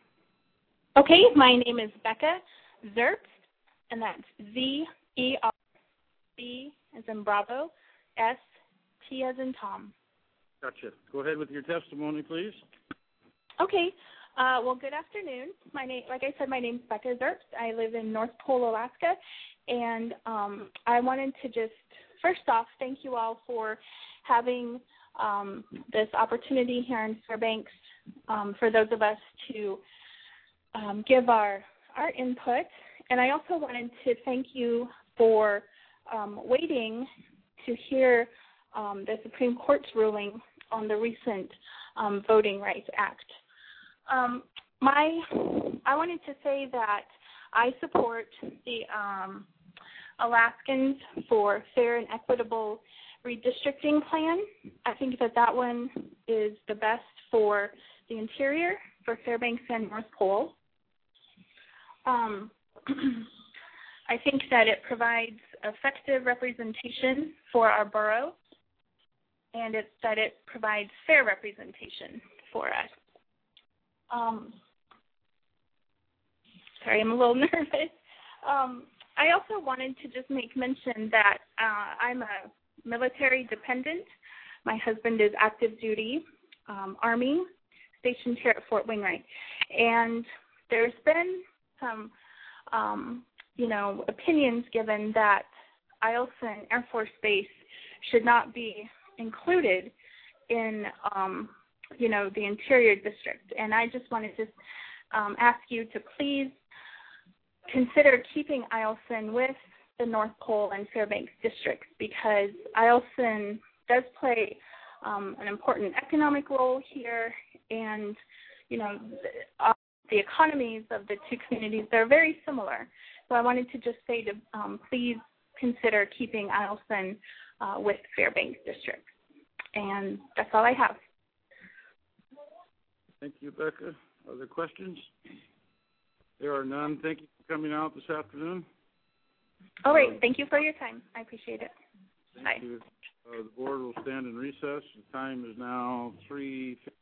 Okay, my name is Becca Zerps, and that's Z E R B as in Bravo, S T as in Tom. Gotcha. Go ahead with your testimony, please. Okay. Uh, well, good afternoon. My name, like I said, my name is Becca Zerps. I live in North Pole, Alaska, and um, I wanted to just first off thank you all for having um, this opportunity here in Fairbanks um, for those of us to um, give our our input. And I also wanted to thank you for um, waiting to hear um, the Supreme Court's ruling on the recent um, Voting Rights Act. Um, my, I wanted to say that I support the um, Alaskans for fair and equitable redistricting plan. I think that that one is the best for the interior, for Fairbanks and North Pole. Um, I think that it provides effective representation for our borough, and it's that it provides fair representation for us. Um, sorry, I'm a little nervous. Um, I also wanted to just make mention that uh, I'm a military dependent. My husband is active duty um, Army, stationed here at Fort Wainwright. And there's been some, um, you know, opinions given that Eielson Air Force Base should not be included in um, you know, the Interior District. And I just wanted to um, ask you to please consider keeping Eielson with the North Pole and Fairbanks districts, because Eielson does play um, an important economic role here, and, you know, the, uh, the economies of the two communities, they're very similar. So I wanted to just say to um, please consider keeping Eielson uh, with Fairbanks districts. And that's all I have. Thank you, Becca. Other questions? There are none. Thank you for coming out this afternoon. All right. Thank you for your time. I appreciate it. Thank Bye. you. Uh, the board will stand in recess. The time is now three fifty.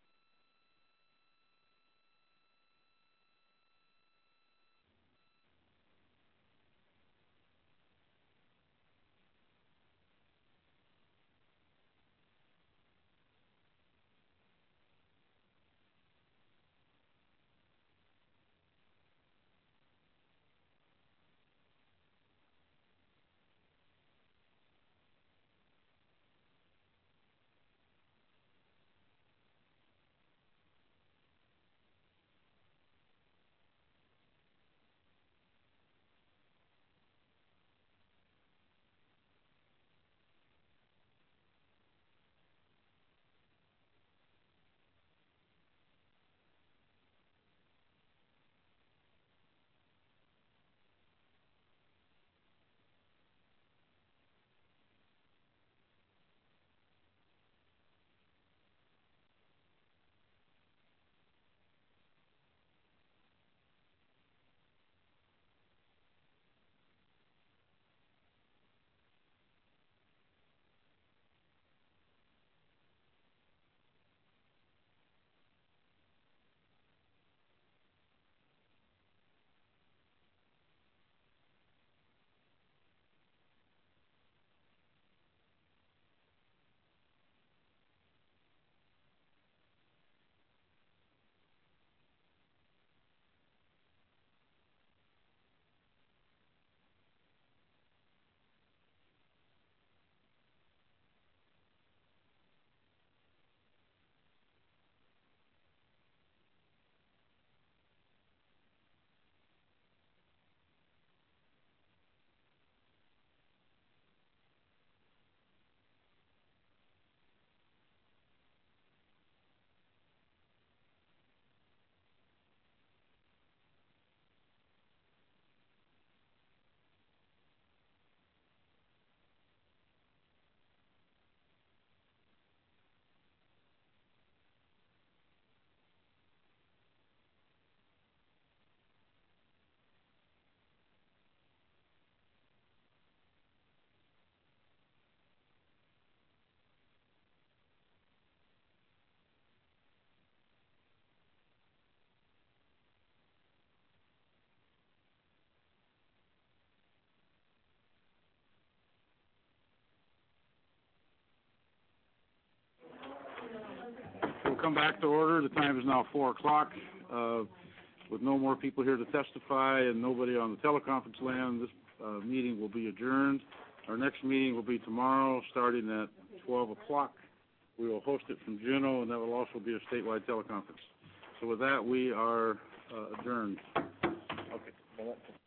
come back to order. The time is now four o'clock. Uh, with no more people here to testify and nobody on the teleconference land, this uh, meeting will be adjourned. Our next meeting will be tomorrow, starting at twelve o'clock. We will host it from Juneau, and that will also be a statewide teleconference. So with that, we are uh, adjourned. Okay.